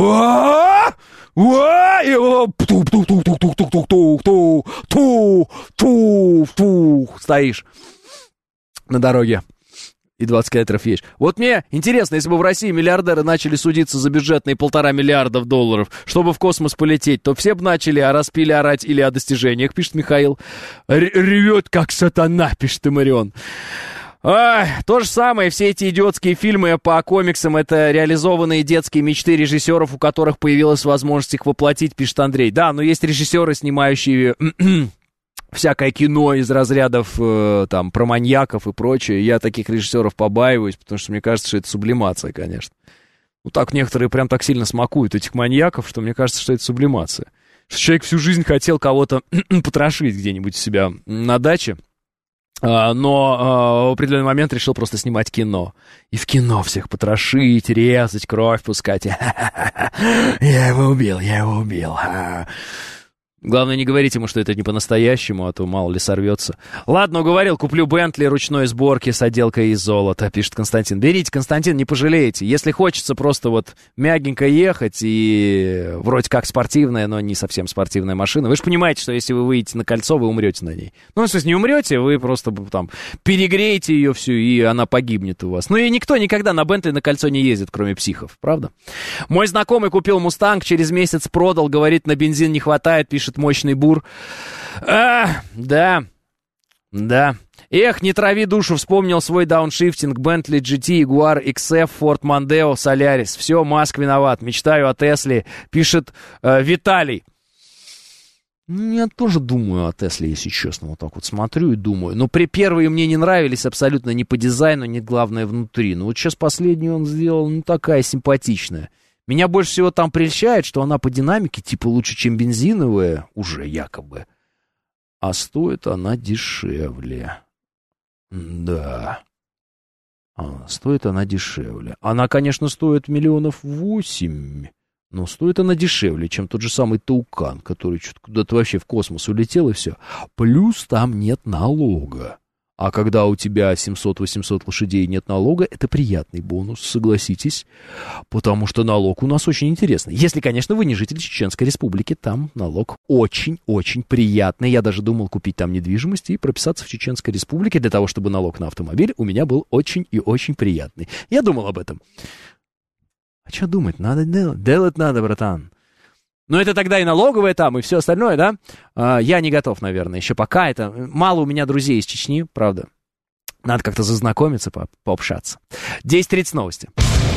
стоишь на дороге. И 20 километров едешь. Вот мне интересно, если бы в России миллиардеры начали судиться за бюджетные $1,5 миллиарда, чтобы в космос полететь, то все бы начали распили орать или о достижениях, пишет Михаил. Ревет, как сатана, пишет Имарион. То же самое, все эти идиотские фильмы по комиксам, это реализованные детские мечты режиссеров, у которых появилась возможность их воплотить, пишет Андрей. Да, но есть режиссеры, снимающие... всякое кино из разрядов там про маньяков и прочее. Я таких режиссеров побаиваюсь, потому что мне кажется, что это сублимация, конечно. Ну так некоторые прям так сильно смакуют этих маньяков, что мне кажется, что это сублимация. Что человек всю жизнь хотел кого-то потрошить где-нибудь у себя на даче, но в определенный момент решил просто снимать кино. И в кино всех потрошить, резать, кровь пускать. Я его убил. Главное, не говорить ему, что это не по-настоящему, а то мало ли сорвется. Ладно, уговорил, куплю Бентли ручной сборки с отделкой из золота, пишет Константин. Берите, Константин, не пожалеете. Если хочется просто вот мягенько ехать и вроде как спортивная, но не совсем спортивная машина, вы же понимаете, что если вы выйдете на кольцо, вы умрете на ней. Ну, если не умрете, вы просто там перегреете ее всю, и она погибнет у вас. Ну, и никто никогда на Бентли на кольцо не ездит, кроме психов, правда? Мой знакомый купил Мустанг, через месяц продал, говорит, на бензин не хватает, пишет мощный бур. Да. Эх, не трави душу, вспомнил свой дауншифтинг, Bentley GT, Jaguar XF, Ford Mondeo, Solaris. Все, Маск виноват, мечтаю о Тесле, пишет Виталий. Я тоже думаю о Тесле, если честно, вот так вот смотрю и думаю. Но первые мне не нравились абсолютно ни по дизайну, ни, главное, внутри. Но вот сейчас последнюю он сделал, такая симпатичная. Меня больше всего там прельщает, что она по динамике типа лучше, чем бензиновая, уже якобы. А стоит она дешевле. Да. Стоит она дешевле. Она, конечно, стоит $8 миллионов, но стоит она дешевле, чем тот же самый Таукан, который что-то куда-то вообще в космос улетел и все. Плюс там нет налога. А когда у тебя 700-800 лошадей нет налога, это приятный бонус, согласитесь. Потому что налог у нас очень интересный. Если, конечно, вы не житель Чеченской Республики, там налог очень-очень приятный. Я даже думал купить там недвижимость и прописаться в Чеченской Республике для того, чтобы налог на автомобиль у меня был очень и очень приятный. Я думал об этом. А что думать? Надо делать. Делать надо, братан. Но это тогда и налоговая там, и все остальное, да? Я не готов, наверное, еще пока. Это мало у меня друзей из Чечни, правда. Надо как-то зазнакомиться, пообщаться. 10:30 новости.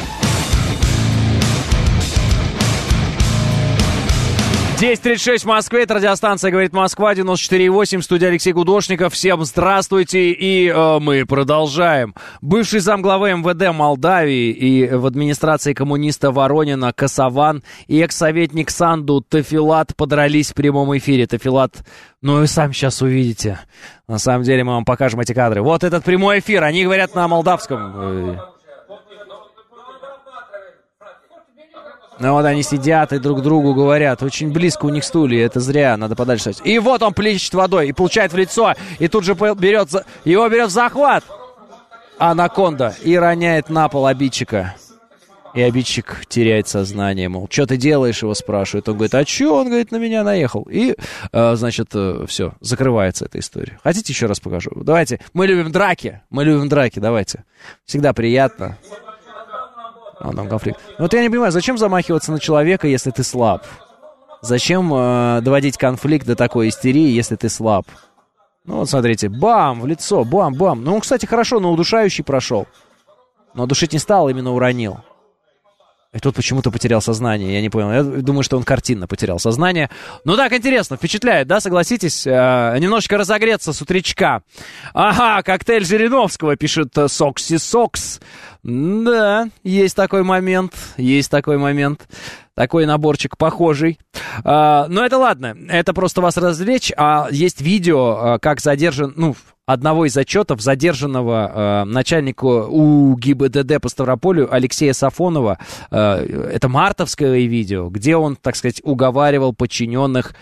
10:36 в Москве, это радиостанция «Говорит Москва», 94,8, студия Алексей Гудошников. Всем здравствуйте, и мы продолжаем. Бывший замглавы МВД Молдавии и в администрации коммуниста Воронина Косован и экс-советник Санду Тафилат подрались в прямом эфире. Тафилат, ну вы сами сейчас увидите. На самом деле мы вам покажем эти кадры. Вот этот прямой эфир, они говорят на молдавском. Ну вот они сидят и друг другу говорят. Очень близко у них стулья, это зря, надо подальше стать. И вот он плещет водой и получает в лицо. И тут же его берет в захват анаконда и роняет на пол обидчика. И обидчик теряет сознание, мол, что ты делаешь, его спрашивают. Он говорит, а что? Он говорит, на меня наехал. И, значит, все, закрывается эта история. Хотите, еще раз покажу? Давайте, мы любим драки, давайте. Всегда приятно. Там конфликт. Но вот я не понимаю, зачем замахиваться на человека, если ты слаб? Зачем доводить конфликт до такой истерии, если ты слаб? Ну вот смотрите, бам, в лицо, бам. Ну он, кстати, хорошо, но удушающий прошел. Но душить не стал, именно уронил. И тут почему-то потерял сознание, я не понял. Я думаю, что он картинно потерял сознание. Ну так, интересно, впечатляет, да, согласитесь? Немножечко разогреться с утречка. Ага, коктейль Жириновского, пишет Сокси Сокс. Да, есть такой момент. Такой наборчик похожий. Но это ладно, это просто вас развлечь. Есть видео, как задержан, одного из отчетов задержанного начальника УГИБДД по Ставрополю Алексея Сафонова. Это мартовское видео, где он, так сказать, уговаривал подчиненных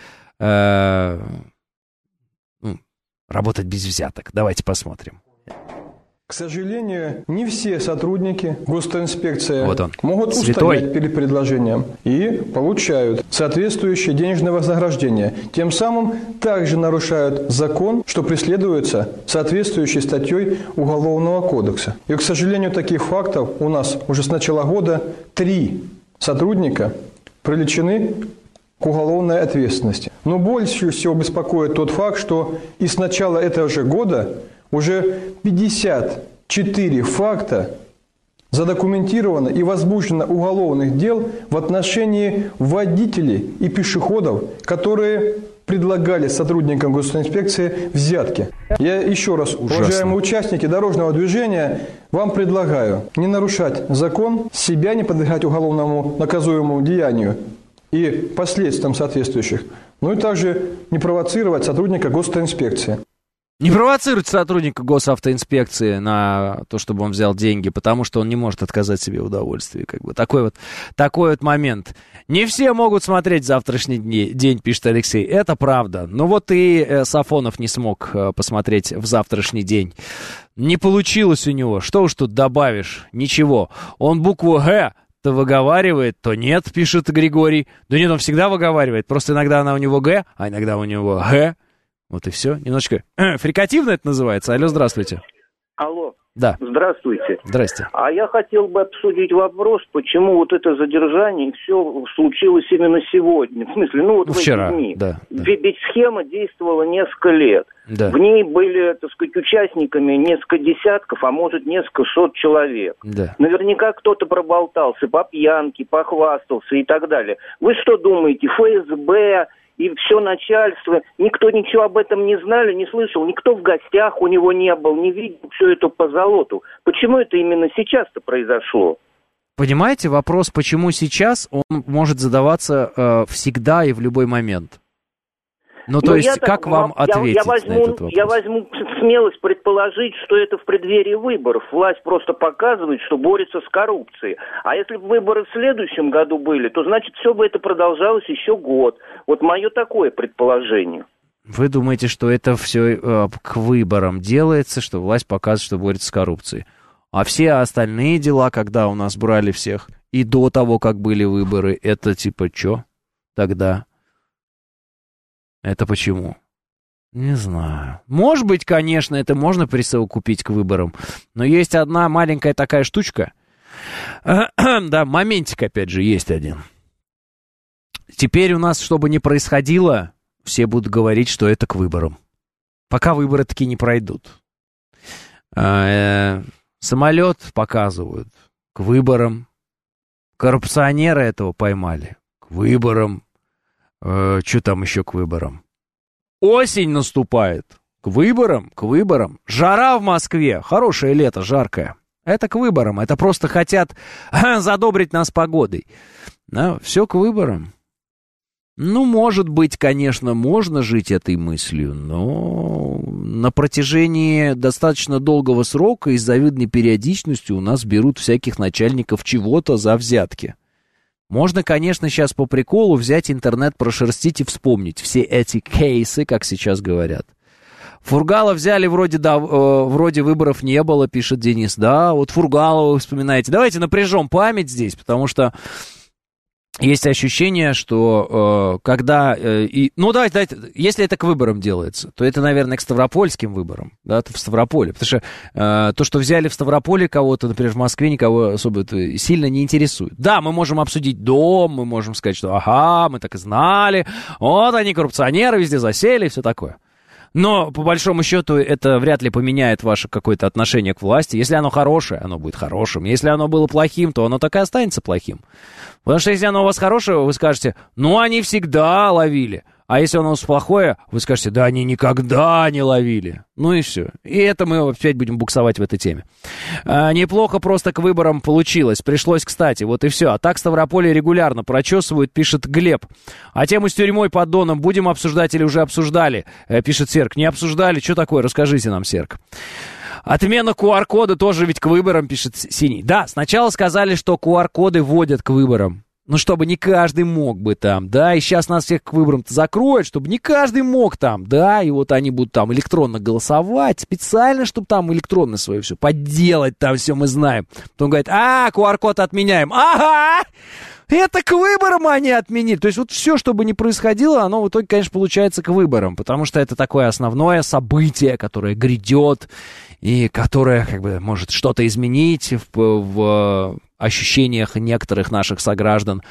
работать без взяток. Давайте посмотрим. К сожалению, не все сотрудники госинспекции вот могут устоять перед предложением и получают соответствующее денежное вознаграждение. Тем самым также нарушают закон, что преследуется соответствующей статьей Уголовного кодекса. И, к сожалению, таких фактов у нас уже с начала года 3 сотрудника привлечены к уголовной ответственности. Но больше всего беспокоит тот факт, что и с начала этого же года уже 54 факта задокументировано и возбуждено уголовных дел в отношении водителей и пешеходов, которые предлагали сотрудникам госинспекции взятки. Я еще раз, уважаемые участники дорожного движения, вам предлагаю не нарушать закон, себя не подвергать уголовному наказуемому деянию и последствиям соответствующих, ну и также не провоцировать сотрудника госинспекции. Не провоцируйте сотрудника госавтоинспекции на то, чтобы он взял деньги, потому что он не может отказать себе в удовольствии. Такой вот момент. Не все могут смотреть завтрашний день, пишет Алексей. Это правда. Но вот и Сафонов не смог посмотреть в завтрашний день. Не получилось у него. Что уж тут добавишь? Ничего. Он букву «Г» то выговаривает, то нет, пишет Григорий. Да нет, он всегда выговаривает. Просто иногда она у него «Г», а иногда у него «Г». Вот и все. Немножечко фрикативно это называется. Алло, здравствуйте. Алло. Да. Здравствуйте. Здрасте. А я хотел бы обсудить вопрос, почему вот это задержание все случилось именно сегодня. В смысле, вчера, в эти дни. Да. Ведь схема действовала несколько лет. Да. В ней были, так сказать, участниками несколько десятков, а может несколько сот человек. Да. Наверняка кто-то проболтался по пьянке, похвастался и так далее. Вы что думаете, ФСБ и все начальство, никто ничего об этом не знали, не слышал, никто в гостях у него не был, не видел все это по золоту. Почему это именно сейчас-то произошло? Понимаете, вопрос, почему сейчас, он может задаваться всегда и в любой момент. То есть, как вам ответить на этот вопрос? Я возьму смелость предположить, что это в преддверии выборов. Власть просто показывает, что борется с коррупцией. А если бы выборы в следующем году были, то, значит, все бы это продолжалось еще год. Вот мое такое предположение. Вы думаете, что это все к выборам делается, что власть показывает, что борется с коррупцией? А все остальные дела, когда у нас брали всех, и до того, как были выборы, это типа что тогда? Это почему? Не знаю. Может быть, конечно, это можно присовокупить к выборам. Но есть одна маленькая такая штучка. Да, моментик, опять же, есть один. теперь у нас, что бы ни происходило, все будут говорить, что это к выборам. Пока выборы таки не пройдут. Самолет показывают к выборам. Коррупционера этого поймали к выборам. Что там еще к выборам? Осень наступает. К выборам, к выборам. Жара в Москве. Хорошее лето, жаркое. Это к выборам. Это просто хотят задобрить нас погодой. Да, все к выборам. Ну, может быть, конечно, можно жить этой мыслью, но на протяжении достаточно долгого срока и с завидной периодичностью у нас берут всяких начальников чего-то за взятки. Можно, конечно, сейчас по приколу взять интернет, прошерстить и вспомнить все эти кейсы, как сейчас говорят. Фургала взяли, вроде выборов не было, пишет Денис. Да, вот Фургалова вы вспоминаете. Давайте напряжем память здесь, потому что есть ощущение, что когда... давайте, если это к выборам делается, то это, наверное, к ставропольским выборам, да, в Ставрополе. Потому что то, что взяли в Ставрополе кого-то, например, в Москве, никого особо сильно не интересует. Да, мы можем обсудить дом, мы можем сказать, что ага, мы так и знали, вот они, коррупционеры, везде засели и все такое. Но, по большому счету, это вряд ли поменяет ваше какое-то отношение к власти. Если оно хорошее, оно будет хорошим. Если оно было плохим, то оно так и останется плохим. Потому что если оно у вас хорошее, вы скажете, ну, они всегда ловили. А если оно у вас плохое, вы скажете, да они никогда не ловили. Ну и все. И это мы опять будем буксовать в этой теме. Неплохо просто к выборам получилось. Пришлось, кстати, вот и все. А так Ставрополье регулярно прочесывают, пишет Глеб. А тему с тюрьмой под Доном будем обсуждать или уже обсуждали? Пишет Серк. Не обсуждали? Что такое? Расскажите нам, Серк. Отмена QR-кода тоже ведь к выборам, пишет Синий. Да, сначала сказали, что QR-коды вводят к выборам. Ну, чтобы не каждый мог бы там, да, и сейчас нас всех к выборам-то закроют, чтобы не каждый мог там, да, и вот они будут там электронно голосовать, специально, чтобы там электронно свое все подделать, там все мы знаем. Потом говорят, QR-код отменяем. Ага! Это к выборам они отменили. То есть вот все, что бы ни происходило, оно в итоге, конечно, получается к выборам, потому что это такое основное событие, которое грядет и которое, как бы, может что-то изменить в ощущениях некоторых наших сограждан.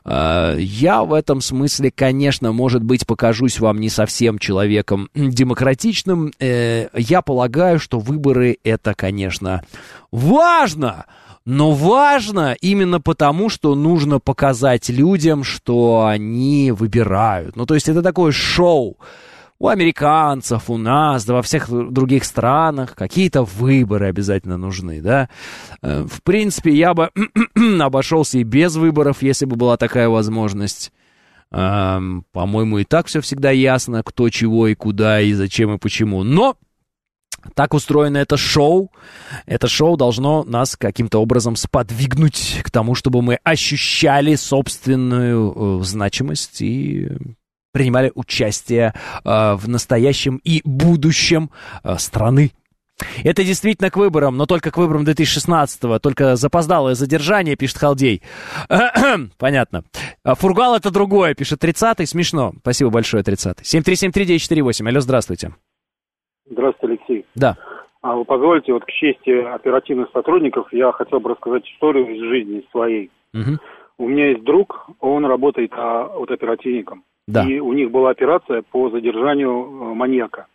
Я в этом смысле, конечно, может быть, покажусь вам не совсем человеком демократичным. Я полагаю, что выборы — это, конечно, важно. Но важно именно потому, что нужно показать людям, что они выбирают. Ну, то есть это такое шоу. У американцев, у нас, да во всех других странах какие-то выборы обязательно нужны, да. В принципе, я бы обошелся и без выборов, если бы была такая возможность. По-моему, и так все всегда ясно, кто, чего и куда, и зачем, и почему. Но так устроено это шоу. Это шоу должно нас каким-то образом сподвигнуть к тому, чтобы мы ощущали собственную значимость и принимали участие в настоящем и будущем страны. Это действительно к выборам, но только к выборам 2016-го. Только запоздалое задержание, пишет Халдей. Понятно. Фургал — это другое, пишет 30-й. Смешно. Спасибо большое, 30-й. 7373948. Алло, здравствуйте. Здравствуйте, Алексей. Да. Вы позволите, вот к чести оперативных сотрудников, я хотел бы рассказать историю из жизни своей. Угу. У меня есть друг, он работает оперативником. Да. И у них была операция по задержанию маньяка.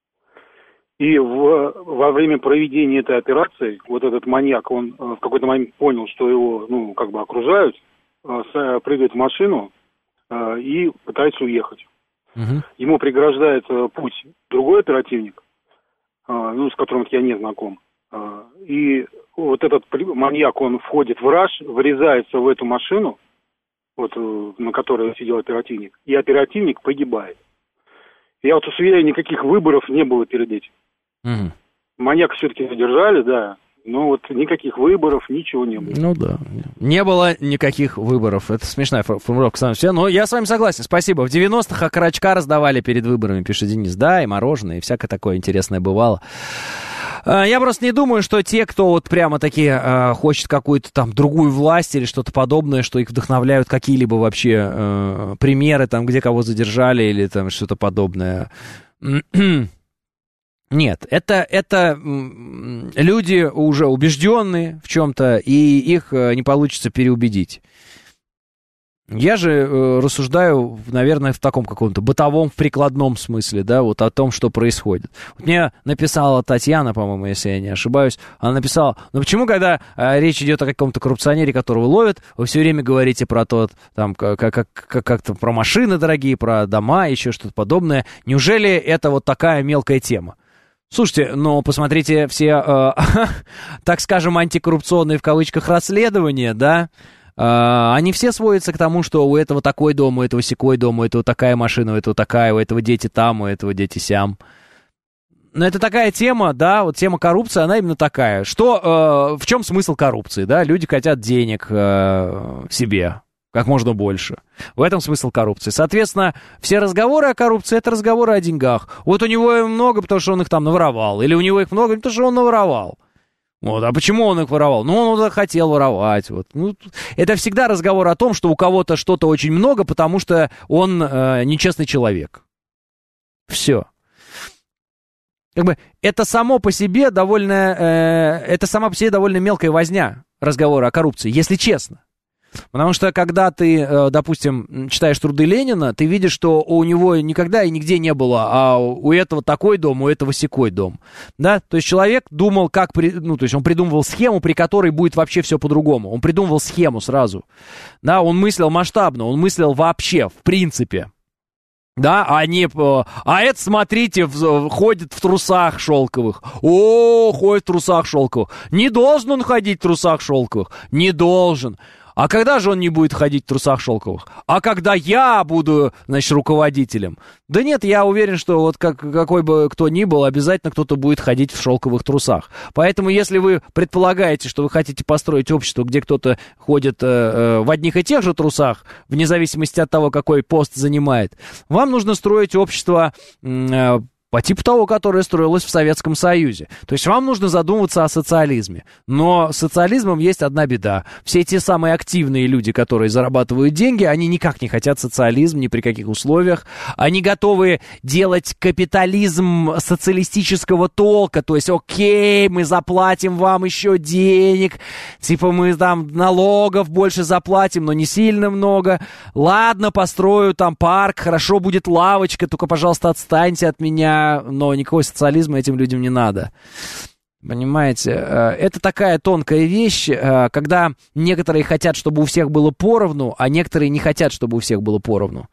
И во время проведения этой операции, вот этот маньяк, он в какой-то момент понял, что его, окружают, прыгает в машину и пытается уехать. Угу. Ему преграждает путь другой оперативник, с которым я не знаком. И вот этот маньяк, он входит в раж, врезается в эту машину, на которой сидел оперативник, и оперативник погибает. Я вас уверяю, никаких выборов не было перед этим. Угу. Маньяка все-таки задержали, да, но никаких выборов, ничего не было. Ну да, не было никаких выборов. Это смешная формулировка сама все, но я с вами согласен, спасибо. В 90-х окорочка раздавали перед выборами, пишет Денис, да, и мороженое, и всякое такое интересное бывало. Я просто не думаю, что те, кто вот прямо такие хочет какую-то там другую власть или что-то подобное, что их вдохновляют какие-либо вообще примеры, там, где кого задержали или там что-то подобное. Нет, это люди уже убежденные в чем-то, и их не получится переубедить. Я же рассуждаю, наверное, в таком каком-то бытовом, в прикладном смысле, да, вот о том, что происходит. Вот мне написала Татьяна, по-моему, если я не ошибаюсь, она написала, ну почему, когда речь идет о каком-то коррупционере, которого ловят, вы все время говорите про то, там, как-то про машины дорогие, про дома, еще что-то подобное. Неужели это вот такая мелкая тема? Слушайте, ну, посмотрите все, так скажем, антикоррупционные в кавычках расследования, да, они все сводятся к тому, что у этого такой дом, у этого сякой дом, у этого такая машина, у этого такая, у этого дети там, у этого дети сям. Но это такая тема, да, вот тема коррупции, она именно такая. Что, в чем смысл коррупции, да? Люди хотят денег себе, как можно больше. В этом смысл коррупции. Соответственно, все разговоры о коррупции — это разговоры о деньгах. Вот у него их много, потому что он их там наворовал. Или у него их много, потому что он наворовал. Вот. А почему он их воровал? Ну, он хотел воровать. Вот. Ну, это всегда разговор о том, что у кого-то что-то очень много, потому что он нечестный человек. Все. Как бы это само по себе довольно мелкая возня разговора о коррупции, если честно. Потому что, когда ты, допустим, читаешь труды Ленина, ты видишь, что у него никогда и нигде не было, а у этого такой дом, у этого сякой дом. Да? То есть человек думал, то есть он придумывал схему, при которой будет вообще все по-другому. Он придумывал схему сразу. Да? Он мыслил масштабно, он мыслил вообще, в принципе. Да, а это, смотрите, ходит в трусах шелковых. Ходит в трусах шелковых. Не должен он ходить в трусах шелковых. Не должен. А когда же он не будет ходить в трусах шелковых? А когда я буду, значит, руководителем? Да нет, я уверен, что вот какой бы кто ни был, обязательно кто-то будет ходить в шелковых трусах. Поэтому, если вы предполагаете, что вы хотите построить общество, где кто-то ходит в одних и тех же трусах, вне зависимости от того, какой пост занимает, вам нужно строить общество по типу того, которое строилось в Советском Союзе. То есть вам нужно задумываться о социализме. Но с социализмом есть одна беда. Все те самые активные люди, которые зарабатывают деньги, они никак не хотят социализм ни при каких условиях. Они готовы делать капитализм социалистического толка. То есть, окей, мы заплатим вам еще денег. Типа мы там налогов больше заплатим, но не сильно много. Ладно, построю там парк, хорошо будет лавочка, только, пожалуйста, отстаньте от меня. Но никакого социализма этим людям не надо. Понимаете? Это такая тонкая вещь, когда некоторые хотят, чтобы у всех было поровну, а некоторые не хотят, чтобы у всех было поровну.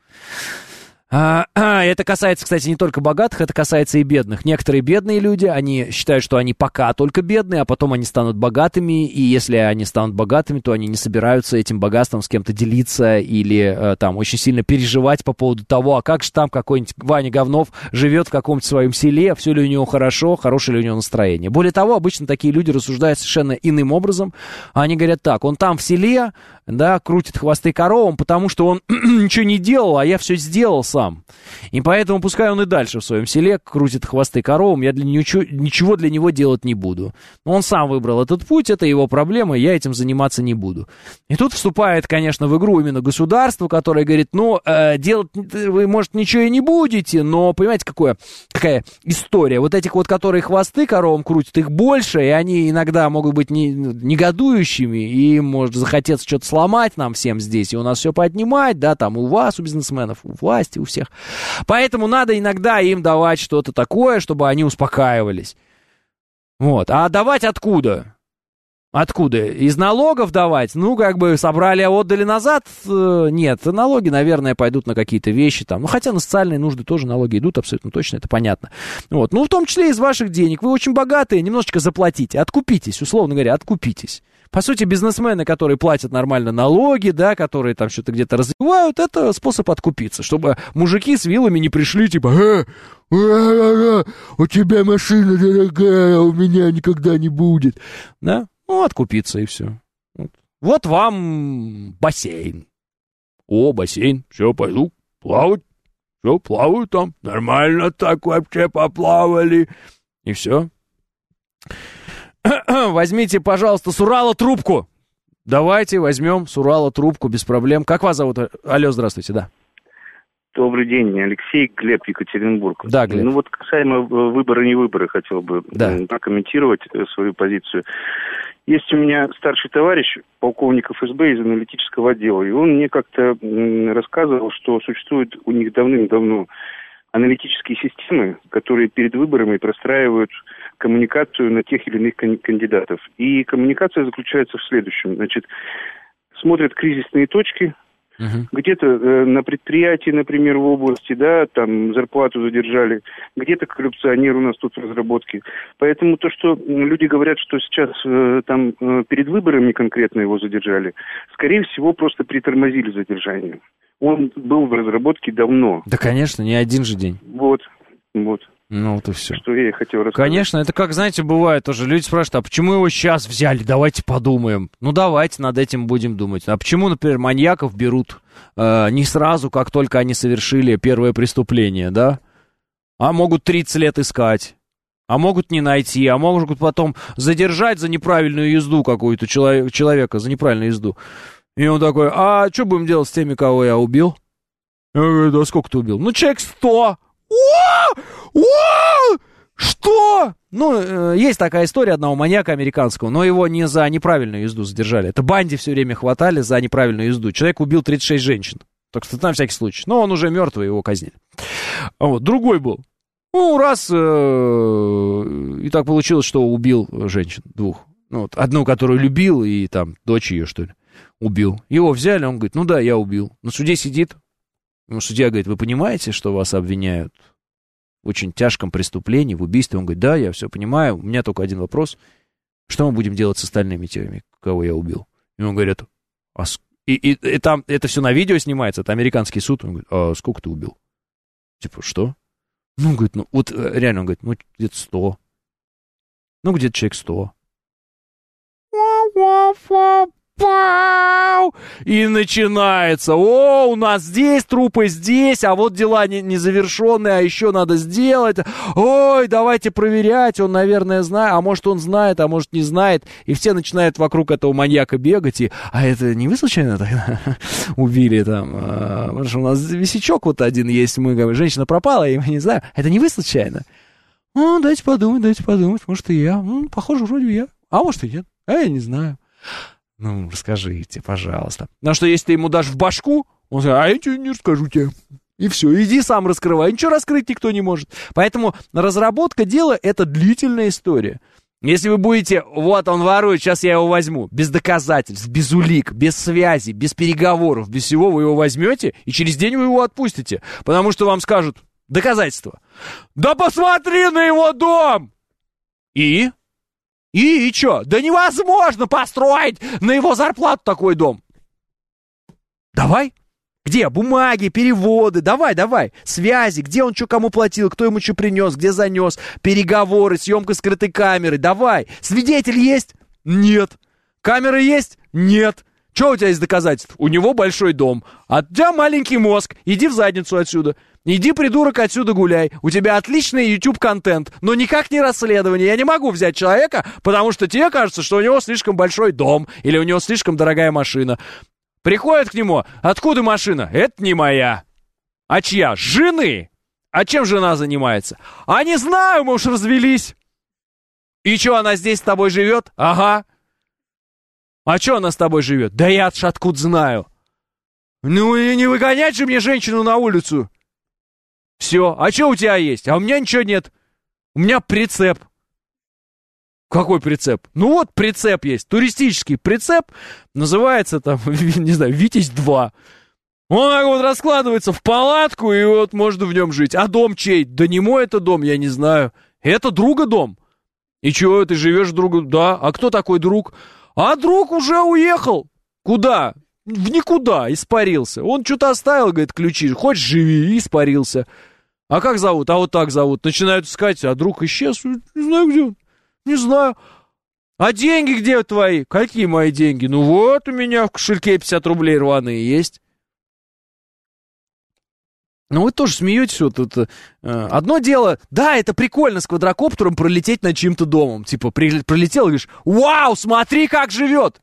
Это касается, кстати, не только богатых, это касается и бедных. Некоторые бедные люди, они считают, что они пока только бедные, а потом они станут богатыми, и если они станут богатыми, то они не собираются этим богатством с кем-то делиться или там очень сильно переживать по поводу того, а как же там какой-нибудь Ваня Говнов живет в каком-то своем селе, все ли у него хорошо, хорошее ли у него настроение. Более того, обычно такие люди рассуждают совершенно иным образом. Они говорят так: он там в селе, да, крутит хвосты коровам, потому что он ничего не делал, а я все сделал сам. И поэтому пускай он и дальше в своем селе крутит хвосты коровам, я ничего для него делать не буду. Но он сам выбрал этот путь, это его проблема, я этим заниматься не буду. И тут вступает, конечно, в игру именно государство, которое говорит, делать вы, может, ничего и не будете, но, понимаете, какая история. Вот этих вот, которые хвосты коровам крутят, их больше, и они иногда могут быть негодующими, и им может захотеться что-то сломать нам всем здесь, и у нас все поднимать, да, там у вас, у бизнесменов, у власти, у всех. Поэтому надо иногда им давать что-то такое, чтобы они успокаивались. Вот. А давать откуда? Откуда? Из налогов давать? Собрали, а отдали назад? Нет, налоги, наверное, пойдут на какие-то вещи там. Хотя на социальные нужды тоже налоги идут, абсолютно точно, это понятно. Вот. В том числе из ваших денег. Вы очень богатые, немножечко заплатите, откупитесь, условно говоря, откупитесь. По сути, бизнесмены, которые платят нормально налоги, да, которые там что-то где-то развивают, это способ откупиться, чтобы мужики с вилами не пришли, типа, у тебя машина дорогая, у меня никогда не будет. Да? Откупиться и все. Вот вам бассейн. Бассейн, все, пойду плавать. Все, плаваю там. Нормально так вообще поплавали. И все. Возьмите, пожалуйста, с Урала трубку. Давайте возьмем с Урала трубку, без проблем. Как вас зовут? Алло, здравствуйте, да. Добрый день, Алексей, Глеб, Екатеринбург. Да, Глеб. Касаемо выбора, не выбора, хотел бы прокомментировать свою позицию. Есть у меня старший товарищ, полковник ФСБ из аналитического отдела, и он мне как-то рассказывал, что существуют у них давным-давно аналитические системы, которые перед выборами простраивают коммуникацию на тех или иных кандидатов. И коммуникация заключается в следующем. Значит, смотрят кризисные точки, где-то на предприятии, например, в области, да, там зарплату задержали, где-то коррупционер у нас тут в разработке. Поэтому то, что люди говорят, что сейчас там перед выборами конкретно его задержали, скорее всего, просто притормозили задержание. Он был в разработке давно. Да, конечно, не один же день. Вот. Ну, вот и все. Что я и хотел рассказать. Конечно, это как, знаете, бывает тоже. Люди спрашивают, а почему его сейчас взяли? Давайте подумаем. Ну, давайте над этим будем думать. А почему, например, маньяков берут не сразу, как только они совершили первое преступление, да? А могут 30 лет искать. А могут не найти. А могут потом задержать за неправильную езду какую-то человека, за неправильную езду. И он такой, а что будем делать с теми, кого я убил? Я говорю, да сколько ты убил? Ну, человек 100. Что? Ну, есть такая история одного маньяка американского, но его не за неправильную езду задержали. Это банде все время хватали за неправильную езду. Человек убил 36 женщин. Так что на всякий случай. Но он уже мертвый, его казнили. Вот, другой был. Ну, раз и так получилось, что убил женщин, 2. Ну, вот, одну, которую любил, и там дочь ее, что ли, убил. Его взяли, он говорит, ну да, я убил. На суде сидит. Судья говорит, вы понимаете, что вас обвиняют в очень тяжком преступлении, в убийстве? Он говорит, да, я все понимаю, у меня только один вопрос. Что мы будем делать с остальными теми, кого я убил? И он говорит, и там это все на видео снимается, это американский суд. Он говорит, а сколько ты убил? Типа, что? Ну, говорит, ну, вот реально, он говорит, ну, где-то 100. Ну, где-то человек 100. И начинается, у нас здесь трупы, здесь, а вот дела незавершенные, а еще надо сделать, ой, давайте проверять, он, наверное, знает, а может он знает, а может не знает, и все начинают вокруг этого маньяка бегать, и, а это не вы случайно тогда убили там, потому что у нас висячок вот один есть, мы говорим, женщина пропала, и мы не знаем, это не вы случайно? Дайте подумать, может и я, похоже, вроде я, а может и нет, я не знаю. Ну, расскажите, пожалуйста. Потому что если ты ему дашь в башку, он скажет, а я тебе не расскажу тебе. И все, иди сам раскрывай. Ничего раскрыть никто не может. Поэтому разработка дела — это длительная история. Если вы будете, вот он ворует, сейчас я его возьму, без доказательств, без улик, без связи, без переговоров, без всего вы его возьмете, и через день вы его отпустите. Потому что вам скажут, доказательства. Да посмотри на его дом! И что? Да невозможно построить на его зарплату такой дом. Давай. Где? Бумаги, переводы. Давай. Связи. Где он что кому платил, кто ему что принес, где занес. Переговоры, съемка скрытой камеры. Давай. Свидетель есть? Нет. Камеры есть? Нет. Что у тебя есть доказательств? У него большой дом. А у тебя маленький мозг. Иди в задницу отсюда. Иди, придурок, отсюда гуляй. У тебя отличный YouTube-контент, но никак не расследование. Я не могу взять человека, потому что тебе кажется, что у него слишком большой дом или у него слишком дорогая машина. Приходят к нему. Откуда машина? Это не моя. А чья? Жены. А чем жена занимается? А не знаю, мы уж развелись. И что, она здесь с тобой живет? Ага. А что она с тобой живет? Да я откуда знаю. Ну и не выгонять же мне женщину на улицу. Все. А что у тебя есть? А у меня ничего нет. У меня прицеп. Какой прицеп? Ну вот прицеп есть. Туристический прицеп. Называется там, не знаю, Витязь-2. Он так вот раскладывается в палатку, и вот можно в нем жить. А дом чей? Да не мой это дом, я не знаю. Это друга дом. И чего, ты живешь друга? Да. А кто такой друг? А друг уже уехал. Куда? В никуда. Испарился. Он что-то оставил, говорит, ключи. Хочешь, живи. И испарился. А как зовут? А вот так зовут. Начинают искать, а друг исчез. Не знаю, где он. Не знаю. А деньги где твои? Какие мои деньги? Ну вот у меня в кошельке 50 рублей рваные есть. Ну вы тоже смеетесь. Вот это. Одно дело, да, это прикольно с квадрокоптером пролететь над чьим-то домом. Типа пролетел и говоришь, вау, смотри, как живет.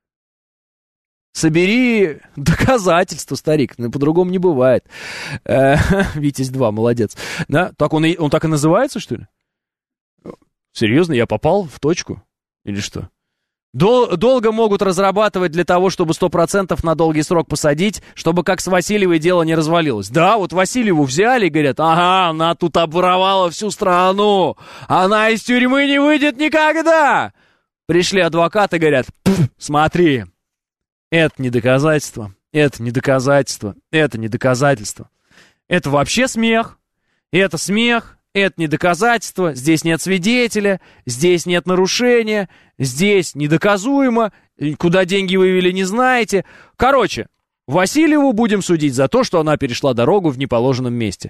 Собери доказательства, старик. Ну, по-другому не бывает. Витязь-2, молодец. Да? Так он так и называется, что ли? Серьезно, я попал в точку? Или что? Долго могут разрабатывать для того, чтобы 100% на долгий срок посадить, чтобы как с Васильевой дело не развалилось. Да, вот Васильеву взяли и говорят, ага, она тут обворовала всю страну, она из тюрьмы не выйдет никогда. Пришли адвокаты, говорят, смотри, это не доказательство, это не доказательство, это не доказательство. Это вообще смех, это смех. Это не доказательство, здесь нет свидетеля, здесь нет нарушения, здесь недоказуемо, куда деньги вывели, не знаете. Короче, Васильеву будем судить за то, что она перешла дорогу в неположенном месте.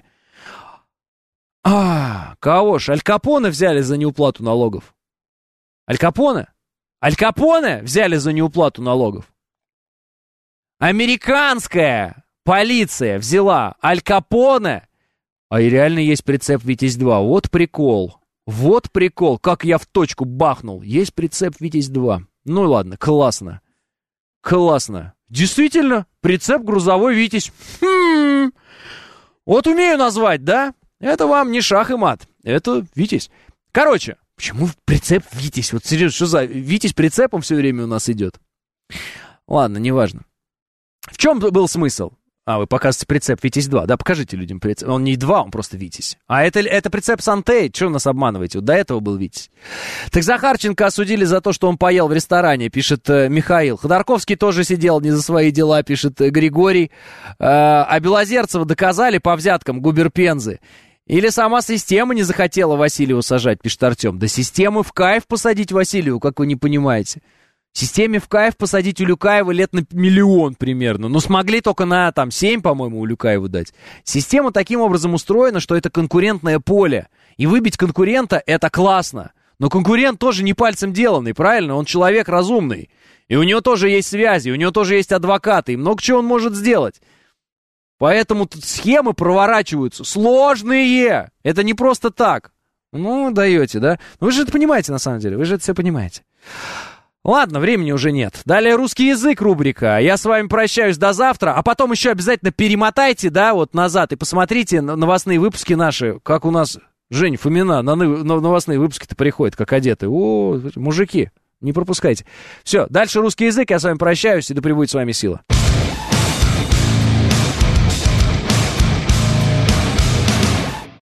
Кого ж? Аль Капоне взяли за неуплату налогов. Аль Капоне? Аль Капоне взяли за неуплату налогов. Американская полиция взяла Аль Капоне. А и реально есть прицеп «Витязь-2». Вот прикол. Вот прикол. Как я в точку бахнул. Есть прицеп «Витязь-2». Ну ладно, классно. Классно. Действительно, прицеп грузовой «Витязь». Вот умею назвать, да? Это вам не шах и мат. Это «Витязь». Короче, почему прицеп «Витязь»? Вот серьезно, что за «Витязь» прицепом все время у нас идет? Ладно, неважно. В чем был смысл? Вы показываете прицеп «Витязь-2». Да, покажите людям прицеп. Он не 2, он просто «Витязь». А это прицеп «Сантей». Чего вы нас обманываете? Вот до этого был «Витязь». Так Захарченко осудили за то, что он поел в ресторане, пишет Михаил. Ходорковский тоже сидел не за свои дела, пишет Григорий. А Белозерцева доказали по взяткам губерпензы. Или сама система не захотела Васильеву сажать, пишет Артем. Да системы в кайф посадить Васильеву, как вы не понимаете. Системе в кайф посадить Улюкаева лет на 1 миллион примерно. Но смогли только на 7, по-моему, Улюкаеву дать. Система таким образом устроена, что это конкурентное поле. И выбить конкурента — это классно. Но конкурент тоже не пальцем деланный, правильно? Он человек разумный. И у него тоже есть связи, у него тоже есть адвокаты. И много чего он может сделать. Поэтому тут схемы проворачиваются. Сложные! Это не просто так. Ну, даете, да? Вы же это понимаете, на самом деле. Вы же это все понимаете. Ладно, времени уже нет. Далее русский язык рубрика. Я с вами прощаюсь до завтра, а потом еще обязательно перемотайте, да, вот назад и посмотрите новостные выпуски наши, как у нас Жень Фомина на новостные выпуски-то приходит, как одеты. О, мужики, не пропускайте. Все, дальше русский язык, я с вами прощаюсь, и да пребудет с вами сила.